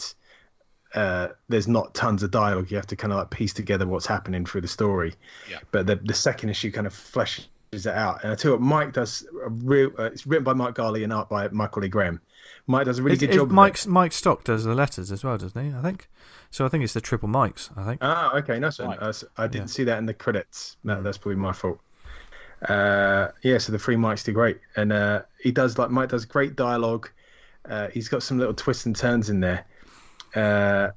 uh, there's not tons of dialogue. You have to kind of like piece together what's happening through the story. Yeah. But the the second issue kind of fleshes it out. And I tell you what, Mike does a real. Uh, it's written by Mike Garley and art by Michael Lee Graham. Mike does a really It's- good it's job. Mike, Of it. Mike Stock does the letters as well, doesn't he? I think. So I think it's the triple Mikes, I think. Ah, okay, nice one. Right. Uh, so I didn't Yeah. see that in the credits. No, that's probably my fault. Uh, yeah, so the three Mikes do great, and uh, he does like Mike does great dialogue. Uh, he's got some little twists and turns in there. Uh,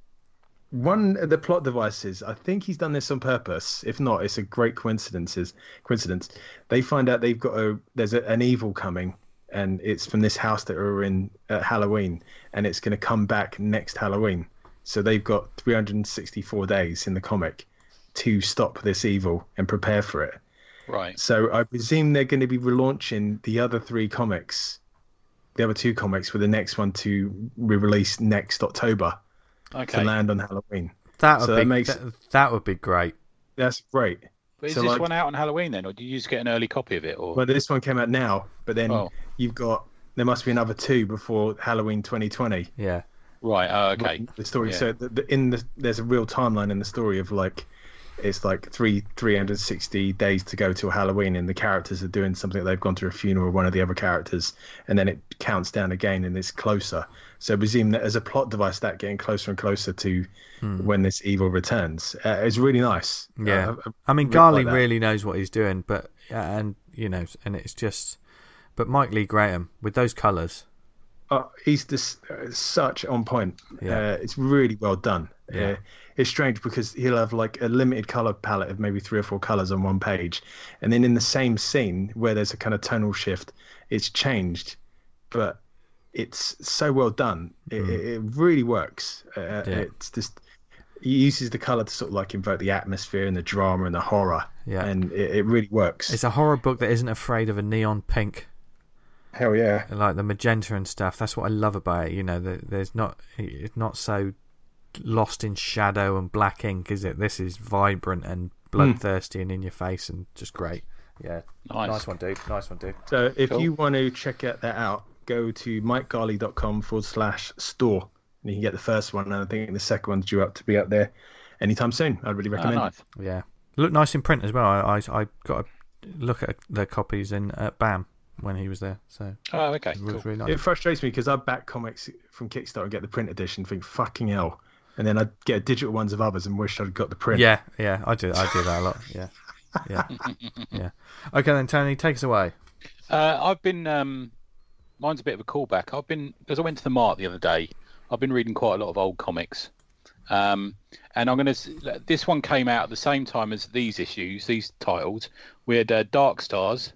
one of the plot devices, I think he's done this on purpose. If not, it's a great coincidence. Coincidence. They find out they've got a there's a, an evil coming, and it's from this house that we're in at Halloween, and it's going to come back next Halloween. So they've got three hundred sixty-four days in the comic to stop this evil and prepare for it. Right. So I presume they're going to be relaunching the other three comics, the other two comics, with the next one to be released next October Okay. to land on Halloween. That would So be that makes- that, that would be great. That's great. But is so, this like- one out on Halloween then, or do you just get an early copy of it? Or Well, this one came out now, but then Oh. you've got there must be another two before Halloween twenty twenty. Yeah. right? Oh, okay. The story. Yeah. So the, the, in the there's a real timeline in the story of like it's like three three hundred sixty days to go till Halloween, and the characters are doing something. They've gone to a funeral of one of the other characters, and then it counts down again, and it's closer. So I presume that as a plot device, that getting closer and closer to when this evil returns. Uh, it's really nice. Yeah. Uh, I- I I mean, really Garley like that. really knows what he's doing, but and you know, and it's just, but Mike Lee Graham with those colours. Oh, he's just uh, such on point. Yeah. Uh, it's really well done. Yeah. Uh, it's strange because he'll have like a limited color palette of maybe three or four colors on one page, and then in the same scene where there's a kind of tonal shift, it's changed, but it's so well done. It, it, it really works. Uh, Mm. Yeah. It's just he uses the color to sort of like invoke the atmosphere and the drama and the horror. Yeah. and it, it really works. It's a horror book that isn't afraid of a neon pink, Hell yeah. like the magenta and stuff. That's what I love about it. You know, the, there's not it's not so lost in shadow and black ink, is it? This is vibrant and bloodthirsty and in your face and just great. Yeah, Nice. one, dude. Nice one, dude. So if Cool. you want to check it- that out, go to mikegarley.com forward slash store. And you can get the first one, and I think the second one's due up to be up there anytime soon. I'd really Oh, recommend it. nice. Yeah, look nice in print as well. I I, I got a look at the copies in at BAM when he was there, so Oh, okay. it was Cool. really nice. It frustrates me because I back comics from Kickstarter and get the print edition, think fucking hell, and then I get digital ones of others and wish I'd got the print. Yeah, yeah, I do. I do that a lot. Yeah, yeah, yeah. Okay, then Tony, take us away. Uh, I've been. Um, mine's a bit of a callback. I've been because I went to the Mart the other day. I've been reading quite a lot of old comics, um, and I'm gonna. s- This one came out at the same time as these issues, these titles. We had uh, Dark Stars.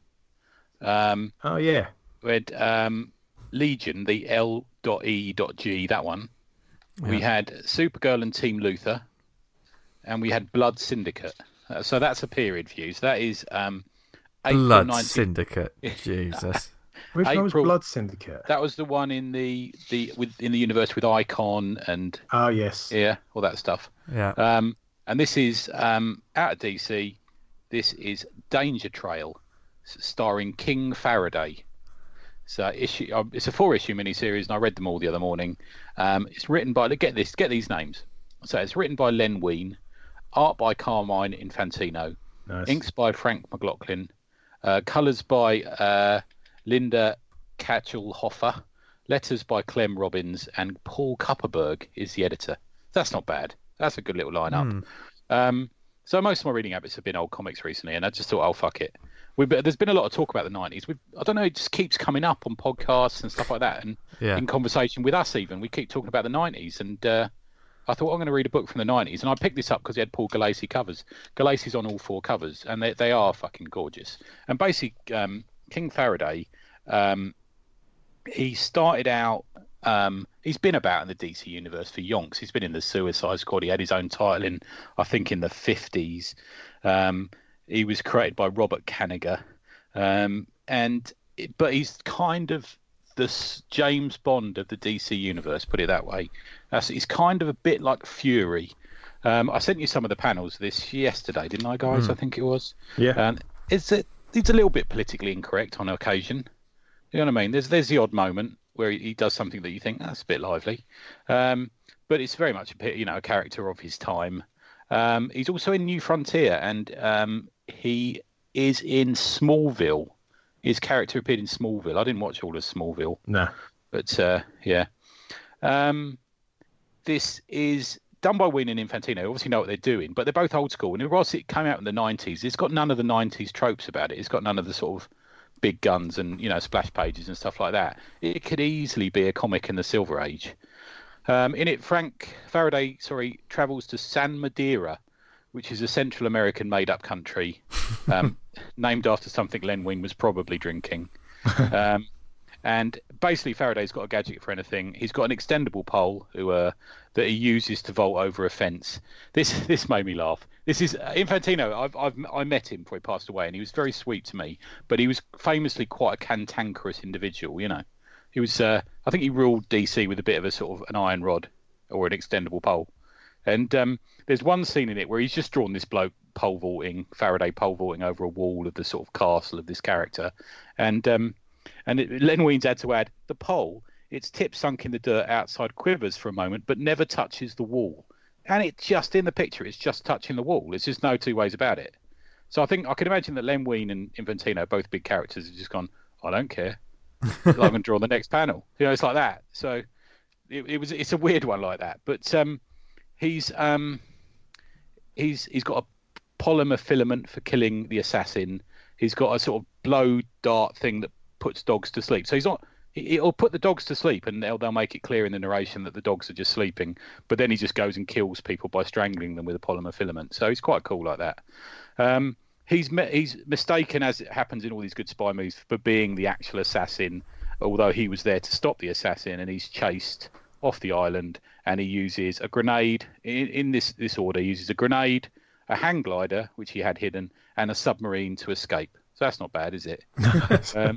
Um, Oh yeah. we had um, Legion, the L E G, that one. We Yeah. had Supergirl and Team Luthor, and we had Blood Syndicate. Uh, so that's a period view. So that is um, April Blood nineteen Syndicate. Jesus. Which one was April- Blood Syndicate? That was the one in the the with in the universe with Icon and Oh yes. yeah, all that stuff. Yeah. Um, and this is um, out of D C. This is Danger Trail, s- starring King Faraday. So issue, uh, it's a four-issue miniseries, and I read them all the other morning. Um, it's written by get this, get these names. So it's written by Len Wein, art by Carmine Infantino, Nice. inks by Frank McLaughlin, uh, colours by uh, Linda Kachelhofer, letters by Clem Robbins, and Paul Kupperberg is the editor. That's not bad. That's a good little lineup. Um, so most of my reading habits have been old comics recently, and I just thought, oh fuck it. We there's been a lot of talk about the nineties. We I don't know, it just keeps coming up on podcasts and stuff like that, and Yeah. in conversation with us even, we keep talking about the nineties. And uh, I thought I'm going to read a book from the nineties, and I picked this up because it had Paul Galassi covers. Galassi's on all four covers, and they they are fucking gorgeous. And basically, um, King Faraday, um, he started out. Um, he's been about in the D C universe for yonks. He's been in the Suicide Squad. He had his own title in, I think, in the fifties. Um, he was created by Robert Kanigher, um, and but he's kind of the James Bond of the D C universe. Put it that way. That's, he's kind of a bit like Fury. Um, I sent you some of the panels of this yesterday, didn't I, guys? Mm. I think it was. Yeah. And it's a, it's a little bit politically incorrect on occasion. You know what I mean? There's there's the odd moment where he, he does something that you think that's a bit lively, um, but it's very much a, you know, a character of his time. Um, he's also in New Frontier, and um, he is in Smallville. His character appeared in Smallville. I didn't watch all of Smallville. No, but uh, yeah, um, this is done by Ween and Infantino. Obviously know what they're doing, but they're both old school. And whilst it came out in the nineties, it's got none of the nineties tropes about it. It's got none of the sort of big guns and, you know, splash pages and stuff like that. It could easily be a comic in the Silver Age. Um, in it, Frank Faraday, sorry, travels to San Madeira, which is a Central American made-up country, um, named after something Len Wein was probably drinking. Um, and basically, Faraday's got a gadget for anything. He's got an extendable pole who, uh, that he uses to vault over a fence. This this made me laugh. This is uh, Infantino. I've, I've I met him before he passed away, and he was very sweet to me. But he was famously quite a cantankerous individual. You know, he was. Uh, I think he ruled D C with a bit of a sort of an iron rod or an extendable pole. And um, there's one scene in it where he's just drawn this bloke pole vaulting, Faraday pole vaulting over a wall of the sort of castle of this character, and um, and it, Len Wein's had to add the pole. Its tip sunk in the dirt outside quivers for a moment, but never touches the wall. And it just in the picture, it's just touching the wall. There's just no two ways about it. So I think I can imagine that Len Wein and Infantino, both big characters, have just gone, I don't care. I'm going to draw the next panel. You know, it's like that. So it, it was. It's a weird one like that, but. Um, He's um, he's he's got a polymer filament for killing the assassin. He's got a sort of blow dart thing that puts dogs to sleep. So he's not. He'll put the dogs to sleep, and they'll they'll make it clear in the narration that the dogs are just sleeping. But then he just goes and kills people by strangling them with a polymer filament. So he's quite cool like that. Um, he's he's mistaken, as it happens in all these good spy movies, for being the actual assassin, although he was there to stop the assassin, and he's chased off the island, and he uses a grenade in, in this this order. He uses a grenade, a hang glider, which he had hidden, and a submarine to escape. So that's not bad, is it? um,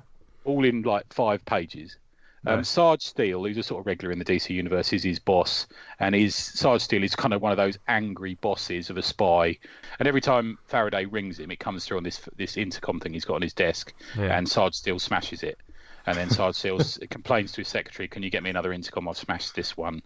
all in like five pages. Um, nice. Sarge Steele, who's a sort of regular in the D C universe, is his boss, and his Sarge Steele is kind of one of those angry bosses of a spy. And every time Faraday rings him, it comes through on this this intercom thing he's got on his desk, yeah. and Sarge Steele smashes it. And then Sarge Steele complains to his secretary, "Can you get me another intercom? I've smashed this one."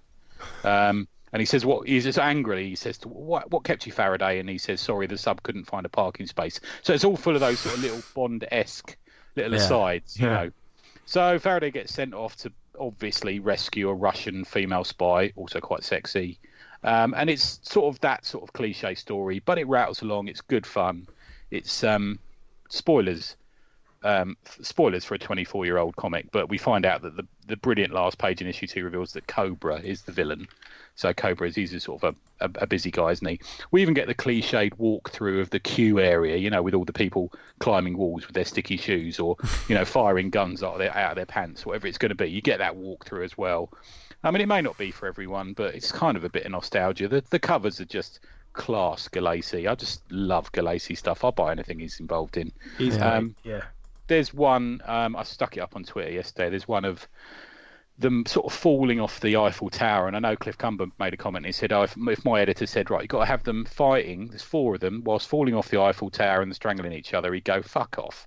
Um, and he says, "What?" He's just angrily. He says, "What? What kept you, Faraday?" And he says, "Sorry, the sub couldn't find a parking space." So it's all full of those sort of little Bond-esque little yeah. asides, you yeah. know. So Faraday gets sent off to obviously rescue a Russian female spy, also quite sexy. Um, and it's sort of that sort of cliche story, but it rattles along. It's good fun. It's um, spoilers. Um, spoilers for a twenty-four-year-old comic, but we find out that the, the brilliant last page in issue two reveals that Cobra is the villain. So Cobra is he's a sort of a, a, a busy guy, isn't he? We even get the cliched walkthrough of the queue area, you know, with all the people climbing walls with their sticky shoes, or you know, firing guns out of their, out of their pants, whatever it's going to be. You get that walkthrough as well. I mean, it may not be for everyone, but it's kind of a bit of nostalgia. The, the covers are just class Galassi. I just love Galassi stuff. I'll buy anything he's involved in. He's um, yeah. There's one, um, I stuck it up on Twitter yesterday. There's one of them sort of falling off the Eiffel Tower. And I know Cliff Cumber made a comment. He said, oh, if, if my editor said, right, you've got to have them fighting, there's four of them, whilst falling off the Eiffel Tower and strangling each other, he'd go, fuck off.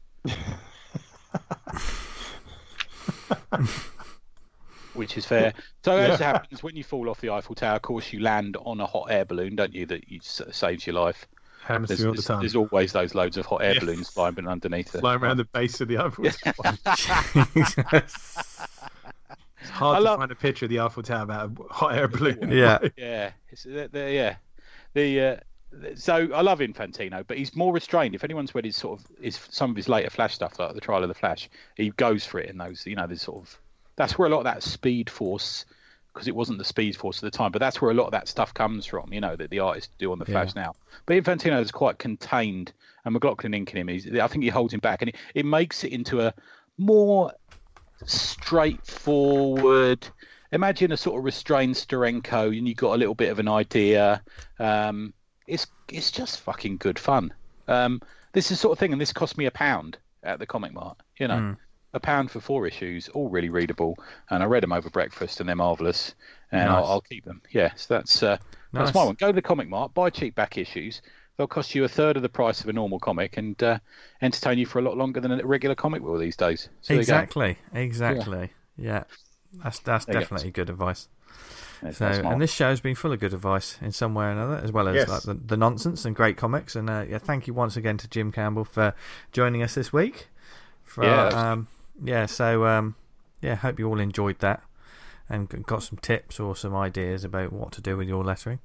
Which is fair. So as yeah. happens, when you fall off the Eiffel Tower, of course, you land on a hot air balloon, don't you, that you, saves your life. Happens there's, to me all there's, the time. There's always those loads of hot air yeah. balloons flying underneath it. Flying around the base of the Eiffel Tower. It's hard I to love... find a picture of the Eiffel Tower about a hot air balloon. Yeah, yeah, it's, they're, they're, yeah. The uh, so I love Infantino, but he's more restrained. If anyone's read his sort of his some of his later Flash stuff, like the Trial of the Flash, he goes for it in those. You know, there's sort of that's where a lot of that Speed Force. Because it wasn't the Speed Force at the time, but that's where a lot of that stuff comes from, you know, that the artists do on the Flash yeah. now. But Infantino is quite contained, and McLaughlin inking him, he's, I think he holds him back, and it, it makes it into a more straightforward. Imagine a sort of restrained Steranko, and you've got a little bit of an idea. Um, it's it's just fucking good fun. Um, this is the sort of thing, and this cost me a pound at the Comic Mart, you know. Mm. a pound for four issues, all really readable. And I read them over breakfast, and they're marvellous. And Nice. I'll, I'll keep them. Yeah, so that's uh, Nice. that's my one. Go to the Comic Mart, buy cheap back issues. They'll cost you a third of the price of a normal comic, and uh, entertain you for a lot longer than a regular comic will these days. So there you go. Exactly, exactly. Yeah, that's that's There you go. definitely good advice. That's- So, that's my and one. this show's been full of good advice in some way or another, as well as Yes. like the, the nonsense and great comics. And uh, yeah, thank you once again to Jim Campbell for joining us this week. For Yeah, our, that's- um, yeah. So um, yeah, hope you all enjoyed that and g- got some tips or some ideas about what to do with your lettering.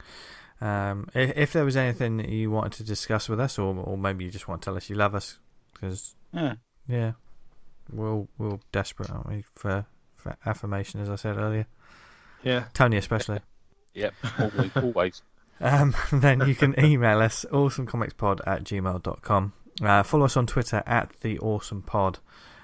Um, if, if there was anything that you wanted to discuss with us, or or maybe you just want to tell us you love us, because Yeah. yeah, we're all, we're all desperate, aren't we, for, for affirmation, as I said earlier. Yeah. Tony especially. Yep, always. always. Um, then you can email us awesomecomicspod at gmail dot com. Uh, follow us on Twitter at the Awesome Pod,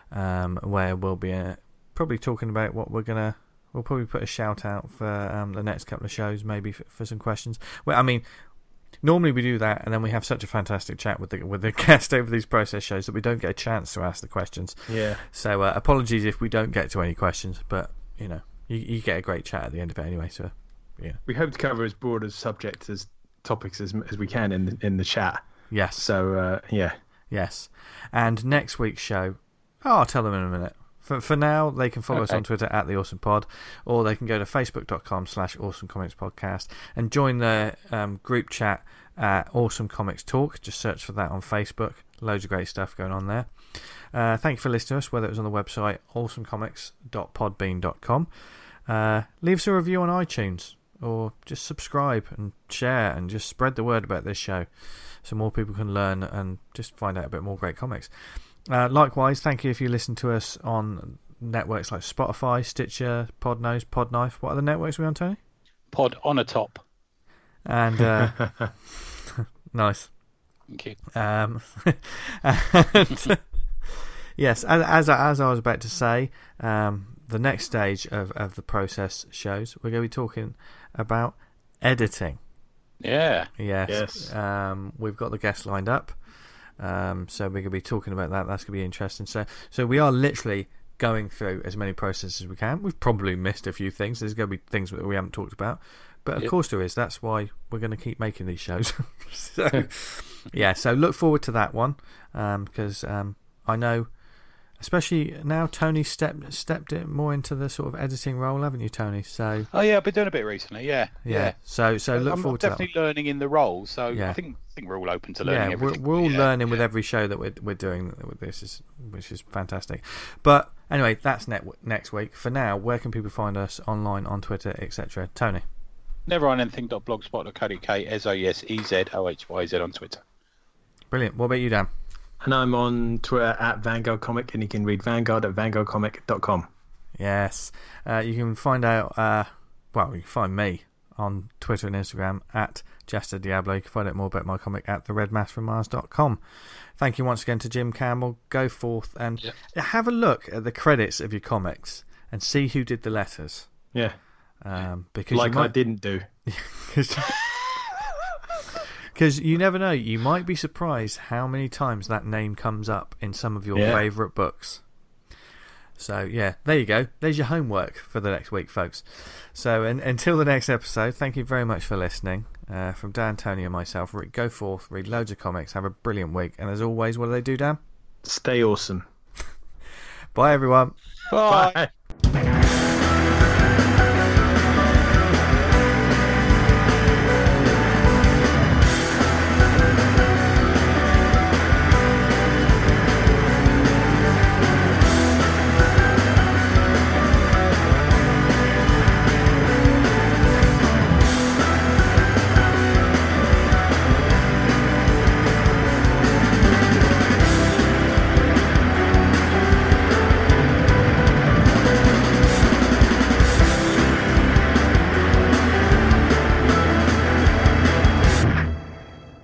um, where we'll be uh, probably talking about what we're gonna. We'll probably put a shout out for um, the next couple of shows, maybe for, for some questions. Well, I mean, normally we do that, and then we have such a fantastic chat with the with the guest over these process shows that we don't get a chance to ask the questions. Yeah. So uh, apologies if we don't get to any questions, but you know, you, you get a great chat at the end of it anyway. So yeah, We hope to cover as broad as subjects as topics as as we can in the, in the chat. yes. So uh, yeah. Yes. And next week's show, oh, I'll tell them in a minute. For for now, they can follow us Okay. on Twitter at the Awesome Pod, or they can go to facebook.com slash Awesome Comics Podcast and join the um, group chat at Awesome Comics Talk. Just search for that on Facebook. Loads of great stuff going on there. Uh, thank you for listening to us, whether it was on the website awesome comics dot podbean dot com. Uh, leave us a review on iTunes, or just subscribe and share and just spread the word about this show so more people can learn and just find out a bit more great comics. Uh, likewise, thank you if you listen to us on networks like Spotify, Stitcher, Podnose, Podknife. What other networks are we on, Tony? Pod on a top. And uh, nice. Thank you. Um, and, yes, as, as I- as I was about to say, um, the next stage of, of the process shows, we're going to be talking about editing. Yeah. Yes. Yes. Um, we've got the guests lined up. Um, so we're going to be talking about that. That's going to be interesting. So, so we are literally going through as many processes as we can. We've probably missed a few things. There's going to be things that we haven't talked about, but of Yep. course there is. That's why we're going to keep making these shows. So, yeah. So look forward to that one, um, because um, I know, especially now, Tony stepped stepped it more into the sort of editing role, haven't you, Tony? So Oh yeah, I've been doing a bit recently. Yeah. yeah. So so look I'm forward to that. definitely learning in the role, so Yeah. I think I think we're all open to learning Yeah, we're, everything. we're all Yeah, learning with yeah. every show that we're we're doing with this, is which is fantastic. But anyway, that's ne- next week. For now, where can people find us online, on Twitter, et cetera? Tony. Never on anything. blogspot dot co dot uk, S O E S E Z O H Y Z on Twitter. Brilliant. What about you, Dan? And I'm on Twitter at Vanguard Comic, and you can read Vanguard at vanguard comic dot com. Yes. Uh, you can find out, uh, well, you can find me on Twitter and Instagram at Jester Diablo. You can find out more about my comic at the red mask from mars dot com. Thank you once again to Jim Campbell. Go forth and Yep. have a look at the credits of your comics and see who did the letters. Yeah. Um, because Like you I might, didn't do. Because you never know, you might be surprised how many times that name comes up in some of your Yeah. favourite books. So, yeah, there you go. There's your homework for the next week, folks. So, and, until the next episode, thank you very much for listening. Uh, from Dan, Tony, and myself, re- go forth, read loads of comics, have a brilliant week. And as always, what do they do, Dan? Stay awesome. Bye, everyone. Bye. Bye.